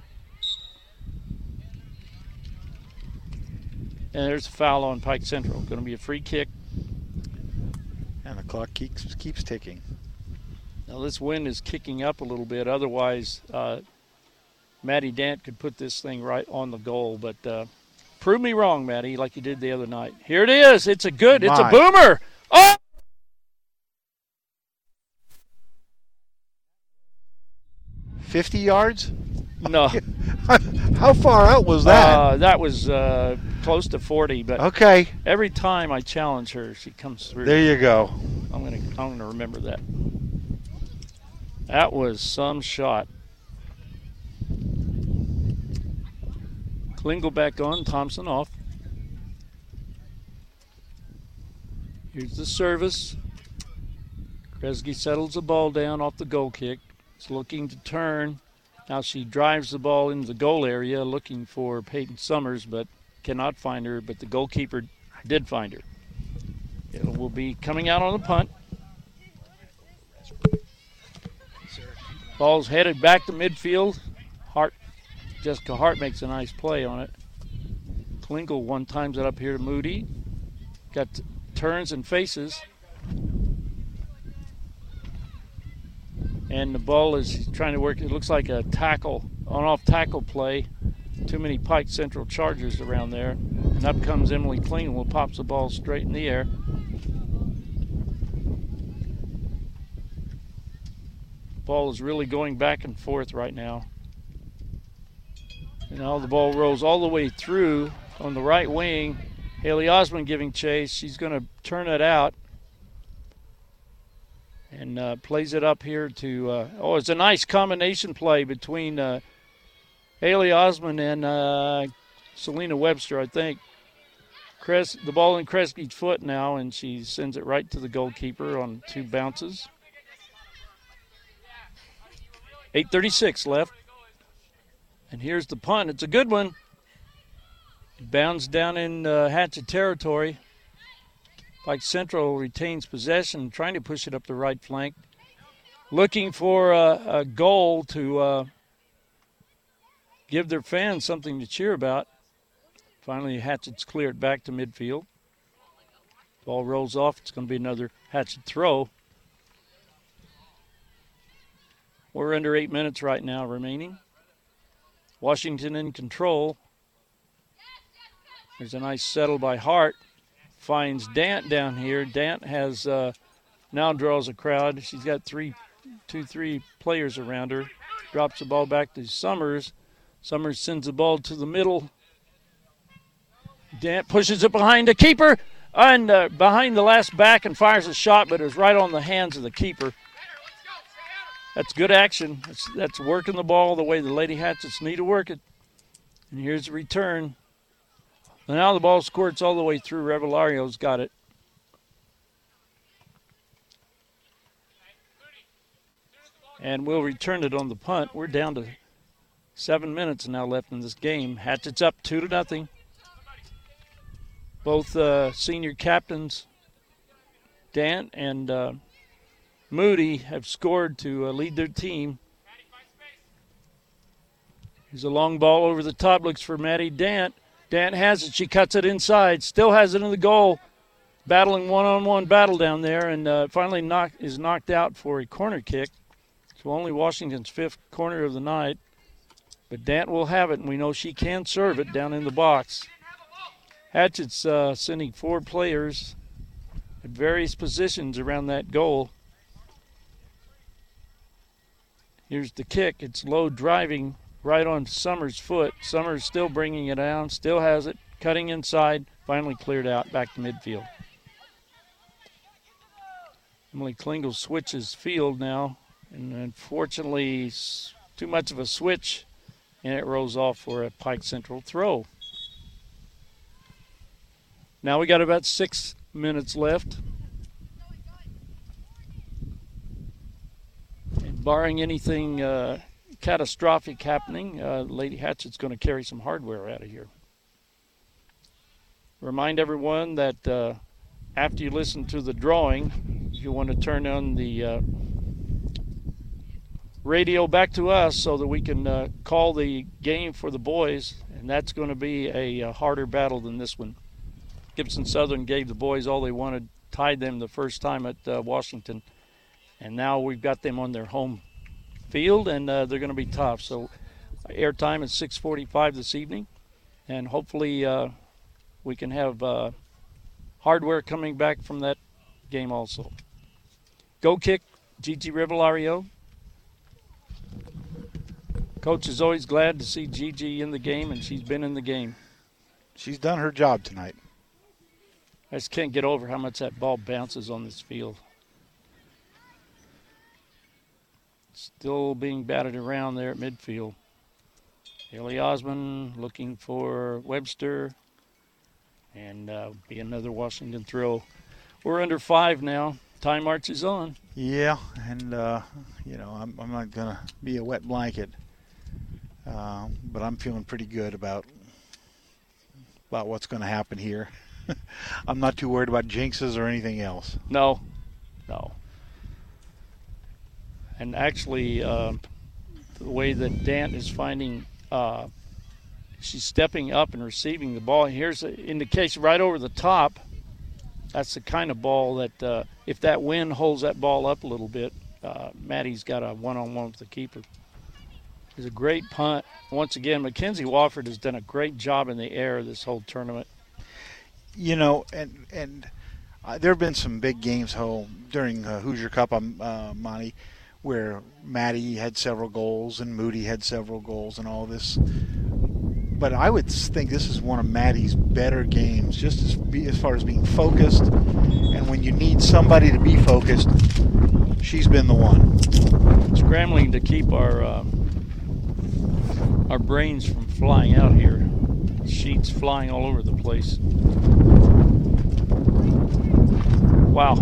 [SPEAKER 2] And there's a foul on Pike Central. Going to be a free kick.
[SPEAKER 11] And the clock keeps ticking.
[SPEAKER 2] Now this wind is kicking up a little bit. Otherwise, Maddie Dant could put this thing right on the goal. But prove me wrong, Maddie, like you did the other night. Here it is. It's a boomer. Oh!
[SPEAKER 11] $50 yards?
[SPEAKER 2] No.
[SPEAKER 11] How far out was that?
[SPEAKER 2] That was close to 40. But
[SPEAKER 11] okay.
[SPEAKER 2] Every time I challenge her, she comes through.
[SPEAKER 11] There you go.
[SPEAKER 2] I'm gonna remember that. That was some shot. Klingel back on, Thompson off. Here's the service. Kresge settles the ball down off the goal kick. It's looking to turn. Now she drives the ball into the goal area looking for Peyton Summers, but cannot find her, but the goalkeeper did find her. It will be coming out on the punt. Ball's headed back to midfield. Hart Jessica Hart makes a nice play on it. Klingel one times it up here to Moody. Got turns and faces. And the ball is trying to work. It looks like a tackle, on-off tackle play. Too many Pike Central Chargers around there. And up comes Emily Klingel, who pops the ball straight in the air. Ball is really going back and forth right now. And now the ball rolls all the way through on the right wing. Haley Osmond giving chase. She's going to turn it out. And plays it up here to, it's a nice combination play between Haley Osmond and Selena Webster, I think. The ball in Kresge's foot now, and she sends it right to the goalkeeper on 2 bounces. 8:36 left. And here's the punt. It's a good one. It bounds down in Hatchet territory. Pike Central retains possession, trying to push it up the right flank. Looking for a goal to give their fans something to cheer about. Finally, Hatchet's cleared back to midfield. Ball rolls off. It's going to be another Hatchet throw. We're under 8 minutes right now remaining. Washington in control. There's a nice settle by Hart. Finds Dant down here. Dant has now draws a crowd. She's got three players around her. Drops the ball back to Summers. Summers sends the ball to the middle. Dant pushes it behind the keeper and behind the last back and fires a shot, but it was right on the hands of the keeper. That's good action. That's working the ball the way the Lady Hatchets need to work it. And here's the return. And now the ball squirts all the way through. Revelario's got it. And we'll return it on the punt. We're down to 7 minutes now left in this game. Hatchet's up 2-0. Both senior captains, Dant and Moody, have scored to lead their team. Here's a long ball over the top. Looks for Maddie Dant. Dant has it. She cuts it inside. Still has it in the goal. Battling one-on-one battle down there, and finally is knocked out for a corner kick. So only Washington's 5th corner of the night. But Dant will have it, and we know she can serve it down in the box. Hatchet's sending 4 players at various positions around that goal. Here's the kick. It's low driving right on Summers' foot. Summers still bringing it down, still has it, cutting inside, finally cleared out back to midfield. Emily Klingel switches field now, and unfortunately too much of a switch, and it rolls off for a Pike Central throw. Now we got about 6 minutes left. And barring anything catastrophic happening, Lady Hatchet's going to carry some hardware out of here. Remind everyone that after you listen to the drawing, you want to turn on the radio back to us so that we can call the game for the boys, and that's going to be a harder battle than this one. Gibson Southern gave the boys all they wanted, tied them the first time at Washington, and now we've got them on their home field, and they're going to be tough. So airtime is 6:45 this evening, and hopefully we can have hardware coming back from that game also. Go kick, Gigi Rivillario. Coach is always glad to see Gigi in the game, and she's been in the game.
[SPEAKER 11] She's done her job tonight.
[SPEAKER 2] I just can't get over how much that ball bounces on this field. Still being batted around there at midfield. Haley Osmond looking for Webster. And be another Washington throw. We're under 5 now. Time marches on.
[SPEAKER 11] Yeah, and, I'm not going to be a wet blanket. But I'm feeling pretty good about what's going to happen here. I'm not too worried about jinxes or anything else.
[SPEAKER 2] No. And actually, the way that Dant is finding She's stepping up and receiving the ball. Here's an indication right over the top. That's the kind of ball that if that wind holds that ball up a little bit, Maddie's got a one-on-one with the keeper. It's a great punt. Once again, Mackenzie Wofford has done a great job in the air this whole tournament.
[SPEAKER 11] You know, and there have been some big games during Hoosier Cup, Monty, where Maddie had several goals and Moody had several goals and all this. But I would think this is one of Maddie's better games, just as far as being focused. And when you need somebody to be focused, she's been the one.
[SPEAKER 2] Scrambling to keep our brains from flying out here. Sheets flying all over the place. Wow.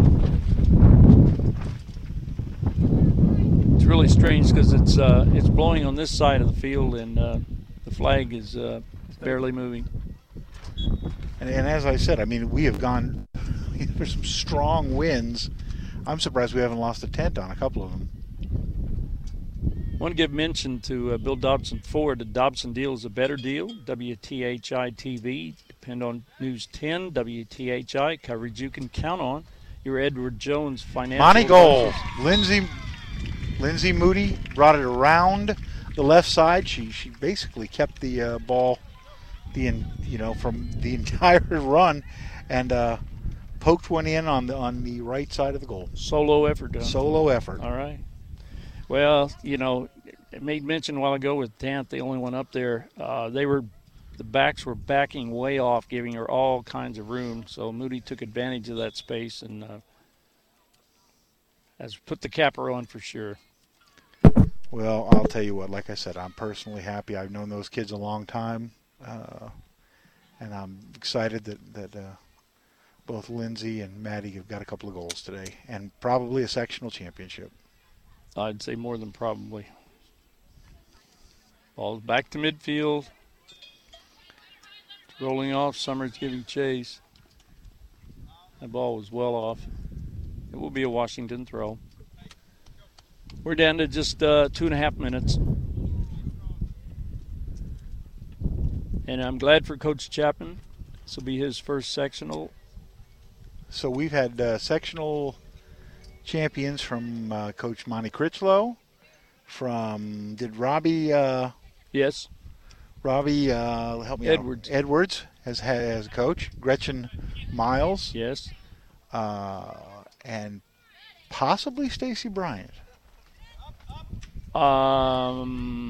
[SPEAKER 2] It's really strange because it's blowing on this side of the field and the flag is barely moving.
[SPEAKER 11] And as I said, I mean, we have gone for some strong winds. I'm surprised we haven't lost a tent on a couple of them.
[SPEAKER 2] I want to give mention to Bill Dobson Ford. The Dobson deal is a better deal. WTHI TV, depend on News 10. WTHI, coverage you can count on. Your Edward Jones financial.
[SPEAKER 11] Monty goal. Lindsay Moody brought it around the left side. She basically kept the ball, from the entire run, and poked one in on the right side of the goal.
[SPEAKER 2] Solo effort.
[SPEAKER 11] Solo effort.
[SPEAKER 2] All right. Well, I made mention a while ago with Dant, the only one up there. The backs were backing way off, giving her all kinds of room. So Moody took advantage of that space and has put the capper on for sure.
[SPEAKER 11] Well, I'll tell you what. Like I said, I'm personally happy. I've known those kids a long time, and I'm excited that both Lindsay and Maddie have got a couple of goals today, and probably a sectional championship.
[SPEAKER 2] I'd say more than probably. Ball's back to midfield. It's rolling off. Summers giving chase. That ball was well off. It will be a Washington throw. We're down to just 2.5 minutes. And I'm glad for Coach Chapman. This will be his first sectional.
[SPEAKER 11] So we've had sectional champions from Coach Monty Critchlow. Did Robbie?
[SPEAKER 2] Yes.
[SPEAKER 11] Robbie, help me
[SPEAKER 2] Edwards.
[SPEAKER 11] out. Edwards has a coach. Gretchen Miles.
[SPEAKER 2] Yes.
[SPEAKER 11] And possibly Stacy Bryant.
[SPEAKER 2] I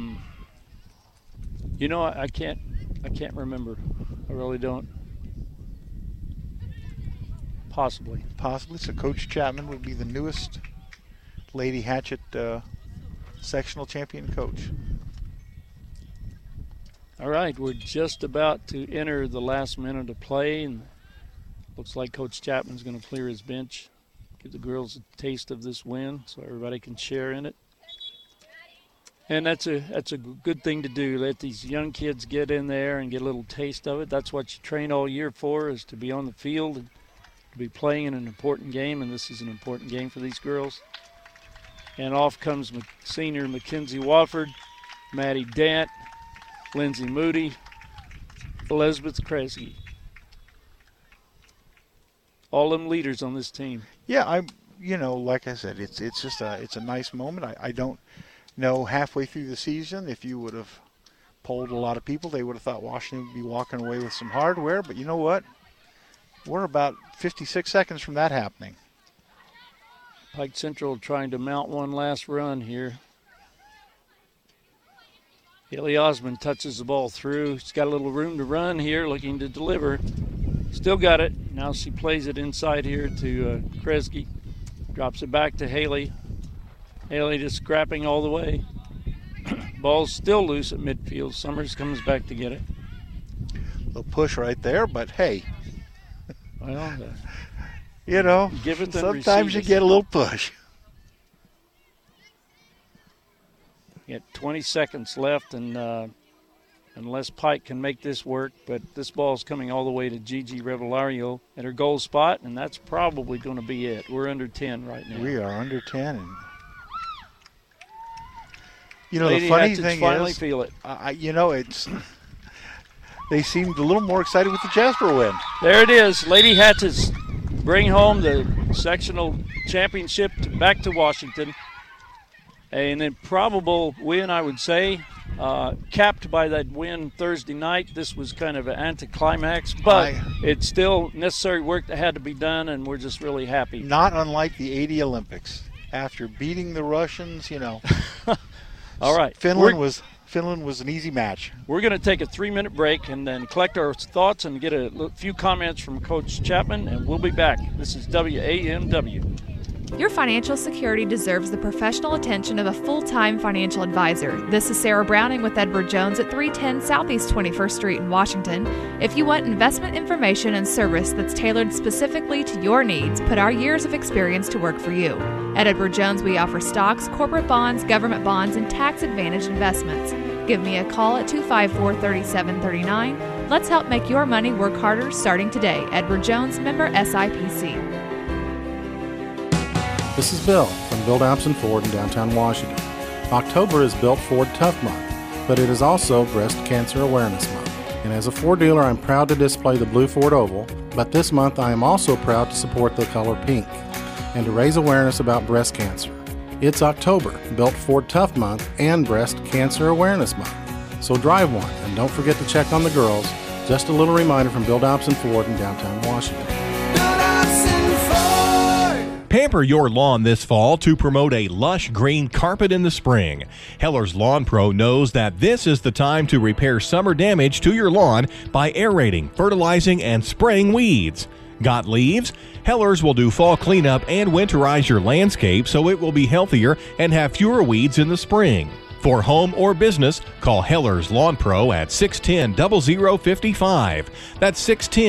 [SPEAKER 2] can't remember. I really don't. Possibly.
[SPEAKER 11] So Coach Chapman would be the newest Lady Hatchet sectional champion coach.
[SPEAKER 2] All right, we're just about to enter the last minute of play, and looks like Coach Chapman's going to clear his bench, give the girls a taste of this win so everybody can share in it. And that's a good thing to do. Let these young kids get in there and get a little taste of it. That's what you train all year for, is to be on the field and to be playing in an important game, and this is an important game for these girls. And off comes senior Mackenzie Wofford, Maddie Dant, Lindsay Moody, Elizabeth Kresge. All them leaders on this team.
[SPEAKER 11] Yeah, like I said, it's just it's a nice moment. I don't know halfway through the season if you would have polled a lot of people, they would have thought Washington would be walking away with some hardware. But you know what? We're about 56 seconds from that happening.
[SPEAKER 2] Pike Central trying to mount one last run here. Haley Osmond touches the ball through. She's got a little room to run here, looking to deliver. Still got it. Now she plays it inside here to Kresge. Drops it back to Haley. Haley just scrapping all the way. Ball's still loose at midfield. Summers comes back to get it.
[SPEAKER 11] A little push right there, but hey.
[SPEAKER 2] Well,
[SPEAKER 11] give it sometimes you get a little push.
[SPEAKER 2] Got 20 seconds left, and unless Pike can make this work, but this ball's coming all the way to Gigi Revellario at her goal spot, and that's probably going to be it. We're under 10 right now.
[SPEAKER 11] We are under 10. And You know,
[SPEAKER 2] Lady
[SPEAKER 11] the funny
[SPEAKER 2] Hatchets
[SPEAKER 11] thing
[SPEAKER 2] finally
[SPEAKER 11] is,
[SPEAKER 2] feel it.
[SPEAKER 11] it's they seemed a little more excited with the Jasper win.
[SPEAKER 2] There it is. Lady Hatchets bring home the sectional championship back to Washington. An improbable win, I would say, capped by that win Thursday night. This was kind of an anticlimax, but it's still necessary work that had to be done, and we're just really happy.
[SPEAKER 11] Not unlike the 80 Olympics. After beating the Russians,
[SPEAKER 2] All right.
[SPEAKER 11] Finland was an easy match.
[SPEAKER 2] We're going to take a 3-minute break and then collect our thoughts and get a few comments from Coach Chapman, and we'll be back. This is WAMW.
[SPEAKER 9] Your financial security deserves the professional attention of a full-time financial advisor. This is Sarah Browning with Edward Jones at 310 Southeast 21st Street in Washington. If you want investment information and service that's tailored specifically to your needs, put our years of experience to work for you. At Edward Jones, we offer stocks, corporate bonds, government bonds, and tax-advantaged investments. Give me a call at 254-3739. Let's help make your money work harder starting today. Edward Jones, member SIPC.
[SPEAKER 10] This is Bill from Bill Dobson Ford in downtown Washington. October is Built Ford Tough Month, but it is also Breast Cancer Awareness Month. And as a Ford dealer, I'm proud to display the blue Ford Oval, but this month I am also proud to support the color pink and to raise awareness about breast cancer. It's October, Built Ford Tough Month, and Breast Cancer Awareness Month. So drive one, and don't forget to check on the girls. Just a little reminder from Bill Dobson Ford in downtown Washington.
[SPEAKER 8] Pamper your lawn this fall to promote a lush green carpet in the spring. Heller's Lawn Pro knows that this is the time to repair summer damage to your lawn by aerating, fertilizing, and spraying weeds. Got leaves? Heller's will do fall cleanup and winterize your landscape so it will be healthier and have fewer weeds in the spring. For home or business, call Heller's Lawn Pro at 610-0055. That's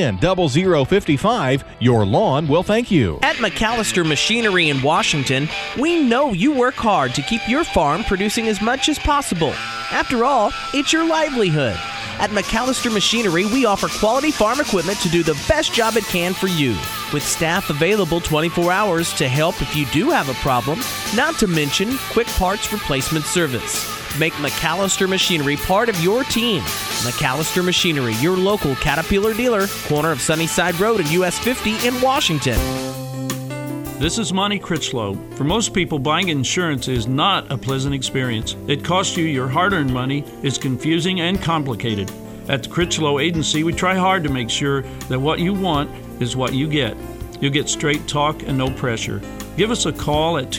[SPEAKER 8] 610-0055. Your lawn will thank you.
[SPEAKER 4] At McAllister Machinery in Washington, we know you work hard to keep your farm producing as much as possible. After all, it's your livelihood. At McAllister Machinery, we offer quality farm equipment to do the best job it can for you, with staff available 24 hours to help if you do have a problem, not to mention quick parts replacement service. Make McAllister Machinery part of your team. McAllister Machinery, your local Caterpillar dealer, corner of Sunnyside Road and US 50 in Washington.
[SPEAKER 17] This is Monty Critchlow. For most people, buying insurance is not a pleasant experience. It costs you your hard-earned money, is confusing and complicated. At the Critchlow Agency, we try hard to make sure that what you want is what you get. You'll get straight talk and no pressure. Give us a call at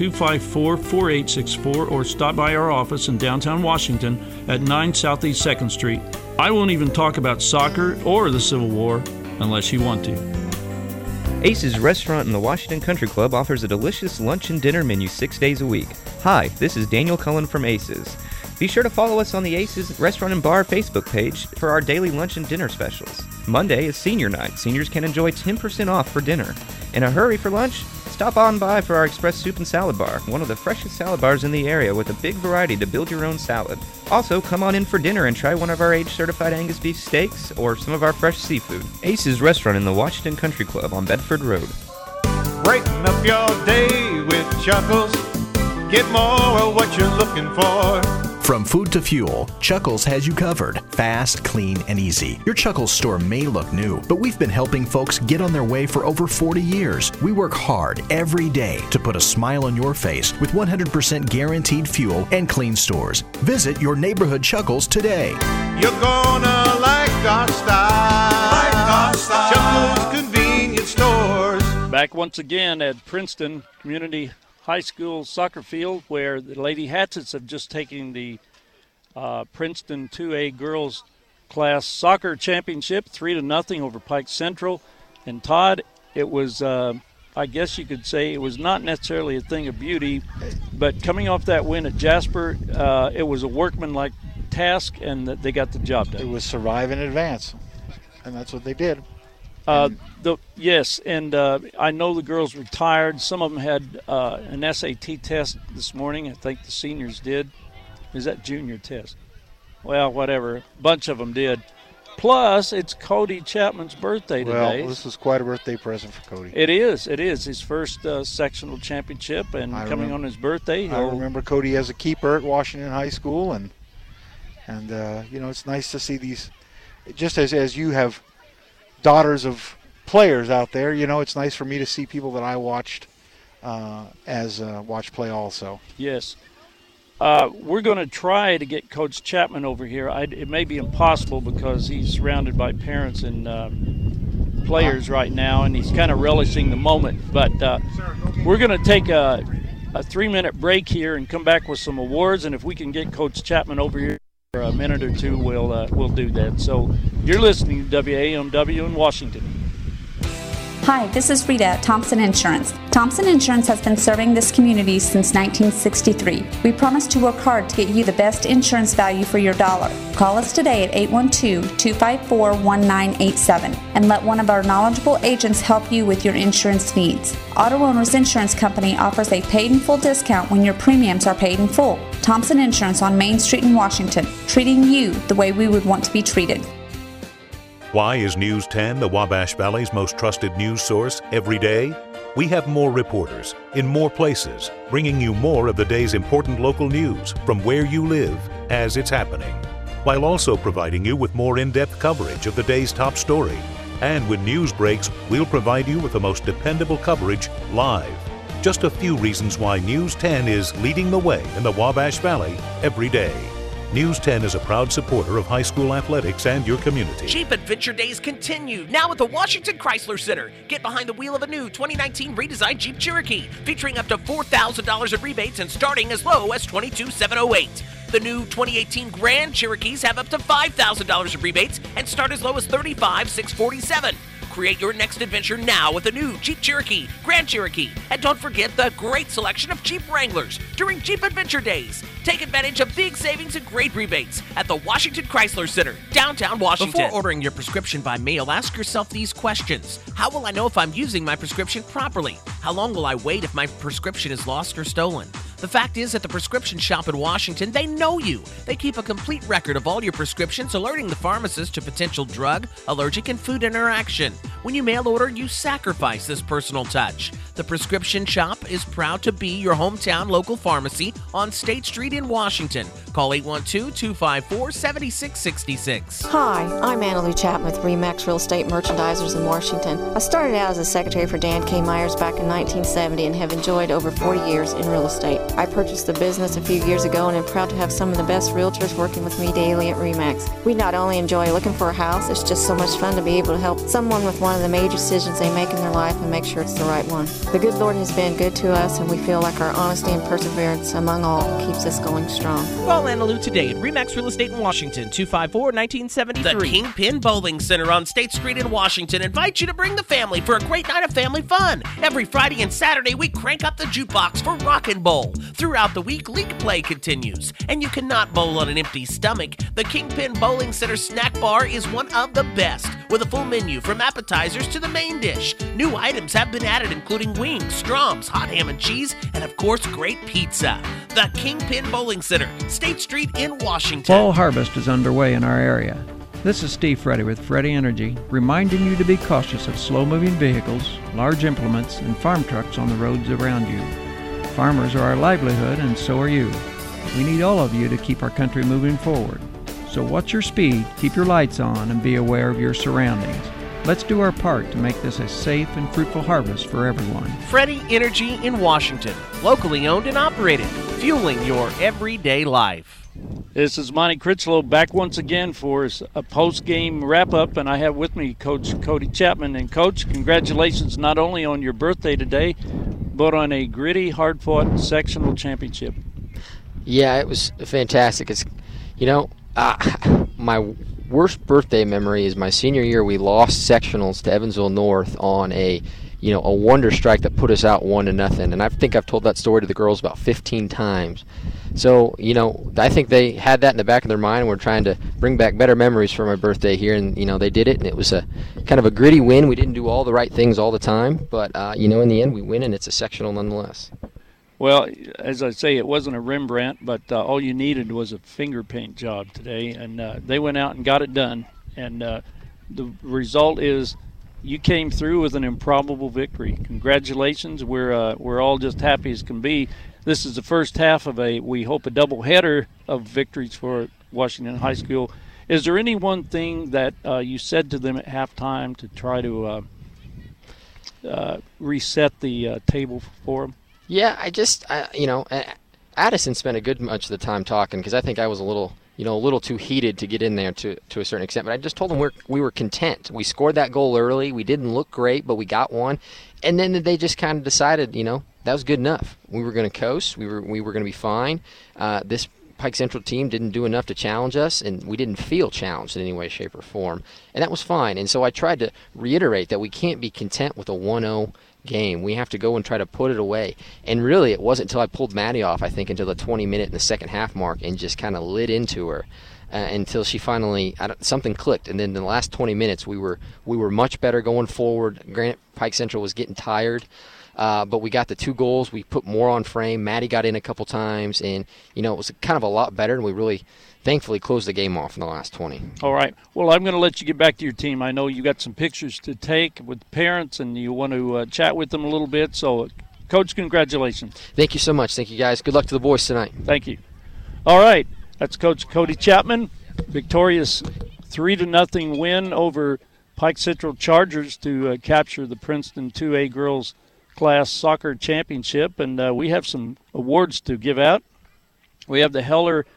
[SPEAKER 17] 254-4864 or stop by our office in downtown Washington at 9 Southeast 2nd Street. I won't even talk about soccer or the Civil War unless you want to.
[SPEAKER 12] Ace's Restaurant in the Washington Country Club offers a delicious lunch and dinner menu 6 days a week. Hi, this is Daniel Cullen from Ace's. Be sure to follow us on the Ace's Restaurant and Bar Facebook page for our daily lunch and dinner specials. Monday is senior night. Seniors can enjoy 10% off for dinner. In a hurry for lunch? Stop on by for our Express Soup and Salad Bar, one of the freshest salad bars in the area with a big variety to build your own salad. Also, come on in for dinner and try one of our age-certified Angus beef steaks or some of our fresh seafood. Ace's Restaurant in the Washington Country Club on Bedford Road.
[SPEAKER 19] Brighten up your day with Chuckles. Get more of what you're looking for.
[SPEAKER 15] From food to fuel, Chuckles has you covered. Fast, clean, and easy. Your Chuckles store may look new, but we've been helping folks get on their way for over 40 years. We work hard every day to put a smile on your face with 100% guaranteed fuel and clean stores. Visit your neighborhood Chuckles today.
[SPEAKER 19] You're gonna like our style. Chuckles Convenience Stores.
[SPEAKER 2] Back once again at Princeton Community High School soccer field, where the Lady Hatchets have just taken the Princeton 2A girls class soccer championship 3-0 over Pike Central. And Todd, it was I guess you could say it was not necessarily a thing of beauty, but coming off that win at Jasper, it was a workmanlike task, and they got the job done.
[SPEAKER 11] It was survive and advance, and that's what they did.
[SPEAKER 2] Yes, and I know the girls were tired. Some of them had an SAT test this morning. I think the seniors did. Is that junior test? Well, whatever. A bunch of them did. Plus, it's Cody Chapman's birthday today.
[SPEAKER 11] Well, this is quite a birthday present for Cody.
[SPEAKER 2] It is. It is his first sectional championship, and coming on his birthday.
[SPEAKER 11] I remember Cody as a keeper at Washington High School, and it's nice to see these. Just as you have daughters of players out there, it's nice for me to see people that I watched watch play also.
[SPEAKER 2] Yes. We're going to try to get Coach Chapman over here. It may be impossible because he's surrounded by parents and players right now, and he's kind of relishing the moment. But we're going to take a 3-minute break here and come back with some awards, and if we can get Coach Chapman over here for a minute or two, we'll do that. So you're listening to WAMW in Washington.
[SPEAKER 13] Hi, this is Rita at Thompson Insurance. Thompson Insurance has been serving this community since 1963. We promise to work hard to get you the best insurance value for your dollar. Call us today at 812-254-1987 and let one of our knowledgeable agents help you with your insurance needs. Auto Owners Insurance Company offers a paid-in-full discount when your premiums are paid in full. Thompson Insurance on Main Street in Washington, treating you the way we would want to be treated.
[SPEAKER 14] Why is News 10 the Wabash Valley's most trusted news source every day? We have more reporters in more places, bringing you more of the day's important local news from where you live as it's happening, while also providing you with more in-depth coverage of the day's top story. And when news breaks, we'll provide you with the most dependable coverage live. Just a few reasons why News 10 is leading the way in the Wabash Valley every day. News 10 is a proud supporter of high school athletics and your community.
[SPEAKER 4] Jeep Adventure Days continue now at the Washington Chrysler Center. Get behind the wheel of a new 2019 redesigned Jeep Cherokee, featuring up to $4,000 in rebates and starting as low as $22,708. The new 2018 Grand Cherokees have up to $5,000 in rebates and start as low as $35,647. Create your next adventure now with the new Jeep Cherokee, Grand Cherokee. And don't forget the great selection of Jeep Wranglers during Jeep Adventure Days. Take advantage of big savings and great rebates at the Washington Chrysler Center, downtown Washington. Before ordering your prescription by mail, ask yourself these questions. How will I know if I'm using my prescription properly? How long will I wait if my prescription is lost or stolen? The fact is, at the prescription shop in Washington, they know you. They keep a complete record of all your prescriptions, alerting the pharmacist to potential drug, allergic, and food interaction. When you mail order, you sacrifice this personal touch. The prescription shop is proud to be your hometown local pharmacy on State Street in Washington. Call 812-254-7666.
[SPEAKER 18] Hi, I'm Anna Lou Chapman with RE/MAX Real Estate Merchandisers in Washington. I started out as a secretary for Dan K. Myers back in 1970 and have enjoyed over 40 years in real estate. I purchased the business a few years ago and am proud to have some of the best realtors working with me daily at RE/MAX. We not only enjoy looking for a house, it's just so much fun to be able to help someone with one of the major decisions they make in their life and make sure it's the right one. The good Lord has been good to us, and we feel like our honesty and perseverance among all keeps us going strong.
[SPEAKER 4] Call Anna Lou today at RE/MAX Real Estate in Washington, 254-1973. The Kingpin Bowling Center on State Street in Washington invites you to bring the family for a great night of family fun. Every Friday and Saturday, we crank up the jukebox for Rockin' Bowl. Throughout the week, league play continues, and you cannot bowl on an empty stomach. The Kingpin Bowling Center snack bar is one of the best, with a full menu from appetizers to the main dish. New items have been added, including wings, stroms, hot ham and cheese, and of course, great pizza. The Kingpin Bowling Center, State Street in Washington.
[SPEAKER 22] Fall harvest is underway in our area. This is Steve Freddy with Freddy Energy, reminding you to be cautious of slow-moving vehicles, large implements, and farm trucks on the roads around you. Farmers are our livelihood, and so are you. We need all of you to keep our country moving forward. So watch your speed, keep your lights on, and be aware of your surroundings. Let's do our part to make this a safe and fruitful harvest for everyone.
[SPEAKER 4] Freddy Energy in Washington, locally owned and operated, fueling your everyday life.
[SPEAKER 2] This is Monty Critchlow back once again for a post-game wrap-up, and I have with me Coach Cody Chapman. And, Coach, congratulations not only on your birthday today, but on a gritty, hard-fought sectional championship.
[SPEAKER 20] Yeah, it was fantastic. It's, my worst birthday memory is my senior year. We lost sectionals to Evansville North on a wonder strike that put us out 1-0. And I think I've told that story to the girls about 15 times. So, I think they had that in the back of their mind, and we're trying to bring back better memories for my birthday here. And, they did it, and it was a kind of a gritty win. We didn't do all the right things all the time, but, in the end we win, and it's a sectional nonetheless.
[SPEAKER 2] Well, as I say, it wasn't a Rembrandt, but all you needed was a finger paint job today, and they went out and got it done. And the result is you came through with an improbable victory. Congratulations. We're all just happy as can be. This is the first half of we hope, a doubleheader of victories for Washington High School. Is there any one thing that you said to them at halftime to try to reset the table for them?
[SPEAKER 20] Yeah, Addison spent a good much of the time talking because I think I was a little too heated to get in there to a certain extent. But I just told them we were content. We scored that goal early. We didn't look great, but we got one. And then they just kind of decided, that was good enough. We were going to coast. We were going to be fine. This Pike Central team didn't do enough to challenge us, and we didn't feel challenged in any way, shape, or form. And that was fine. And so I tried to reiterate that we can't be content with a 1-0 game. We have to go and try to put it away. And really, it wasn't until I pulled Maddie off, I think, until the 20-minute in the second half mark and just kind of lit into her until she finally something clicked. And then in the last 20 minutes, we were much better going forward. Granted, Pike Central was getting tired. But we got the 2 goals. We put more on frame. Maddie got in a couple times, and it was kind of a lot better. And we really, thankfully, closed the game off in the last 20.
[SPEAKER 2] All right. Well, I'm going to let you get back to your team. I know you got some pictures to take with parents, and you want to chat with them a little bit. So, Coach, congratulations.
[SPEAKER 20] Thank you so much. Thank you, guys. Good luck to the boys tonight.
[SPEAKER 2] Thank you. All right. That's Coach Cody Chapman. Victorious 3-0 win over Pike Central Chargers to capture the Princeton 2A girls class soccer championship, and we have some awards to give out. We have the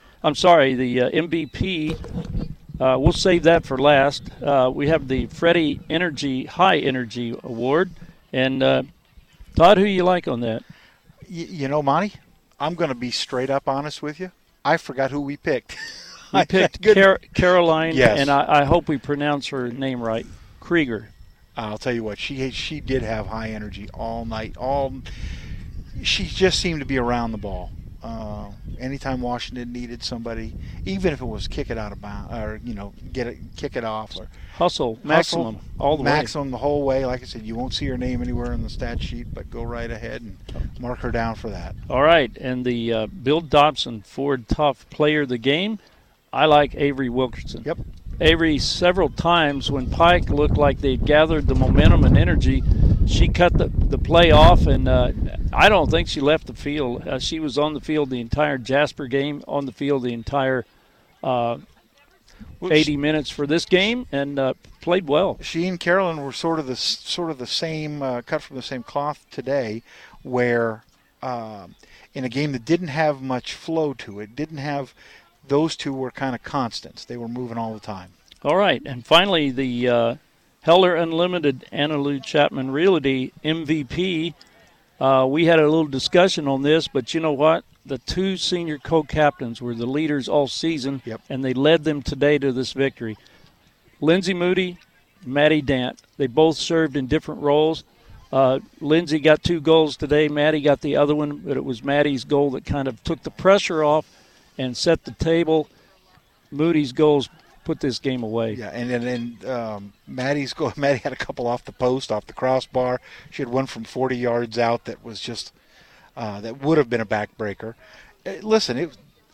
[SPEAKER 2] MVP. We'll save that for last. We have the Freddie Energy High Energy Award, and Todd, who you like on that?
[SPEAKER 11] Monty, I'm going to be straight up honest with you. I forgot who we picked.
[SPEAKER 2] We picked Caroline,
[SPEAKER 11] yes.
[SPEAKER 2] And I hope we pronounce her name right, Krieger.
[SPEAKER 11] I'll tell you what, she did have high energy all night. She just seemed to be around the ball. Anytime Washington needed somebody, even if it was kick it out of bounds, or kick it off, or
[SPEAKER 2] hustle maximum all the way.
[SPEAKER 11] Maximum the whole way. Like I said, you won't see her name anywhere in the stat sheet, but go right ahead and mark her down for that.
[SPEAKER 2] All right, and the Bill Dobson Ford Tough Player of the Game, I like Avery Wilkerson.
[SPEAKER 11] Yep.
[SPEAKER 2] Avery, several times when Pike looked like they'd gathered the momentum and energy, she cut the play off, and I don't think she left the field. She was on the field the entire Jasper game, on the field the entire 80 minutes for this game, and played well.
[SPEAKER 11] She and Carolyn were sort of the same, cut from the same cloth today, where in a game that didn't have much flow to it, those two were kind of constants. They were moving all the time.
[SPEAKER 2] All right. And finally, the Heller Unlimited Anna Lou Chapman Realty MVP. We had a little discussion on this, but you know what? The 2 senior co-captains were the leaders all season, and they led them today to this victory. Lindsay Moody, Maddie Dant. They both served in different roles. Lindsay got 2 goals today. Maddie got the other one, but it was Maddie's goal that kind of took the pressure off and set the table. Moody's goals put this game away.
[SPEAKER 11] Yeah, and Maddie's goal. Maddie had a couple off the post, off the crossbar. She had one from 40 yards out that was just that would have been a backbreaker. Listen,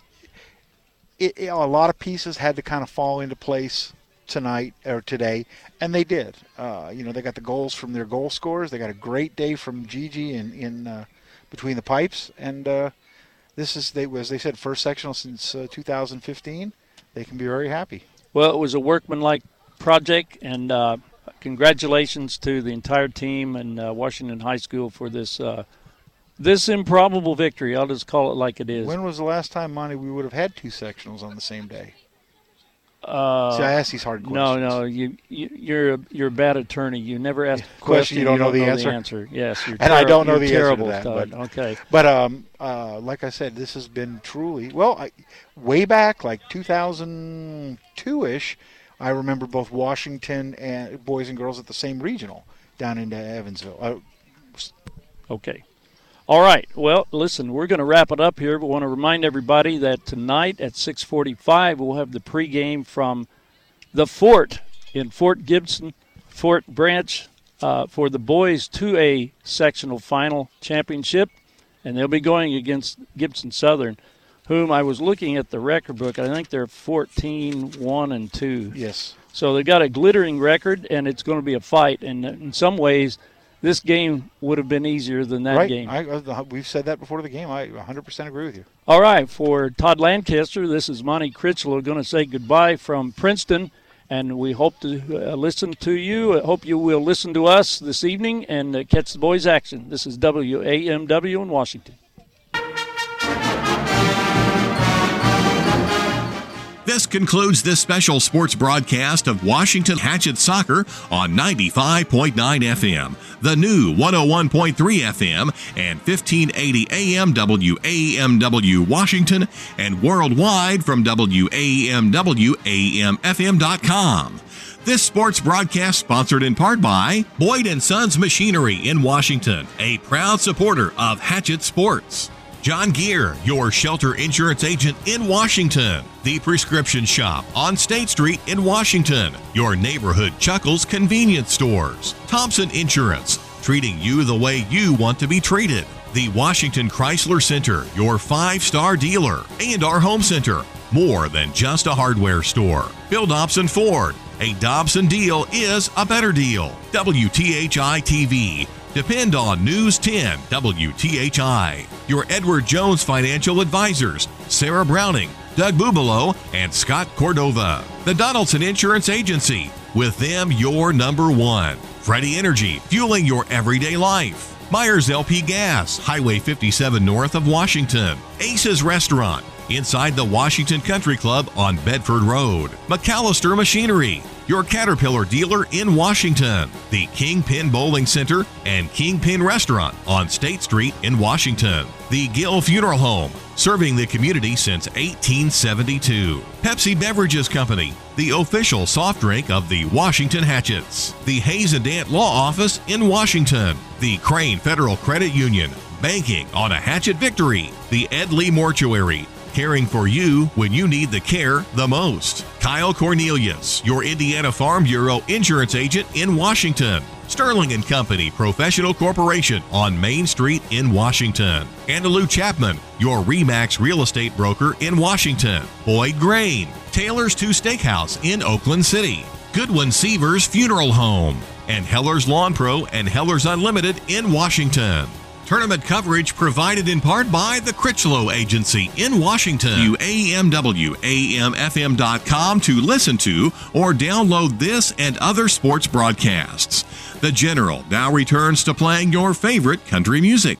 [SPEAKER 11] a lot of pieces had to kind of fall into place today, and they did. They got the goals from their goal scorers. They got a great day from Gigi in between the pipes, and. This is, as they said, first sectional since 2015. They can be very happy.
[SPEAKER 2] Well, it was a workmanlike project, and congratulations to the entire team and Washington High School for this improbable victory. I'll just call it like it is.
[SPEAKER 11] When was the last time, Monty, we would have had 2 sectionals on the same day? See, I ask these hard questions.
[SPEAKER 2] No, you're a bad attorney. You never ask a
[SPEAKER 11] question. You don't know the answer.
[SPEAKER 2] Yes,
[SPEAKER 11] and I don't know the
[SPEAKER 2] terrible
[SPEAKER 11] answer to that. But,
[SPEAKER 2] okay.
[SPEAKER 11] But like I said, this has been truly way back, like 2002-ish. I remember both Washington and boys and girls at the same regional down into Evansville.
[SPEAKER 2] Okay. All right. Well, listen, we're going to wrap it up here, but want to remind everybody that tonight at 6:45 we'll have the pregame from the Fort in Fort Gibson, Fort Branch, for the boys 2A sectional final championship, and they'll be going against Gibson Southern, whom I was looking at the record book. I think they're 14-1-2.
[SPEAKER 11] Yes.
[SPEAKER 2] So they've got a glittering record, and it's going to be a fight. And in some ways, this game would have been easier than that game.
[SPEAKER 11] We've said that before the game. I 100% agree with you.
[SPEAKER 2] All right, for Todd Lancaster, this is Monty Critchlow going to say goodbye from Princeton, and we hope to listen to you. I hope you will listen to us this evening and catch the boys' action. This is WAMW in Washington.
[SPEAKER 8] This concludes this special sports broadcast of Washington Hatchet Soccer on 95.9 FM, the new 101.3 FM, and 1580 AM WAMW Washington, and worldwide from WAMWAMFM.com. This sports broadcast sponsored in part by Boyd & Sons Machinery in Washington, a proud supporter of Hatchet Sports. John Gear, your shelter insurance agent in Washington. The Prescription Shop on State Street in Washington. Your neighborhood Chuckles convenience stores. Thompson Insurance, treating you the way you want to be treated. The Washington Chrysler Center, your 5-star dealer. And our home center, more than just a hardware store. Bill Dobson Ford, a Dobson deal is a better deal. WTHI TV. Depend on News 10 WTHI. Your Edward Jones Financial Advisors, Sarah Browning, Doug Bubalo, and Scott Cordova. The Donaldson Insurance Agency. With them, your number one. Freddie Energy, fueling your everyday life. Myers LP Gas, Highway 57 north of Washington. Ace's Restaurant, inside the Washington Country Club on Bedford Road. McAllister Machinery, your Caterpillar dealer in Washington. The Kingpin Bowling Center and Kingpin Restaurant on State Street in Washington. The Gill Funeral Home, serving the community since 1872. Pepsi Beverages Company, the official soft drink of the Washington Hatchets. The Hayes and Dant Law Office in Washington. The Crane Federal Credit Union, banking on a Hatchet victory. The Ed Lee Mortuary, caring for you when you need the care the most. Kyle Cornelius, your Indiana Farm Bureau insurance agent in Washington. Sterling & Company Professional Corporation on Main Street in Washington. Andalou Chapman, your RE/MAX real estate broker in Washington. Boyd Grain, Taylor's 2 Steakhouse in Oakland City. Goodwin Seavers Funeral Home. And Heller's Lawn Pro and Heller's Unlimited in Washington. Tournament coverage provided in part by the Critchlow Agency in Washington. WAMWAMFM.com to listen to or download this and other sports broadcasts. The General now returns to playing your favorite country music.